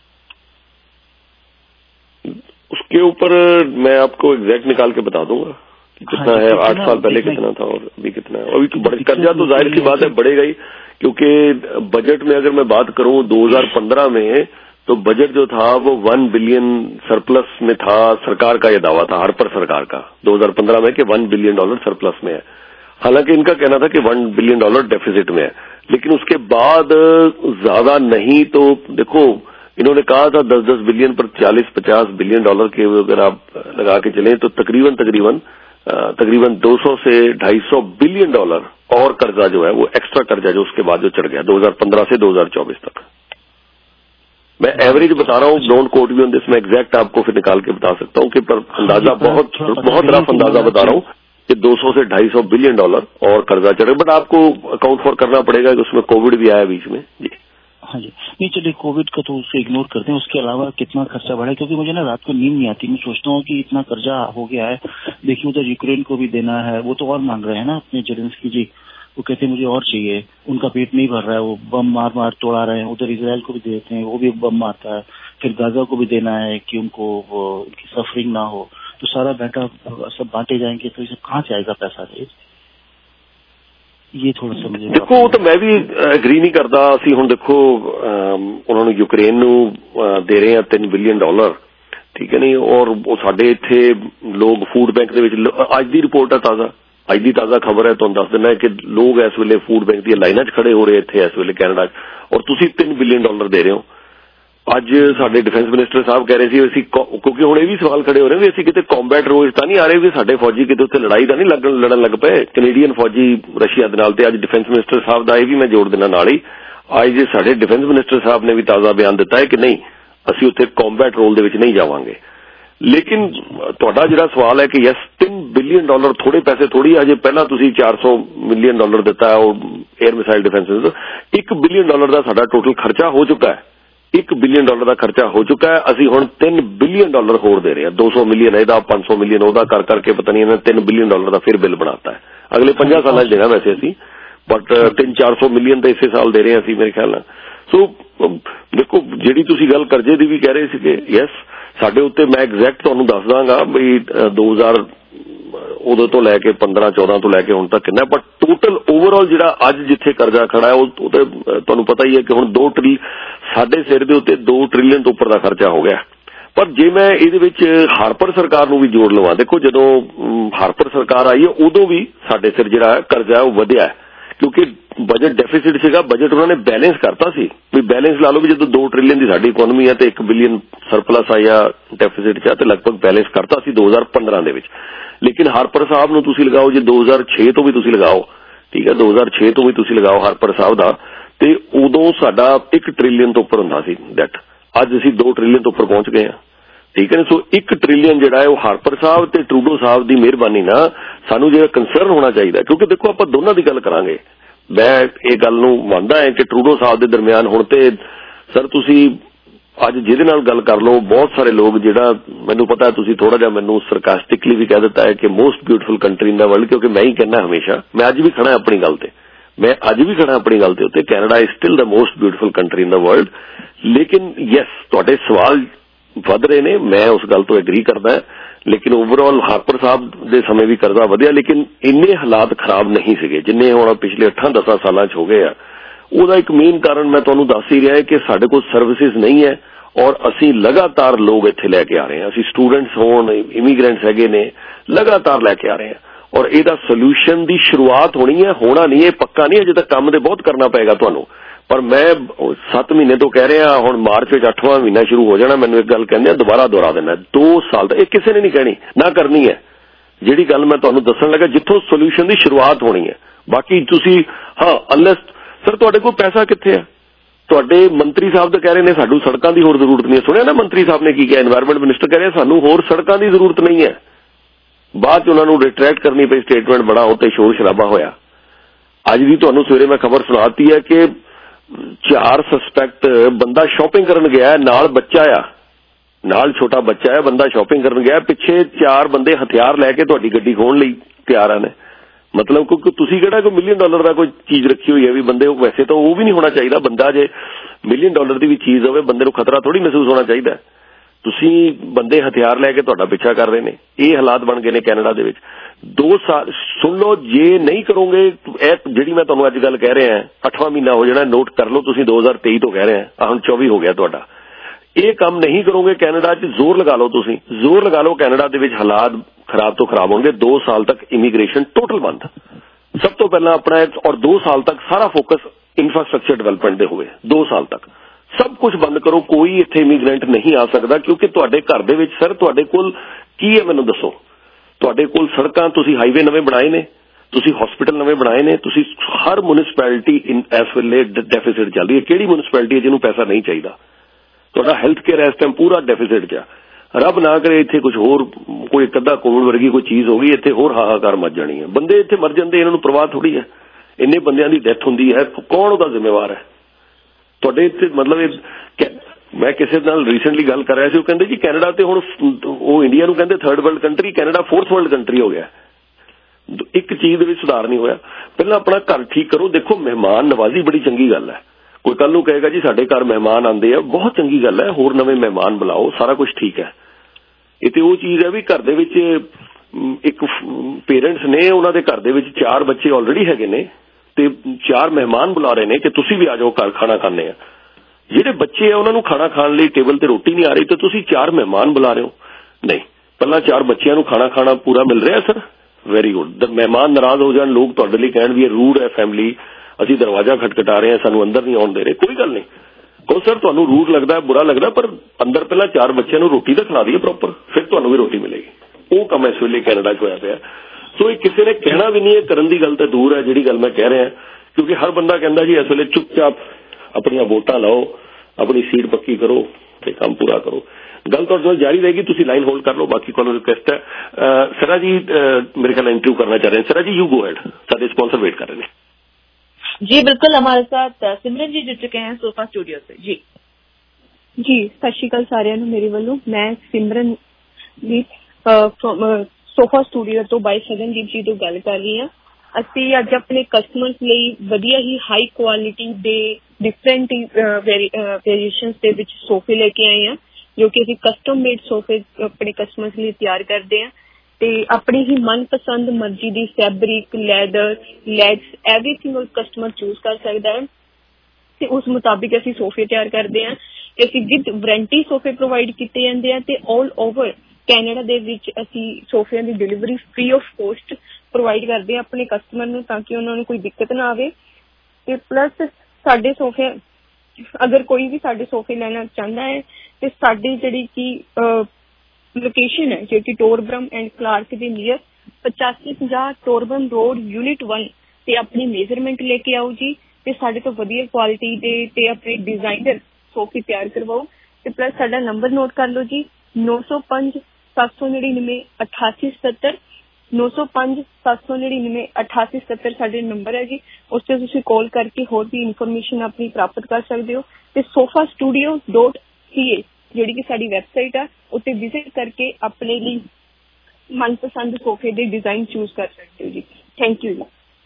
उसके ऊपर मैं आपको एग्जैक्ट निकाल के बता दूंगा कि कितना हाँ, है। आठ साल पहले कितना था और अभी कितना है। अभी तो कर्जा तो जाहिर सी बात है बढ़ेगा ही, क्योंकि बजट में अगर मैं बात करूं दो हज़ार पंद्रह में तो बजट जो था वो वन बिलियन सरप्लस में था। सरकार का ये दावा था, हार्पर सरकार का, दो हज़ार पंद्रह में कि वन बिलियन डॉलर सरप्लस में है। हालांकि इनका कहना था कि वन बिलियन डॉलर डेफिसिट में है, लेकिन उसके बाद ज्यादा नहीं तो देखो इन्होंने कहा था दस दस बिलियन पर चालीस पचास बिलियन डॉलर के अगर आप लगा के चलें तो तकरीबन तकरीबन तकरीबन दो सौ से ढाई सौ बिलियन डॉलर और कर्जा जो है वो एक्स्ट्रा कर्जा जो उसके बाद जो चढ़ गया दो हज़ार पंद्रह से दो हज़ार चौबीस तक। मैं एवरेज बता रहा हूँ, don't quote me on this, मैं एग्जैक्ट आपको फिर निकाल के बता सकता हूँ कि पर अंदाजा बहुत बहुत रफ अंदाजा बता रहा हूँ कि दो सौ से ढाई सौ बिलियन डॉलर और कर्जा चढ़े। बट आपको अकाउंट फॉर करना पड़ेगा कि उसमें कोविड भी आया बीच में जी। हाँ जी, नहीं चलिए कोविड का तो उसको इग्नोर करते हैं, उसके अलावा कितना खर्चा बढ़ा है, क्योंकि मुझे ना रात को नींद नहीं आती। मैं सोचता हूँ कि इतना कर्जा हो गया है, देखिए उधर यूक्रेन को भी देना है, वो तो और मांग रहे हैं ना अपने जेलेंस्की जी, वो कहते हैं मुझे और चाहिए, उनका पेट नहीं भर रहा है, वो बम मार मार तोड़ा रहे हैं। उधर इसराइल को भी देते हैं, वो भी बम मारता है, फिर गाजा को भी देना है कि उनको वो उनकी सफरिंग ना हो, तो सारा बैठा सब बांटे जाएंगे, तो इसे कहाँ से आएगा पैसा? ये थोड़ा सा मुझे देखो तो मैं भी एग्री नहीं करता। ਅਸੀਂ ਹੁਣ ਦੇਖੋ ਉਹਨਾਂ ਨੂੰ ਯੂਕਰੇਨ ਨੂੰ ਦੇ ਰਹੇ ਆ ਤਿੰਨ ਬਿਲੀਅਨ ਡਾਲਰ, ਠੀਕ ਹੈ ਨਹੀਂ, ਔਰ ਉਹ ਸਾਡੇ ਇੱਥੇ ਲੋਕ ਫੂਡ ਬੈਂਕ ਦੇ ਵਿੱਚ ਅੱਜ ਦੀ ਰਿਪੋਰਟ ਹੈ ਤਾਜ਼ਾ, ਅੱਜ ਦੀ ਤਾਜ਼ਾ ਖਬਰ ਹੈ, ਤੁਹਾਨੂੰ ਦੱਸ ਦਿੰਦਾ ਕਿ ਲੋਕ ਇਸ ਵੇਲੇ ਫੂਡ ਬੈਂਕ ਦੀਆਂ ਲਾਈਨਾਂ 'ਚ ਖੜੇ ਹੋ ਰਹੇ ਇੱਥੇ ਇਸ ਵੇਲੇ ਕੈਨੇਡਾ 'ਚ, ਔਰ ਤੁਸੀਂ ਤਿੰਨ ਬਿਲੀਅਨ ਡਾਲਰ ਦੇ ਰਹੇ ਹੋ। ਅੱਜ ਸਾਡੇ ਡਿਫੈਂਸ ਮਿਨਿਸਟਰ ਸਾਹਿਬ ਕਹਿ ਰਹੇ ਸੀ ਅਸੀਂ, ਕਿਉਂਕਿ ਹੁਣ ਇਹ ਵੀ ਸਵਾਲ ਖੜੇ ਹੋ ਰਹੇ ਵੀ ਅਸੀਂ ਕਿਤੇ ਕੰਬੈਟ ਰੋਜ਼ ਤਾਂ ਨਹੀਂ ਆ ਰਹੇ ਵੀ ਸਾਡੇ ਫੌਜੀ ਕਿਤੇ ਉੱਥੇ ਲੜਾਈ ਤਾਂ ਨਹੀਂ ਲੱਗਣ ਲੜਨ ਲੱਗ ਪਏ ਕੈਨੇਡੀਅਨ ਫੌਜੀ ਰਸ਼ੀਆ ਦੇ ਨਾਲ। ਤੇ ਅੱਜ ਡਿਫੈਂਸ ਮਿਨਿਸਟਰ ਸਾਹਿਬ ਦਾ ਇਹ ਵੀ ਮੈਂ ਜੋੜ ਦੇਣਾ ਨਾਲ ਹੀ, ਅੱਜ ਸਾਡੇ ਡਿਫੈਂਸ ਮਿਨਿਸਟਰ ਸਾਹਿਬ ਨੇ ਵੀ ਤਾਜ਼ਾ ਬਿਆਨ ਦਿੱਤਾ ਹੈ ਕਿ ਨਹੀਂ ਅਸੀਂ ਉੱਥੇ ਕੰਬੈਟ ਰੋਲ ਦੇ ਵਿੱਚ ਨਹੀਂ ਜਾਵਾਂਗੇ। ਲੇਕਿਨ ਤੁਹਾਡਾ ਜਿਹੜਾ ਸਵਾਲ ਹੈ ਕਿ ਯਸ ਤਿੰਨ ਬਿਲੀਅਨ ਡਾਲਰ ਥੋੜੇ ਪੈਸੇ ਥੋੜੀ, ਅਜੇ ਪਹਿਲਾਂ ਤੁਸੀਂ ਚਾਰ ਸੌ ਮਿਲੀਅਨ ਡਾਲਰ ਦਿੱਤਾ ਉਹ 에ਅਰ ਮਿਸਾਈਲ ਡਿਫੈਂਸ, ਇੱਕ ਬਿਲੀਅਨ ਡਾਲਰ ਦਾ ਸਾਡਾ ਟੋਟਲ ਖਰਚਾ ਹੋ ਚੁੱਕਾ ਹੈ, ਇੱਕ ਬਿਲੀਅਨ ਡਾਲਰ ਦਾ ਖਰਚਾ ਹੋ ਚੁੱਕਾ ਹੈ। ਅਸੀਂ ਹੁਣ ਤਿੰਨ ਬਿਲੀਅਨ ਡਾਲਰ ਹੋਰ ਦੇ ਰਹੇ ਹਾਂ, ਦੋ ਸੌ ਮਿਲੀਅਨ ਇਹਦਾ, ਪੰਜ ਸੌ ਮਿਲੀਅਨ ਉਹਦਾ ਕਰ ਕਰਕੇ ਪਤਾ ਨਹੀਂ ਇਹਨਾਂ ਤਿੰਨ ਬਿਲੀਅਨ ਡਾਲਰ ਦਾ ਫਿਰ ਬਿੱਲ ਬਣਾਤਾ ਹੈ। ਅਗਲੇ ਪੰਜਾਂ ਸਾਲਾਂ 'ਚ ਦੇਣਾ ਵੈਸੇ ਅਸੀਂ, ਬਟ ਤਿੰਨ ਚਾਰ ਸੌ ਮਿਲੀਅਨ ਤਾਂ ਇਸੇ ਸਾਲ ਦੇ ਰਹੇ ਹਾਂ ਅਸੀਂ ਮੇਰੇ ਖਿਆਲ ਨਾਲ। ਸੋ ਦੇਖੋ ਜਿਹੜੀ ਤੁਸੀਂ ਗੱਲ ਕਰਜ਼ੇ ਦੀ ਵੀ ਕਹਿ ਰਹੇ ਸੀਗੇ, ਯੈਸ ਸਾਡੇ ਉੱਤੇ ਮੈਂ ਐਗਜ਼ੈਕਟ ਤੁਹਾਨੂੰ ਦੱਸ ਦਾਂਗਾ ਬਈ ਦੋ ਹਜ਼ਾਰ ਉਦੋਂ ਤੋਂ ਲੈ ਕੇ ਪੰਦਰਾਂ ਚੌਦਾਂ ਤੋਂ ਲੈ ਕੇ ਹੁਣ ਤੱਕ ਕਿੰਨਾ, ਪਰ ਟੋਟਲ ਓਵਰਆਲ ਜਿਹੜਾ ਅੱਜ ਜਿੱਥੇ ਕਰਜ਼ਾ ਖੜਾ ਹੈ ਉਹ ਤੇ ਤੁਹਾਨੂੰ ਪਤਾ ਹੀ ਹੈ ਕਿ ਹੁਣ ਦੋ ਟ੍ਰਿਲ ਸਾਡੇ ਸਿਰ ਦੇ ਉੱਤੇ ਦੋ ਟ੍ਰਿਲੀਅਨ ਤੋਂ ਉੱਪਰ ਦਾ ਖਰਚਾ ਹੋ ਗਿਆ। ਪਰ ਜੇ ਮੈਂ ਇਹਦੇ ਵਿੱਚ ਹਾਰਪਰ ਸਰਕਾਰ ਨੂੰ ਵੀ ਜੋੜ ਲਵਾਂ, ਦੇਖੋ ਜਦੋਂ ਹਾਰਪਰ ਸਰਕਾਰ ਆਈ ਹੈ ਉਦੋਂ ਵੀ ਸਾਡੇ ਸਿਰ ਜਿਹੜਾ ਕਰਜ਼ਾ ਉਹ ਵਧਿਆ ਕਿਉਂਕਿ ਬਜਟ ਡੈਫਿਸਿਟ ਸੀਗਾ, ਬਜਟ ਉਹਨਾਂ ਨੇ ਬੈਲੈਂਸ ਕਰਤਾ ਸੀ ਵੀ ਬੈਲੈਂਸ ਲਾ ਲਓ ਵੀ ਜਦੋਂ ਦੋ ਟ੍ਰਿਲੀਅਨ ਦੀ ਸਾਡੀ ਇਕੋਨਮੀ ਹੈ ਤੇ ਇੱਕ ਬਿਲੀਅਨ ਸਰਪਲਸ ਆਇਆ ਡੈਫਿਸਿਟ 'ਚ ਤੇ ਲਗਭਗ ਬੈਲੈਂਸ ਕਰਤਾ ਸੀ ਦੋ ਹਜ਼ਾਰ ਪੰਦਰਾਂ ਦੇ ਵਿੱਚ। ਲੇਕਿਨ ਹਾਰਪਰ ਸਾਹਿਬ ਨੂੰ ਤੁਸੀਂ ਲਗਾਓ ਜੇ ਦੋ ਹਜ਼ਾਰ ਛੇ ਤੋਂ ਵੀ ਤੁਸੀਂ ਲਗਾਓ, ਠੀਕ ਹੈ, ਦੋ ਹਜ਼ਾਰ ਛੇ ਤੋਂ ਵੀ ਤੁਸੀਂ ਲਗਾਓ ਹਾਰਪਰ ਸਾਹਿਬ ਦਾ, ਤੇ ਉਦੋਂ ਸਾਡਾ ਇੱਕ ਟ੍ਰਿਲੀਅਨ ਤੋਂ ਉੱਪਰ ਹੁੰਦਾ ਸੀ ਡੈਟ, ਅੱਜ ਅਸੀਂ ਦੋ ਟ੍ਰਿਲੀਅਨ ਤੋਂ ਉੱਪਰ ਪਹੁੰਚ ਗਏ ਹਾਂ, ਠੀਕ ਹੈ। ਸੋ ਇੱਕ ਟ੍ਰਿਲੀਅਨ ਜਿਹੜਾ ਹੈ ਉਹ ਹਾਰਪਰ ਸਾਹਿਬ ਤੇ ਟਰੂਡੋ ਸਾਹਿਬ ਦੀ ਮਿਹਰਬਾਨੀ ਨਾਲ ਸਾਨੂੰ ਜਿਹੜਾ ਕੰਸਰਨ ਹੋਣਾ ਚਾਹੀਦਾ, ਕਿਉਂਕਿ ਦੇਖੋ ਆਪਾਂ ਦੋਨਾਂ ਦੀ ਗੱਲ ਕਰਾਂਗੇ। ਮੈਂ ਇਹ ਗੱਲ ਨੂੰ ਮੰਨਦਾ ਹੈ ਕਿ ਟਰੂਡੋ ਸਾਹਿਬ ਦੇ ਦਰਮਿਆਨ ਹੁਣ ਤੇ ਸਰ ਤੁਸੀਂ ਅੱਜ ਜਿਹਦੇ ਨਾਲ ਗੱਲ ਕਰ ਲਓ ਬਹੁਤ ਸਾਰੇ ਲੋਕ, ਜਿਹੜਾ ਮੈਨੂੰ ਪਤਾ ਤੁਸੀਂ ਥੋੜਾ ਜਿਹਾ ਮੈਨੂੰ ਸਰਕਾਸਟਿਕਲੀ ਵੀ ਕਹਿ ਦਿੱਤਾ ਹੈ ਕਿ most beautiful country in the world, ਕਿਉਂਕਿ ਮੈਂ ਹੀ ਕਹਿੰਦਾ ਹਮੇਸ਼ਾ, ਮੈਂ ਅੱਜ ਵੀ ਖੜਾ ਆਪਣੀ ਗੱਲ ਤੇ, ਮੈਂ ਅੱਜ ਵੀ ਖੜਾ ਆਪਣੀ ਗੱਲ ਦੇ ਉੱਤੇ, Canada is still the most beautiful country in the world. ਲੇਕਿਨ ਯੈਸ ਤੁਹਾਡੇ ਸਵਾਲ ਵੱਧ ਰਹੇ ਨੇ, ਮੈਂ ਉਸ ਗੱਲ ਤੋਂ ਐਗਰੀ ਕਰਦਾ, ਲੇਕਿਨ ਓਵਰਆਲ ਹਾਰਪਰ ਸਾਹਿਬ ਦੇ ਸਮੇਂ ਵੀ ਕਰਜ਼ਾ ਵਧਿਆ, ਲੇਕਿਨ ਇੰਨੇ ਹਾਲਾਤ ਖਰਾਬ ਨਹੀਂ ਸੀਗੇ ਜਿੰਨੇ ਹੁਣ ਪਿਛਲੇ ਅੱਠਾਂ ਦਸਾਂ ਸਾਲਾਂ 'ਚ ਹੋ ਗਏ ਆ। ਉਹਦਾ ਇੱਕ ਮੇਨ ਕਾਰਨ ਮੈਂ ਤੁਹਾਨੂੰ ਦੱਸ ਹੀ ਰਿਹਾ ਕਿ ਸਾਡੇ ਕੋਲ ਸਰਵਿਸਿਜ਼ ਨਹੀਂ ਹੈ ਔਰ ਅਸੀਂ ਲਗਾਤਾਰ ਲੋਕ ਇੱਥੇ ਲੈ ਕੇ ਆ ਰਹੇ ਹਾਂ, ਅਸੀਂ ਸਟੂਡੈਂਟਸ ਹੋਣ ਇਮੀਗ੍ਰੈਂਟਸ ਹੈਗੇ ਨੇ ਲਗਾਤਾਰ ਲੈ ਕੇ ਆ ਰਹੇ ਹਾਂ, ਔਰ ਇਹਦਾ ਸੋਲੂਸ਼ਨ ਦੀ ਸ਼ੁਰੂਆਤ ਹੋਣੀ ਹੈ, ਹੋਣਾ ਨਹੀਂ ਇਹ ਪੱਕਾ ਨਹੀਂ, ਅਜੇ ਤੱਕ ਕੰਮ ਤੇ ਬਹੁਤ ਕਰਨਾ ਪਏਗਾ ਤੁਹਾਨੂੰ। ਪਰ ਮੈਂ ਸੱਤ ਮਹੀਨੇ ਤੋਂ ਕਹਿ ਰਿਹਾ, ਹੁਣ ਮਾਰਚ ਵਿੱਚ ਅੱਠਵਾਂ ਮਹੀਨਾ ਸ਼ੁਰੂ ਹੋ ਜਾਣਾ, ਮੈਨੂੰ ਇੱਕ ਗੱਲ ਕਹਿੰਦੇ ਆ ਦੁਬਾਰਾ ਦੁਹਰਾ ਦੇਣਾ, ਦੋ ਸਾਲ ਦਾ ਇਹ ਕਿਸੇ ਨੇ ਨਹੀਂ ਕਹਿਣੀ ਨਾ ਕਰਨੀ ਹੈ। ਜਿਹੜੀ ਗੱਲ ਮੈਂ ਤੁਹਾਨੂੰ ਦੱਸਣ ਲੱਗਾ ਜਿੱਥੋਂ ਸੋਲੂਸ਼ਨ ਦੀ ਸ਼ੁਰੂਆਤ ਹੋਣੀ ਹੈ, ਬਾਕੀ ਤੁਸੀਂ ਹਾਂ ਅਨਲੈਸ ਸਰ ਤੁਹਾਡੇ ਕੋਲ ਪੈਸਾ ਕਿੱਥੇ ਹੈ, ਤੁਹਾਡੇ ਮੰਤਰੀ ਸਾਹਿਬ ਤਾਂ ਕਹਿ ਰਹੇ ਨੇ ਸਾਨੂੰ ਸੜਕਾਂ ਦੀ ਹੋਰ ਜ਼ਰੂਰਤ ਨਹੀਂ ਹੈ, ਸੁਣਿਆ ਨਾ ਮੰਤਰੀ ਸਾਹਿਬ ਨੇ ਕੀ ਕਿਹਾ, ਐਨਵਾਇਰਨਮੈਂਟ ਮਿਨਿਸਟਰ ਕਹਿ ਰਿਹਾ ਸਾਨੂੰ ਹੋਰ ਸੜਕਾਂ ਦੀ ਜ਼ਰੂਰਤ ਨਹੀਂ ਹੈ, ਬਾਅਦ 'ਚ ਉਹਨਾਂ ਨੂੰ ਰਿਟਰੈਕਟ ਕਰਨੀ ਪਈ ਸਟੇਟਮੈਂਟ, ਬੜਾ ਉੱਤੇ ਸ਼ੋਰ ਸ਼ਰਾਬਾ ਹੋਇਆ। ਅੱਜ ਵੀ ਤੁਹਾਨੂੰ ਸਵੇਰੇ ਮੈਂ ਖਬਰ ਸੁਣਾਤੀ ਹੈ ਕਿ ਚਾਰ ਸਸਪੈਕਟ ਬੰਦਾ ਸ਼ਾਪਿੰਗ ਕਰਨ ਗਿਆ, ਨਾਲ ਬੱਚਾ ਆ, ਨਾਲ ਛੋਟਾ ਬੱਚਾ ਹੈ, ਬੰਦਾ ਸ਼ਾਪਿੰਗ ਕਰਨ ਗਿਆ, ਪਿੱਛੇ ਚਾਰ ਬੰਦੇ ਹਥਿਆਰ ਲੈ ਕੇ ਤੁਹਾਡੀ ਗੱਡੀ ਖੋਹਣ ਲਈ ਤਿਆਰ ਹਨ। ਮਤਲਬ ਕਿਉਂਕਿ ਤੁਸੀਂ ਕਿਹੜਾ ਕੋਈ ਮਿਲੀਅਨ ਡਾਲਰ ਦਾ ਕੋਈ ਚੀਜ਼ ਰੱਖੀ ਹੋਈ ਹੈ ਵੀ ਬੰਦੇ, ਵੈਸੇ ਤਾਂ ਉਹ ਵੀ ਨਹੀਂ ਹੋਣਾ ਚਾਹੀਦਾ, ਬੰਦਾ ਜੇ ਮਿਲੀਅਨ ਡਾਲਰ ਦੀ ਵੀ ਚੀਜ਼ ਹੋਵੇ ਬੰਦੇ ਨੂੰ ਖਤਰਾ ਥੋੜੀ ਮਹਿਸੂਸ ਹੋਣਾ ਚਾਹੀਦਾ। ਤੁਸੀਂ ਬੰਦੇ ਹਥਿਆਰ ਲੈ ਕੇ ਤੁਹਾਡਾ ਪਿੱਛਾ ਕਰ ਰਹੇ ਨੇ, ਇਹ ਹਾਲਾਤ ਬਣ ਗਏ ਨੇ ਕੈਨੇਡਾ ਦੇ ਵਿੱਚ। ਦੋ ਸਾਲ ਸੁਣ ਲਓ, ਜੇ ਨਹੀਂ ਕਰੋਗੇ ਇਹ ਜਿਹੜੀ ਮੈਂ ਤੁਹਾਨੂੰ ਅੱਜ ਗੱਲ ਕਹਿ ਰਿਹਾ, ਅੱਠਵਾਂ ਮਹੀਨਾ ਹੋ ਜਾਣਾ, ਨੋਟ ਕਰ ਲਓ ਤੁਸੀਂ, ਦੋ ਹਜ਼ਾਰ ਤੇਈ ਤੋਂ ਕਹਿ ਰਿਹਾ, ਹੁਣ ਚੌਵੀ ਹੋ ਗਿਆ ਤੁਹਾਡਾ। ਇਹ ਕੰਮ ਨਹੀਂ ਕਰੋਗੇ ਕੈਨੇਡਾ 'ਚ ਜ਼ੋਰ ਲਗਾ ਲਓ, ਤੁਸੀਂ ਜ਼ੋਰ ਲਗਾ ਲਓ, ਕੈਨੇਡਾ ਦੇ ਵਿੱਚ ਹਾਲਾਤ ਖਰਾਬ ਤੋਂ ਖਰਾਬ ਹੋਣਗੇ। ਦੋ ਸਾਲ ਤੱਕ ਇਮੀਗ੍ਰੇਸ਼ਨ ਟੋਟਲ ਬੰਦ, ਸਭ ਤੋਂ ਪਹਿਲਾਂ ਆਪਣਾ, ਔਰ ਦੋ ਸਾਲ ਤੱਕ ਸਾਰਾ ਫੋਕਸ ਇਨਫਰਾਸਟ੍ਰਕਚਰ ਡਿਵੈਲਪਮੈਂਟ ਦੇ ਹੋਵੇ। ਦੋ ਸਾਲ ਤੱਕ ਸਭ ਕੁਝ ਬੰਦ ਕਰੋ, ਕੋਈ ਇੱਥੇ ਇਮੀਗ੍ਰੈਂਟ ਨਹੀਂ ਆ ਸਕਦਾ, ਕਿਉਂਕਿ ਤੁਹਾਡੇ ਘਰ ਦੇ ਵਿੱਚ ਸਰ ਤੁਹਾਡੇ ਕੋਲ ਕੀ ਹੈ ਮੈਨੂੰ ਦੱਸੋ? ਤੁਹਾਡੇ ਕੋਲ ਸੜਕਾਂ, ਤੁਸੀਂ ਹਾਈਵੇ ਨਵੇਂ ਬਣਾਏ ਨੇ, ਤੁਸੀਂ ਹਸਪੀਟਲ ਨਵੇਂ ਬਣਾਏ ਨੇ, ਤੁਸੀਂ ਹਰ ਮਿਊਨਿਸਪੈਲਿਟੀ ਇਸ ਵੇਲੇ ਡੈਫਿਸਿਟ ਚੱਲ ਰਹੀ ਹੈ। ਕਿਹੜੀ ਮਿਊਨਿਸਪੈਲਿਟੀ ਹੈ ਜਿਹਨੂੰ ਪੈਸਾ ਨਹੀਂ ਚਾਹੀਦਾ? ਤੁਹਾਡਾ ਹੈਲਥ ਕੇਅਰ ਇਸ ਟਾਈਮ ਪੂਰਾ ਡੈਫਿਸਿਟ 'ਚ ਆ। ਰੱਬ ਨਾ ਕਰੇ ਇੱਥੇ ਕੁਝ ਹੋਰ, ਕੋਈ ਇੱਕ ਅੱਧਾ ਕੋਵਿਡ ਵਰਗੀ ਕੋਈ ਚੀਜ਼ ਹੋ ਗਈ, ਇੱਥੇ ਹੋਰ ਹਾਹਾਕਾਰ ਮਚ ਜਾਣੀ ਹੈ। ਬੰਦੇ ਇੱਥੇ ਮਰ ਜਾਂਦੇ, ਇਹਨਾਂ ਨੂੰ ਪਰਵਾਹ ਥੋੜੀ ਹੈ। ਇੰਨੇ ਬੰਦਿਆਂ ਦੀ ਡੈਥ ਹੁੰਦੀ ਹੈ, ਕੌਣ ਉਹਦਾ ਜ਼ਿੰਮੇਵਾਰ ਹੈ? ਤੁਹਾਡੇ ਇੱਥੇ ਮਤਲਬ ਇਹ, ਮੈਂ ਕਿਸੇ ਨਾਲ ਰੀਸੈਂਟਲੀ ਗੱਲ ਕਰ ਰਿਹਾ ਸੀ, ਉਹ ਕਹਿੰਦੇ ਜੀ ਕੈਨੇਡਾ ਤੇ ਹੁਣ ਉਹ ਇੰਡੀਆ ਨੂੰ ਕਹਿੰਦੇ third world country, Canada fourth world country ਹੋ ਗਿਆ। ਇੱਕ ਚੀਜ਼ ਦੇ ਵਿੱਚ ਸੁਧਾਰ ਨਹੀਂ ਹੋਇਆ। ਪਹਿਲਾਂ ਆਪਣਾ ਘਰ ਠੀਕ ਕਰੋ। ਦੇਖੋ, ਮਹਿਮਾਨ ਨਵਾਜ਼ੀ ਬੜੀ ਚੰਗੀ ਗੱਲ ਹੈ। ਕੋਈ ਕੱਲ ਨੂੰ ਕਹੇਗਾ ਜੀ ਸਾਡੇ ਘਰ ਮਹਿਮਾਨ ਆਉਂਦੇ ਆ, ਬਹੁਤ ਚੰਗੀ ਗੱਲ ਹੈ, ਹੋਰ ਨਵੇਂ ਮਹਿਮਾਨ ਬੁਲਾਓ, ਸਾਰਾ ਕੁਝ ਠੀਕ ਹੈ। ਇਹ ਤੇ ਉਹ ਚੀਜ਼ ਹੈ ਵੀ ਘਰ ਦੇ ਵਿੱਚ ਇੱਕ ਪੇਰੈਂਟਸ ਨੇ, ਉਹਨਾਂ ਦੇ ਘਰ ਦੇ ਵਿੱਚ ਚਾਰ ਬੱਚੇ ਆਲਰੇਡੀ ਹੈਗੇ ਨੇ ਤੇ ਚਾਰ ਮਹਿਮਾਨ ਬੁਲਾ ਰਹੇ ਨੇ ਕਿ ਤੁਸੀਂ ਵੀ ਆ ਜਾਓ ਘਰ ਖਾਣਾ ਖਾਣੇ ਆ। ਜਿਹੜੇ ਬੱਚੇ ਆ ਉਹਨਾਂ ਨੂੰ ਖਾਣਾ ਖਾਣ ਲਈ ਟੇਬਲ ਤੇ ਰੋਟੀ ਨਹੀਂ ਆ ਰਹੀ ਤੇ ਤੁਸੀਂ ਚਾਰ ਮਹਿਮਾਨ ਬੁਲਾ ਰਹੇ ਹੋ। ਨਹੀਂ, ਪਹਿਲਾਂ ਚਾਰ ਬੱਚਿਆਂ ਨੂੰ ਖਾਣਾ ਖਾਣਾ ਪੂਰਾ ਮਿਲ ਰਿਹਾ ਸਰ, ਵੈਰੀ ਗੁੱਡ। ਮਹਿਮਾਨ ਨਾਰਾਜ਼ ਹੋ ਜਾਣ, ਲੋਕ ਤੁਹਾਡੇ ਲਈ ਕਹਿਣ ਵੀ ਇਹ ਰੂਡ ਹੈ ਫੈਮਿਲੀ, ਅਸੀਂ ਦਰਵਾਜ਼ਾ ਖਟਖਟਾ ਰਹੇ ਹਾਂ, ਸਾਨੂੰ ਅੰਦਰ ਨਹੀਂ ਆਉਣ ਦੇ ਰਹੇ, ਕੋਈ ਗੱਲ ਨਹੀਂ। ਕਹੋ ਸਰ ਤੁਹਾਨੂੰ ਰੂਡ ਲੱਗਦਾ, ਬੁਰਾ ਲੱਗਦਾ, ਪਰ ਅੰਦਰ ਪਹਿਲਾਂ ਚਾਰ ਬੱਚਿਆਂ ਨੂੰ ਰੋਟੀ ਤਾਂ ਖਿਲਾ ਦਈਏ ਪ੍ਰੋਪਰ, ਫਿਰ ਤੁਹਾਨੂੰ ਵੀ ਰੋਟੀ ਮਿਲੇਗੀ। ਉਹ ਕੰਮ ਇਸ ਵੇਲੇ ਕੈਨੇਡਾ 'ਚ ਹੋਇਆ ਪਿਆ। ਸੋ ਇਹ ਕਿਸੇ ਨੇ ਕਹਿਣਾ ਵੀ ਨਹੀਂ, ਇਹ ਕਰਨ ਦੀ ਗੱਲ ਤਾਂ ਦੂਰ ਹੈ ਜਿਹੜੀ ਗੱਲ ਮੈਂ ਕਹਿ ਰਿਹਾ, ਕਿਉਂਕਿ ਹਰ ਬੰਦਾ ਕਹਿੰਦਾ ਜੀ ਇਸ ਵੇਲੇ ਚੁੱਪਚਾਪ ਆਪਣੀਆਂ ਵੋਟਾਂ ਲਾਓ, ਆਪਣੀ ਸੀਟ ਪੱਕੀ ਕਰੋ ਤੇ ਕੰਮ ਪੂਰਾ ਕਰੋ। ਗੱਲ ਤੁਹਾਡੇ ਨਾਲ ਜਾਰੀ ਰਹੇਗੀ, ਤੁਸੀਂ ਲਾਈਨ ਹੋਲਡ ਕਰ ਲਓ। ਬਾਕੀ ਕੋਲ ਰਿਕੁਐਸਟ ਹੈ, ਸਰਾ ਜੀ ਮੇਰੇ ਖਿਆਲ ਇੰਟਰਵਿਊ करना चाह रहे हैं। सरा जी यू गो हेड, सारे स्पॉन्सर वेट कर रहे हैं। जी बिल्कुल, हमारे साथ सिमरन जी जुड़ चुके हैं सोफा स्टूडियो से। जी जी सत श्री अकाल सारिਆਂ ਨੂੰ ਮੇਰੇ ਵੱਲੋਂ। ਮੈਂ ਸਿਮਰਨ ਜੀ ਸੋਫਾ ਸਟੂਡੀਓ ਤੋਂ ਬਾਈ ਸਗਨਦੀਪ ਜੀ ਤੋਂ ਗੱਲ ਕਰ ਰਹੀ ਹਾਂ। ਅਸੀਂ ਅੱਜ ਆਪਣੇ ਕਸਟਮਰਸ ਲਈ ਵਧੀਆ ਹੀ ਹਾਈ ਕੁਆਲਿਟੀ ਦੇ ਡਿਫਰੈਂਟ ਵੇਰੀਏਸ਼ਨਸ ਦੇ ਵਿੱਚ ਸੋਫੇ ਲੈ ਕੇ ਆਏ ਹਾਂ, ਜੋ ਕਿ ਅਸੀਂ ਕਸਟਮ ਮੇਡ ਸੋਫੇ ਆਪਣੇ ਕਸਟਮਰਸ ਲਈ ਤਿਆਰ ਕਰਦੇ ਹਾਂ ਤੇ ਆਪਣੀ ਹੀ ਮਨਪਸੰਦ ਮਰਜ਼ੀ ਦੀ fabric, leather, legs, everything customer choose ਕਰ ਸਕਦਾ ਹੈ ਤੇ ਉਸ ਮੁਤਾਬਿਕ ਅਸੀਂ ਸੋਫੇ ਤਿਆਰ ਕਰਦੇ ਹਾਂ। ਤੇ ਅਸੀਂ ਵਿਦ ਵਾਰੰਟੀ ਸੋਫੇ ਪ੍ਰੋਵਾਈਡ ਕੀਤੇ ਜਾਂਦੇ ਆ ਤੇ ਆਲ ਓਵਰ ਕੈਨੇਡਾ ਦੇ ਵਿੱਚ ਅਸੀਂ ਸੋਫਿਆਂ ਦੀ delivery free of cost provide ਕਰਦੇ ਹਾਂ ਆਪਣੇ ਕਸਟਮਰ ਨੂੰ, ਤਾਂ ਕਿ ਉਹਨਾਂ ਨੂੰ ਕੋਈ ਦਿੱਕਤ ਨਾ ਆਵੇ। ਤੇ ਪਲੱਸ ਸਾਡੇ ਸੋਫੇ, ਅਗਰ ਕੋਈ ਵੀ ਸਾਡੇ ਸੋਫੇ ਲੈਣਾ ਚਾਹੁੰਦਾ ਹੈ ਤੇ ਸਾਡੀ ਜਿਹੜੀ ਕਿ ਲੋਕੇਸ਼ਨ ਹੈ ਜੋ ਕਿ ਟੋਰਬਰਮ ਐਂਡ ਕਲਾਰਕ ਦੇ ਨੀਅਰ ਪਚਾਸੀ ਪੰਜਾਹ ਟੋਰਬਰਮ ਰੋਡ ਯੂਨਿਟ वन ਤੇ ਆਪਣੀ ਮੇਜ਼ਰਮੈਂਟ ਲੈ ਕੇ ਆਓ ਜੀ ਤੇ ਸਾਡੇ ਤੋਂ ਵਧੀਆ ਕੁਆਲਿਟੀ ਦੇ ਤੇ ਆਪਣੇ ਡਿਜ਼ਾਈਨਰ ਸੋਫੇ ਤਿਆਰ ਕਰਵਾਓ। ਤੇ ਪਲੱਸ ਸਾਡਾ ਨੰਬਰ ਨੋਟ ਕਰ ਲਓ ਜੀ, ਨੌ ਸੌ ਪੰਜ ਸੱਤ ਸੌ ਨੜਿਨਵੇਂ ਅਠਾਸੀ ਸਤੱਤਰ, ਨੌ ਸੌ ਪੰਜ ਸੱਤ ਸੌ ਨੜਿਨਵੇਂ ਅਠਾਸੀ ਸਤੱਤਰ ਸਾਡੇ ਨੰਬਰ ਹੈ ਜੀ। ਉਸ ਤੇ ਤੁਸੀਂ ਕਾਲ ਕਰਕੇ ਹੋਰ ਵੀ ਇਨਫੋਰਮੇਸ਼ਨ ਆਪਣੀ ਪ੍ਰਾਪਤ ਕਰ ਸਕਦੇ ਹੋ। ਤੇ sofa studio dot C A ਜਿਹੜੀ ਕਿ ਸਾਡੀ ਵੈਬਸਾਈਟ ਆ, ਉੱਤੇ ਵਿਜ਼ਿਟ ਕਰਕੇ ਆਪਣੇ ਲਈ ਮਨਪਸੰਦ ਸੋਫੇ ਦੇ ਡਿਜ਼ਾਈਨ ਚੂਜ਼ ਕਰ ਸਕਦੇ ਹੋ ਜੀ। ਥੈਂਕ ਯੂ ਜੀ।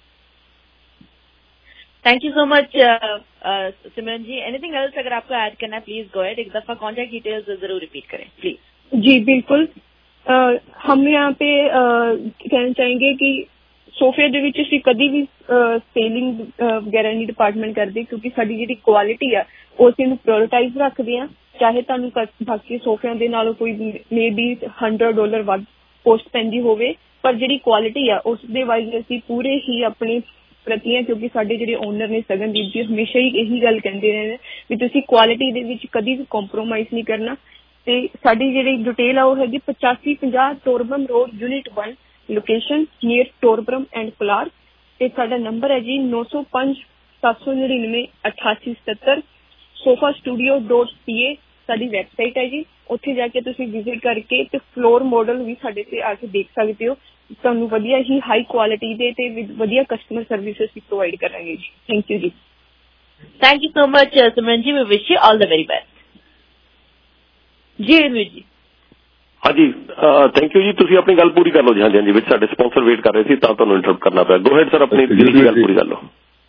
Thank you so much Simran ji. Anything else अगर आपको ऐड करना है प्लीज गो एड। एक दफा कॉन्टैक्ट डिटेल्स जरूर रिपीट करें प्लीज। जी बिल्कुल, uh, हम यहाँ पे uh, कहना चाहेंगे कि सोफे ਦੇ ਵਿੱਚ ਅਸੀਂ ਕਦੀ ਵੀ ਸੇਲਿੰਗ ਵਗੈਰਾ ਨਹੀਂ ਡਿਪਾਰਟਮੈਂਟ ਕਰਦੇ, ਕਿਉਂਕਿ ਸਾਡੀ ਜਿਹੜੀ ਕੁਆਲਿਟੀ ਆ ਉਹ ਅਸੀਂ ਇਹਨੂੰ ਪ੍ਰਾਇੋਰਟਾਈਜ਼ ਰੱਖਦੇ ਹਾਂ। ਚਾਹੇ ਤੁਹਾਨੂੰ ਬਾਕੀ ਸੋਫਿਆਂ ਦੇ ਨਾਲੋਂ ਕੋਈ ਮੇ ਬੀ ਹੰਡਰਡ ਡਾਲਰ ਵੱਧ ਕੋਸਟ ਪੈਂਦੀ ਹੋਵੇ, ਪਰ ਜਿਹੜੀ ਕੁਆਲਿਟੀ ਆ ਉਸ ਦੇ ਵਾਈਜ਼ ਅਸੀਂ ਪੂਰੇ ਹੀ ਆਪਣੇ ਪ੍ਰਤੀ ਹੈ, ਕਿਉਂਕਿ ਸਾਡੇ ਜਿਹੜੇ ਓਨਰ ਨੇ ਸਗਨਦੀਪ ਜੀ ਹਮੇਸ਼ਾ ਹੀ ਇਹੀ ਗੱਲ ਕਹਿੰਦੇ ਰਹੇ ਨੇ ਵੀ ਤੁਸੀਂ ਕੁਆਲਿਟੀ ਦੇ ਵਿੱਚ ਕਦੀ ਵੀ ਕੰਪਰੋਮਾਈਜ਼ ਨਹੀਂ ਕਰਨਾ। ਤੇ ਸਾਡੀ ਜਿਹੜੀ ਡਿਟੇਲ ਆ ਉਹ ਹੈਗੀ ਪਚਾਸੀ ਪੰਜਾਹ Torbram road unit one location near Torbram and Clark. ਤੇ ਸਾਡਾ ਨੰਬਰ ਹੈ ਜੀ ਨੌ ਸੌ ਪੰਜ ਸੱਤ ਸੌ ਨੜਿਨਵੇਂ ਅਠਾਸੀ ਸਤੱਤਰ। Sofa studio dot C A ਸਾਡੀ ਵੈਬਸਾਈਟ ਹੈ ਜੀ, ਉੱਥੇ ਜਾ ਕੇ ਤੁਸੀਂ ਵਿਜ਼ਿਟ ਕਰਕੇ ਤੇ ਫਲੋਰ ਮਾਡਲ ਵੀ ਸਾਡੇ ਤੇ ਆ ਕੇ ਦੇਖ ਸਕਦੇ ਹੋ। ਤੁਹਾਨੂੰ ਵਧੀਆ ਹੀ ਹਾਈ ਕੁਆਲਿਟੀ ਦੇ ਤੇ ਵਧੀਆ ਕਸਟਮਰ ਸਰਵਿਸ ਅਸੀਂ ਪ੍ਰੋਵਾਈਡ ਕਰਾਂਗੇ ਜੀ। ਥੈਂਕ ਯੂ ਜੀ। Thank you so much Simran ji, we wish you all the very best जी। रवीर जी हाँ जी, थैंक यू जी। ਤੁਸੀਂ ਆਪਣੀ ਗੱਲ ਪੂਰੀ ਕਰ ਲਓ ਜੀ। ਹਾਂਜੀ ਹਾਂਜੀ, ਵਿੱਚ ਸਾਡੇ ਸਪਾਂਸਰ ਵੇਟ ਕਰ ਰਹੇ ਸੀ ਤਾਂ ਤੁਹਾਨੂੰ ਇੰਟਰਰਪਟ ਕਰਨਾ ਪਿਆ। ਗੋ ਹੈਡ ਸਰ, ਆਪਣੀ ਜਿਹੜੀ ਗੱਲ ਪੂਰੀ ਕਰ ਲਓ।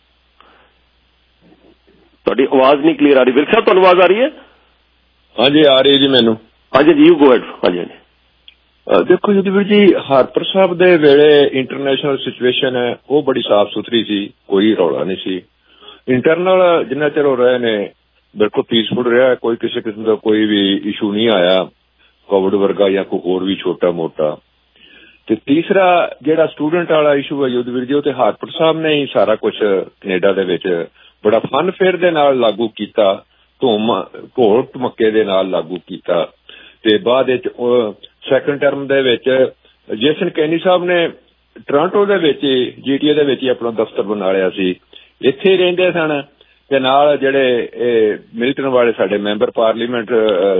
ਤੁਹਾਡੀ ਆਵਾਜ਼ ਨਹੀਂ ਕਲੀਅਰ ਆ ਰਹੀ। ਵਿਰਕ ਸਾਹਿਬ ਤੁਹਾਨੂੰ ਆਵਾਜ਼ ਆ ਰਹੀ ਹੈ? ਹਾਂਜੀ ਆ ਰਹੀ ਜੀ ਮੈਨੂੰ। ਹਾਂਜੀ ਜੀ, ਯੂ ਗੋ ਹੈਡ। ਹਾਂਜੀ ਹਾਂਜੀ। ਦੇਖੋ ਜਦਵੀਰ ਜੀ, ਹਰਪ੍ਰ ਸਾਹਿਬ ਦੇ ਵੇਲੇ ਇੰਟਰਨੈਸ਼ਨਲ ਸਿਚੁਏਸ਼ਨ ਹੈ ਉਹ ਬੜੀ ਸਾਫ਼ ਸੁਥਰੀ ਸੀ, ਕੋਈ ਰੌਲਾ ਨਹੀਂ ਸੀ। ਇੰਟਰਨਲ ਜਿੰਨਾ ਚਿਰ ਹੋ ਰਹੇ ਨੇ ਬਿਲਕੁਲ ਪੀਸਫੁਲ ਰਿਹਾ, ਕੋਈ ਕਿਸੇ ਕਿਸਮ ਦਾ ਕੋਈ ਵੀ ਇਸ਼ੂ ਨਹੀਂ ਆਇਆ ਕੋਵਿਡ ਵਰਗਾ ਜਾਂ ਕੋਈ ਹੋਰ ਵੀ ਛੋਟਾ ਮੋਟਾ। ਤੇ ਤੀਸਰਾ ਜਿਹੜਾ ਸਟੂਡੈਂਟ ਵਾਲਾ ਇਸ਼ੂ ਹੈ ਯੁੱਧਵੀਰ ਜੀ, ਉਹ ਤੇ ਹਾਰਪਰ ਸਾਹਿਬ ਨੇ ਹੀ ਸਾਰਾ ਕੁਝ ਕੈਨੇਡਾ ਦੇ ਵਿੱਚ ਬੜਾ ਫਨ ਫੇਅਰ ਦੇ ਨਾਲ ਲਾਗੂ ਕੀਤਾ, ਧੂਮ ਘੋਲ ਧਮੱਕੇ ਦੇ ਨਾਲ ਲਾਗੂ ਕੀਤਾ। ਤੇ ਬਾਅਦ ਵਿੱਚ ਸੈਕੰਡ ਟਰਮ ਦੇ ਵਿੱਚ ਜੇਸਨ ਕੈਨੀ ਸਾਹਿਬ ਨੇ ਟੋਰਾਂਟੋ ਦੇ ਵਿੱਚ ਜੀਟੀਏ ਦੇ ਵਿੱਚ ਹੀ ਆਪਣਾ ਦਫ਼ਤਰ ਬਣਾ ਲਿਆ ਸੀ, ਇੱਥੇ ਹੀ ਰਹਿੰਦੇ ਸਨ। ਤੇ ਨਾਲ ਜਿਹੜੇ ਮਿਲਟਨ ਵਾਲੇ ਸਾਡੇ ਮੈਂਬਰ ਪਾਰਲੀਮੈਂਟ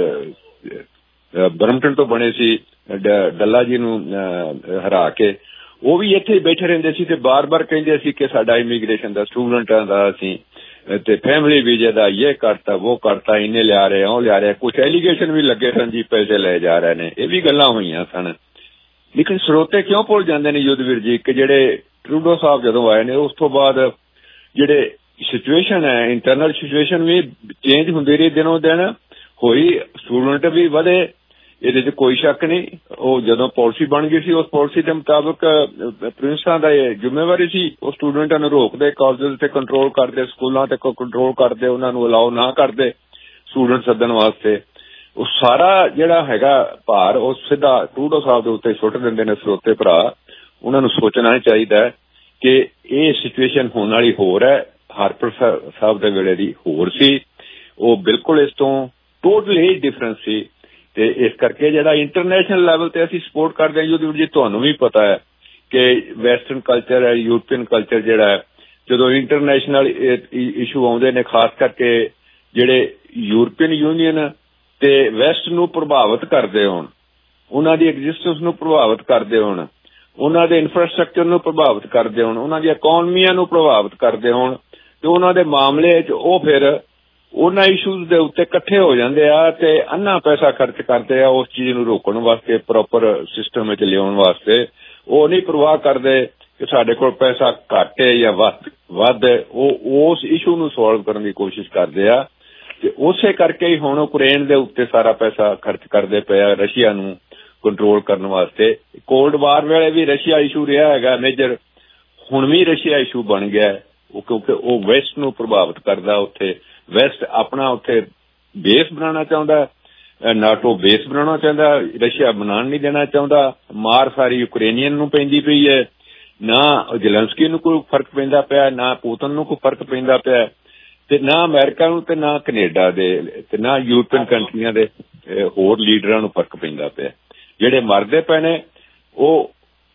ਬਰਮਟਨ ਤੋਂ ਬਣੇ ਸੀ ਡੱਲਾ ਜੀ ਨੂੰ ਹਰਾ ਕੇ, ਉਹ ਵੀ ਇੱਥੇ ਹੀ ਬੈਠੇ ਰਹਿੰਦੇ ਸੀ ਤੇ ਬਾਰ ਬਾਰ ਕਹਿੰਦੇ ਸੀ ਕਿ ਸਾਡਾ ਇਮੀਗ੍ਰੇਸ਼ਨ ਦਾ ਸਟੂਡੈਂਟਾਂ ਦਾ ਅਸੀਂ ਤੇ ਫੈਮਿਲੀ ਵੀਜ਼ੇ ਦਾ ਇਹ ਕਰਤਾ ਉਹ ਕਰਤਾ, ਇੰਨੇ ਲਿਆ ਰਹੇ ਉਹ ਲਿਆ ਰਹੇ, ਕੁਛ ਐਲੀਗੇਸ਼ਨ ਵੀ ਲੱਗੇ ਸਨ ਜੀ ਪੈਸੇ ਲੈ ਜਾ ਰਹੇ ਨੇ, ਇਹ ਵੀ ਗੱਲਾਂ ਹੋਈਆਂ ਸਨ। ਲੇਕਿਨ ਸਰੋਤੇ ਕਿਉਂ ਭੁੱਲ ਜਾਂਦੇ ਨੇ ਯੁੱਧਵੀਰ ਜੀ ਕਿ ਜਿਹੜੇ ਟਰੂਡੋ ਸਾਹਿਬ ਜਦੋਂ ਆਏ ਨੇ ਉਸ ਤੋਂ ਬਾਅਦ ਜਿਹੜੇ ਸਿਚੁਏਸ਼ਨ ਹੈ ਇੰਟਰਨਲ ਸਿਚੁਏਸ਼ਨ ਵੀ ਚੇਂਜ ਹੁੰਦੀ ਰਹੀ, ਦਿਨੋਂ ਦਿਨ ਹੋਈ, ਸਟੂਡੈਂਟ ਵੀ ਵਧੇ, ਇਹਦੇ 'ਚ ਕੋਈ ਸ਼ੱਕ ਨਹੀਂ। ਉਹ ਜਦੋਂ ਪਾਲਿਸੀ ਬਣ ਗਈ ਸੀ ਉਸ ਪਾਲਿਸੀ ਦੇ ਮੁਤਾਬਕ ਪ੍ਰਿੰਸਾਂ ਦਾ ਇਹ ਜ਼ਿੰਮੇਵਾਰੀ ਸੀ ਉਹ ਸਟੂਡੈਂਟਾਂ ਨੂੰ ਰੋਕਦੇ, ਕਾਲਜ ਤੇ ਕੰਟਰੋਲ ਕਰਦੇ, ਸਕੂਲਾਂ ਤੇ ਕੰਟਰੋਲ ਕਰਦੇ, ਉਹਨਾਂ ਨੂੰ ਅਲਾਓ ਨਾ ਕਰਦੇ ਸਟੂਡੈਂਟ ਸੱਦਣ ਵਾਸਤੇ। ਉਹ ਸਾਰਾ ਜਿਹੜਾ ਹੈਗਾ ਭਾਰ ਉਹ ਸਿੱਧਾ ਟਰੂਡੋ ਸਾਹਿਬ ਦੇ ਉੱਤੇ ਸੁੱਟ ਦਿੰਦੇ ਨੇ ਸਰੋਤੇ ਭਰਾ। ਉਹਨਾਂ ਨੂੰ ਸੋਚਣਾ ਚਾਹੀਦਾ ਕਿ ਇਹ ਸਿਚੁਏਸ਼ਨ ਹੋਣ ਵਾਲੀ ਹੋਰ ਹੈ, ਹਾਰਪਰ ਸਾਹਿਬ ਦੇ ਵੇਲੇ ਦੀ ਹੋਰ ਸੀ, ਉਹ ਬਿਲਕੁਲ ਇਸ ਤੋਂ ਟੋਟਲੀ ਡਿਫਰੈਂਟ ਸੀ। ਤੇ ਇਸ ਕਰਕੇ ਜਿਹੜਾ ਇੰਟਰਨੈਸ਼ਨਲ ਲੈਵਲ ਤੇ ਅਸੀਂ ਸਪੋਰਟ ਕਰਦੇ ਹਾਂ ਯੂਥ ਜੀ, ਤੁਹਾਨੂੰ ਵੀ ਪਤਾ ਹੈ ਕਿ ਵੈਸਟਰਨ ਕਲਚਰ ਹੈ, ਯੂਰਪੀਅਨ ਕਲਚਰ ਜਿਹੜਾ ਹੈ, ਜਦੋਂ ਇੰਟਰਨੈਸ਼ਨਲ ਇਸ਼ੂ ਆਉਂਦੇ ਨੇ ਖਾਸ ਕਰਕੇ ਜਿਹੜੇ ਯੂਰਪੀਅਨ ਯੂਨੀਅਨ ਤੇ ਵੈਸਟ ਨੂੰ ਪ੍ਰਭਾਵਿਤ ਕਰਦੇ ਹੋਣ, ਉਹਨਾਂ ਦੀ ਐਗਜ਼ਿਸਟੈਂਸ ਨੂੰ ਪ੍ਰਭਾਵਿਤ ਕਰਦੇ ਹੋਣ, ਉਹਨਾਂ ਦੇ ਇਨਫਰਾਸਟਰਕਚਰ ਨੂੰ ਪ੍ਰਭਾਵਿਤ ਕਰਦੇ ਹੋਣ, ਉਹਨਾਂ ਦੀਆਂ ਇਕੋਨਮੀਆਂ ਨੂੰ ਪ੍ਰਭਾਵਿਤ ਕਰਦੇ ਹੋਣ, ਤੇ ਉਹਨਾਂ ਦੇ ਮਾਮਲੇ 'ਚ ਉਹ ਫਿਰ ਉਹਨਾਂ ਇਸ਼ੂਜ਼ ਦੇ ਉੱਤੇ ਇਕੱਠੇ ਹੋ ਜਾਂਦੇ ਆ ਤੇ ਅੰਨਾ ਪੈਸਾ ਖਰਚ ਕਰਦੇ ਆ ਉਸ ਚੀਜ਼ ਨੂੰ ਰੋਕਣ ਵਾਸਤੇ, ਪ੍ਰੋਪਰ ਸਿਸਟਮ ਵਿੱਚ ਲਿਆਉਣ ਵਾਸਤੇ। ਉਹ ਨਹੀਂ ਪ੍ਰਵਾਹ ਕਰਦੇ ਕਿ ਸਾਡੇ ਕੋਲ ਪੈਸਾ ਘੱਟ ਹੈ ਜਾਂ ਵੱਧ ਵੱਧ ਉਹ ਉਸ ਇਸ਼ੂ ਨੂੰ ਸੋਲਵ ਕਰਨ ਦੀ ਕੋਸ਼ਿਸ਼ ਕਰਦੇ ਆ। ਤੇ ਉਸੇ ਕਰਕੇ ਹੀ ਹੁਣ ਯੂਕਰੇਨ ਦੇ ਉੱਤੇ ਸਾਰਾ ਪੈਸਾ ਖਰਚ ਕਰਦੇ ਪਏ ਆ ਰਸ਼ੀਆ ਨੂੰ ਕੰਟਰੋਲ ਕਰਨ ਵਾਸਤੇ। ਕੋਲਡ ਵਾਰ ਵੇਲੇ ਵੀ ਰਸ਼ੀਆ ਇਸ਼ੂ ਰਿਹਾ ਹੈਗਾ ਮੇਜਰ, ਹੁਣ ਵੀ ਰਸ਼ੀਆ ਇਸ਼ੂ ਬਣ ਗਿਆ ਉਹ ਕਿਉਂਕਿ ਉਹ ਵੈਸਟ ਨੂੰ ਪ੍ਰਭਾਵਿਤ ਕਰਦਾ। ਉੱਥੇ ਵੈਸਟ ਆਪਣਾ ਉੱਥੇ ਬੇਸ ਬਣਾਉਣਾ ਚਾਹੁੰਦਾ, ਨਾਟੋ ਬੇਸ ਬਣਾਉਣਾ ਚਾਹੁੰਦਾ, ਰਸ਼ੀਆ ਬਣਾਉਣ ਨਹੀਂ ਦੇਣਾ ਚਾਹੁੰਦਾ। ਮਾਰ ਸਾਰੀ ਯੂਕਰੇਨੀਅਨ ਨੂੰ ਪੈਂਦੀ ਪਈ ਹੈ, ਨਾ ਜ਼ੈਲੈਂਸਕੀ ਨੂੰ ਕੋਈ ਫਰਕ ਪੈਂਦਾ ਪਿਆ, ਨਾ ਪੁਤਿਨ ਨੂੰ ਕੋਈ ਫਰਕ ਪੈਂਦਾ ਪਿਆ, ਤੇ ਨਾ ਅਮਰੀਕਾ ਨੂੰ ਤੇ ਨਾ ਕੈਨੇਡਾ ਦੇ ਤੇ ਨਾ ਯੂਰਪੀਅਨ ਕੰਟਰੀਆਂ ਦੇ ਹੋਰ ਲੀਡਰਾਂ ਨੂੰ ਫਰਕ ਪੈਂਦਾ ਪਿਆ। ਜਿਹੜੇ ਮਰਦੇ ਪਏ ਨੇ ਉਹ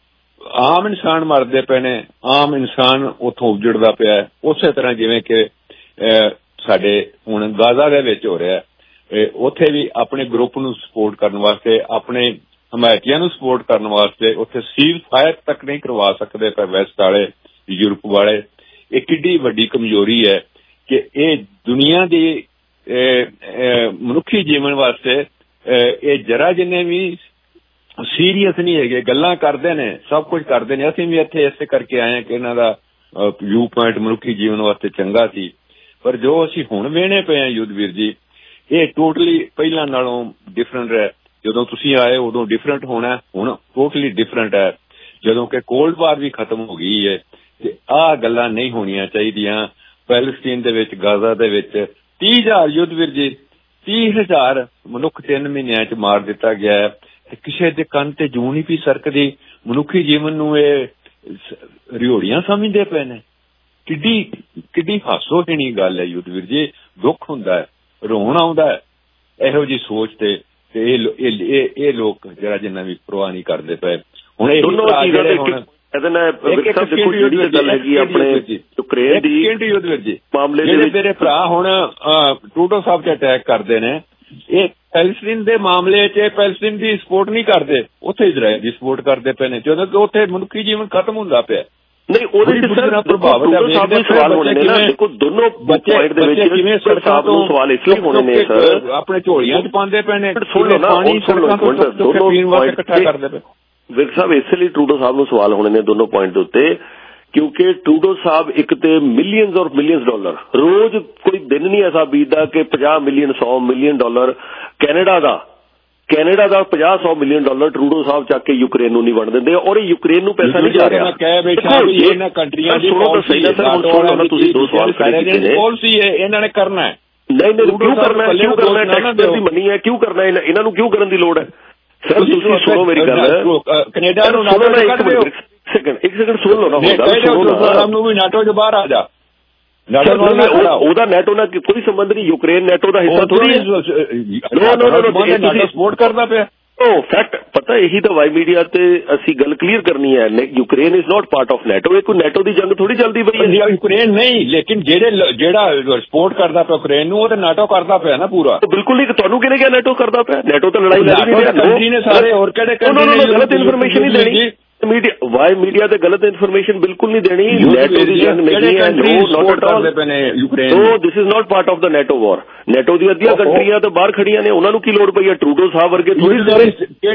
ਆਮ ਇਨਸਾਨ ਮਰਦੇ ਪਏ ਨੇ, ਆਮ ਇਨਸਾਨ ਉੱਥੋਂ ਉਜੜਦਾ ਪਿਆ, ਉਸੇ ਤਰ੍ਹਾਂ ਜਿਵੇਂ ਕਿ ਸਾਡੇ ਹੁਣ ਗਾਜ਼ਾ ਦੇ ਵਿੱਚ ਹੋ ਰਿਹਾ। ਉੱਥੇ ਵੀ ਆਪਣੇ ਗਰੁੱਪ ਨੂੰ ਸਪੋਰਟ ਕਰਨ ਵਾਸਤੇ, ਆਪਣੇ ਹਮਾਇਤੀਆਂ ਨੂੰ ਸਪੋਰਟ ਕਰਨ ਵਾਸਤੇ ਉੱਥੇ ਸੀਜ਼ ਫਾਇਰ ਤੱਕ ਨਹੀਂ ਕਰਵਾ ਸਕਦੇ ਪਰ ਵੈਸਟ ਵਾਲੇ, ਯੂਰਪ ਵਾਲੇ। ਇਹ ਕਿੱਡੀ ਵੱਡੀ ਕਮਜ਼ੋਰੀ ਹੈ ਕਿ ਇਹ ਦੁਨੀਆ ਦੀ ਮਨੁੱਖੀ ਜੀਵਨ ਵਾਸਤੇ ਇਹ ਜਰਾ ਜਿੰਨੇ ਵੀ ਸੀਰੀਅਸ ਨਹੀਂ ਹੈਗੇ, ਗੱਲਾਂ ਕਰਦੇ ਨੇ, ਸਭ ਕੁਝ ਕਰਦੇ ਨੇ। ਅਸੀਂ ਵੀ ਇੱਥੇ ਇਸੇ ਕਰਕੇ ਆਏ ਹਾਂ ਕਿ ਇਹਨਾਂ ਦਾ ਵਿਊ ਪੁਆਇੰਟ ਮਨੁੱਖੀ ਜੀਵਨ ਵਾਸਤੇ ਚੰਗਾ ਸੀ, ਪਰ ਜੋ ਅਸੀਂ ਹੁਣ ਵੇਹਣੇ ਪਏ ਹਾਂ ਯੁੱਧਵੀਰ ਜੀ, ਇਹ ਟੋਟਲੀ ਪਹਿਲਾਂ ਨਾਲੋਂ ਡਿਫਰੈਂਟ ਹੈ। ਜਦੋਂ ਤੁਸੀਂ ਆਏ ਉਦੋਂ ਡਿਫਰੈਂਟ ਹੋਣਾ, ਹੁਣ ਟੋਟਲੀ ਡਿਫਰੈਂਟ ਹੈ। ਜਦੋਂ ਕਿ ਕੋਲਡ ਵਾਰ ਵੀ ਖਤਮ ਹੋ ਗਈ ਹੈ ਤੇ ਆਹ ਗੱਲਾਂ ਨਹੀਂ ਹੋਣੀਆਂ ਚਾਹੀਦੀਆਂ। ਪੈਲਸਟੀਨ ਦੇ ਵਿੱਚ, ਗਾਜ਼ਾ ਦੇ ਵਿੱਚ ਤੀਹ ਹਜ਼ਾਰ ਯੁੱਧਵੀਰ ਜੀ, ਤੀਹ ਹਜ਼ਾਰ ਮਨੁੱਖ ਤਿੰਨ ਮਹੀਨਿਆਂ ਚ ਮਾਰ ਦਿੱਤਾ ਗਿਆ ਤੇ ਕਿਸੇ ਦੇ ਕੰਨ ਤੇ ਜੂੰ ਨਹੀਂ ਪਈ ਸਰਕਦੀ। ਮਨੁੱਖੀ ਜੀਵਨ ਨੂੰ ਇਹ ਰਿਓੜੀਆਂ ਸਮਝਦੇ ਪਏ ਨੇ। ਕਿੱਡੀ ਕਿੱਡੀ ਹਾਸੋਹੀਣੀ ਗੱਲ ਹੈ ਯੁੱਧਵੀਰ ਜੀ, ਦੁੱਖ ਹੁੰਦਾ ਹੈ, ਰੋਣ ਆਉਂਦਾ ਹੈ ਇਹੋ ਜਿਹੀ ਸੋਚ ਤੇ। ਤੇ ਇਹ ਇਹ ਲੋਕ ਜਿਹੜਾ ਜਿੰਨਾ ਵੀ ਪ੍ਰਵਾਹ ਨਹੀਂ ਕਰਦੇ ਪਏ। ਹੁਣ ਇਹ ਇਹਦੇ ਨਾਲ ਦੇਖੋ ਜਿਹੜੀ ਗੱਲ ਹੈਗੀ ਆਪਣੇ ਯੂਕਰੇਨ ਦੀ ਮਾਮਲੇ ਦੇ ਵਿੱਚ ਮੇਰੇ ਭਰਾ ਹੁਣ ਟਰੂਡੋ ਸਾਹਿਬ ਤੇ ਅਟੈਕ ਕਰਦੇ ਨੇ, ਇਹ ਪੈਲਸਟੀਨ ਦੇ ਮਾਮਲੇ 'ਚ ਪੈਲਸਟੀਨ ਦੀ ਸਪੋਰਟ ਨਹੀਂ ਕਰਦੇ, ਉੱਥੇ ਇਜ਼ਰਾਈਲ ਦੀ ਸਪੋਰਟ ਕਰਦੇ ਪਏ ਨੇ, ਜਦੋਂ ਕਿ ਉੱਥੇ ਮਨੁੱਖੀ ਜੀਵਨ ਖਤਮ ਹੁੰਦਾ ਪਿਆ। ਨਹੀਂ ਉਹਦੇ ਚ ਸਰ ਪ੍ਰਭਾਵਿਤ ਸਵਾਲ ਹੋਣੇ ਨੇ ਨਾ। ਦੇਖੋ ਦੋਨੋਂ ਪੁਆਇੰਟ ਦੇ ਵਿੱਚ ਕਿਵੇਂ ਸੜਕਾਂ ਤੋਂ ਸਵਾਲ ਇਸ ਲਈ ਹੋਣੇ ਨੇ ਸਰ, ਆਪਣੇ ਝੋਲੀਆਂ 'ਚ ਪਾਉਂਦੇ ਪਏ ਨੇ, ਪਾਣੀ ਸੜਕਾਂ ਤੋਂ ਪੀਣ ਵਾਸਤੇ ਇਕੱਠਾ ਕਰਦੇ ਪਏ। ਵਿਰਕ ਸਾਹਿਬ ਇਸੇ ਲਈ ਟਰੂਡੋ ਸਾਹਿਬ ਨੂੰ ਸਵਾਲ ਹੋਣੇ ਨੇ ਦੋਨੋਂ ਪੁਆਇੰਟ ਦੇ ਉੱਤੇ, ਕਿਉਂਕਿ ਟਰੂਡੋ ਸਾਹਿਬ ਇੱਕ ਤੇ ਮਿਲੀਅਨਸ ਔਰ ਮਿਲੀਅਨਸ ਡਾਲਰ ਰੋਜ਼, ਕੋਈ ਦਿਨ ਨਹੀਂ ਐਸਾ ਬੀਤਦਾ ਕਿ ਪੰਜਾਹ ਮਿਲੀਅਨ ਸੌ ਮਿਲੀਅਨ ਡਾਲਰ ਕੈਨੇਡਾ ਦਾ ਕੈਨੇਡਾ ਦਾ ਪੰਜਾਹ ਸੌ ਮਿਲੀਅਨ ਡਾਲਰ ਟਰੂਡੋ ਸਾਹਿਬ ਚੱਕ ਕੇ ਯੂਕਰੇਨ ਨੂੰ ਨਹੀਂ ਵੰਡ ਦਿੰਦੇ, ਔਰ ਇਹ ਯੂਕਰੇਨ ਨੂੰ ਪੈਸਾ ਨਹੀਂ ਜਾ ਰਿਹਾ। ਇਹਨਾਂ ਕੰਟਰੀਆਂ ਦੀ ਤੁਸੀਂ ਦੋ ਸਵਾਲ ਖੜੇ ਕੀਤੇ ਨੇ, ਪਾਲਿਸੀ ਹੈ ਇਹਨਾਂ ਨੇ ਕਰਨਾ ਹੈ। ਨਹੀਂ ਨਹੀਂ ਕਿਉਂ ਕਰਨਾ ਕਿਉਂ ਕਰਨਾ ਟੈਕਸਪੇਅਰ ਦੀ ਮਨੀ ਹੈ ਕਿਉਂ ਕਰਨਾ ਇਹਨਾਂ ਨੂੰ ਕਿਉਂ ਕਰਨ ਦੀ ਲੋੜ ਹੈ ਸਰ ਤੁਸੀਂ ਸੁਣੋ ਮੇਰੀ ਗੱਲ ਕੈਨੇਡਾ ਨੂੰ ਨਾਟੋ ਚ ਕੱਢ ਦਿਓ ਸੈਕਿੰਡ ਇੱਕ ਸੈਕਿੰਡ ਸੁਣ ਲਓ ਨਾ ਨੂੰ ਵੀ ਨਾਟੋ ਚ ਬਾਹਰ ਆ ਜਾ ਉਹਦਾ ਨੈਟੋ ਨਾਲ ਕੋਈ ਸੰਬੰਧ ਨਹੀਂ ਯੂਕਰੇਨ ਨੈਟੋ ਦਾ ਹਿੱਸਾ ਥੋੜੀ ਨਾਟੋ ਸਪੋਰਟ ਕਰਦਾ ਪਿਆ ਉਹ ਫੈਕਟ ਪਤਾ ਇਹੀ ਤਾਂ ਵਾਈ ਮੀਡੀਆ ਤੇ ਅਸੀਂ ਗੱਲ ਕਲੀਅਰ ਕਰਨੀ ਹੈ Ukraine is not part of NATO ਇਹ ਕੋਈ ਨੈਟੋ ਦੀ ਜੰਗ ਥੋੜੀ ਚੱਲਦੀ ਪਈ ਹੈ ਯੂਕਰੇਨ ਨਹੀਂ ਲੇਕਿਨ ਜਿਹੜੇ ਜਿਹੜਾ ਸਪੋਰਟ ਕਰਦਾ ਪਿਆ ਯੂਕਰੇਨ ਨੂੰ ਉਹ ਤਾਂ ਨਾਟੋ ਕਰਦਾ ਪਿਆ ਨਾ ਪੂਰਾ ਬਿਲਕੁਲ ਨਹੀਂ ਤੁਹਾਨੂੰ ਕਿਹਨੇ ਕਿਹਾ ਨੈਟੋ ਕਰਦਾ ਪਿਆ ਨੈਟੋ ਤਾਂ ਲੜਾਈ ਲੜੀ ਨਹੀਂ ਕੰਟਰੀ ਨੇ ਸਾਰੇ ਹੋਰ ਕਿਹੜੇ ਗਲਤ ਇਨਫੋਰਮੇਸ਼ਨ ਨਹੀਂ ਦੇਣੀ ਮੀਡੀਆ ਵਾਈ ਮੀਡੀਆ ਤੇ ਗਲਤ ਇਨਫੋਰਮੇਸ਼ਨ ਬਿਲਕੁਲ ਨਹੀਂ ਦੇਣੀ ਨੈਟੋ ਦੀ ਜੰਗ ਨਹੀਂ ਹੈ ਨੋ ਨਾਟ ਕਰਦੇ ਪਏ ਨੇ Ukraine so this is not part of the NATO ਵਾਰ ਨੈਟੋ ਦੀ ਅੱਧੀਆਂ ਕੰਟਰੀਆਂ ਤਾਂ ਬਾਹਰ ਖੜੀਆਂ ਨੇ ਉਹਨਾਂ ਨੂੰ ਕੀ ਲੋੜ ਪਈ ਹੈ ਟਰੂਡੋ ਸਾਹਿਬ ਵਰਗੇ ਥੋੜੀ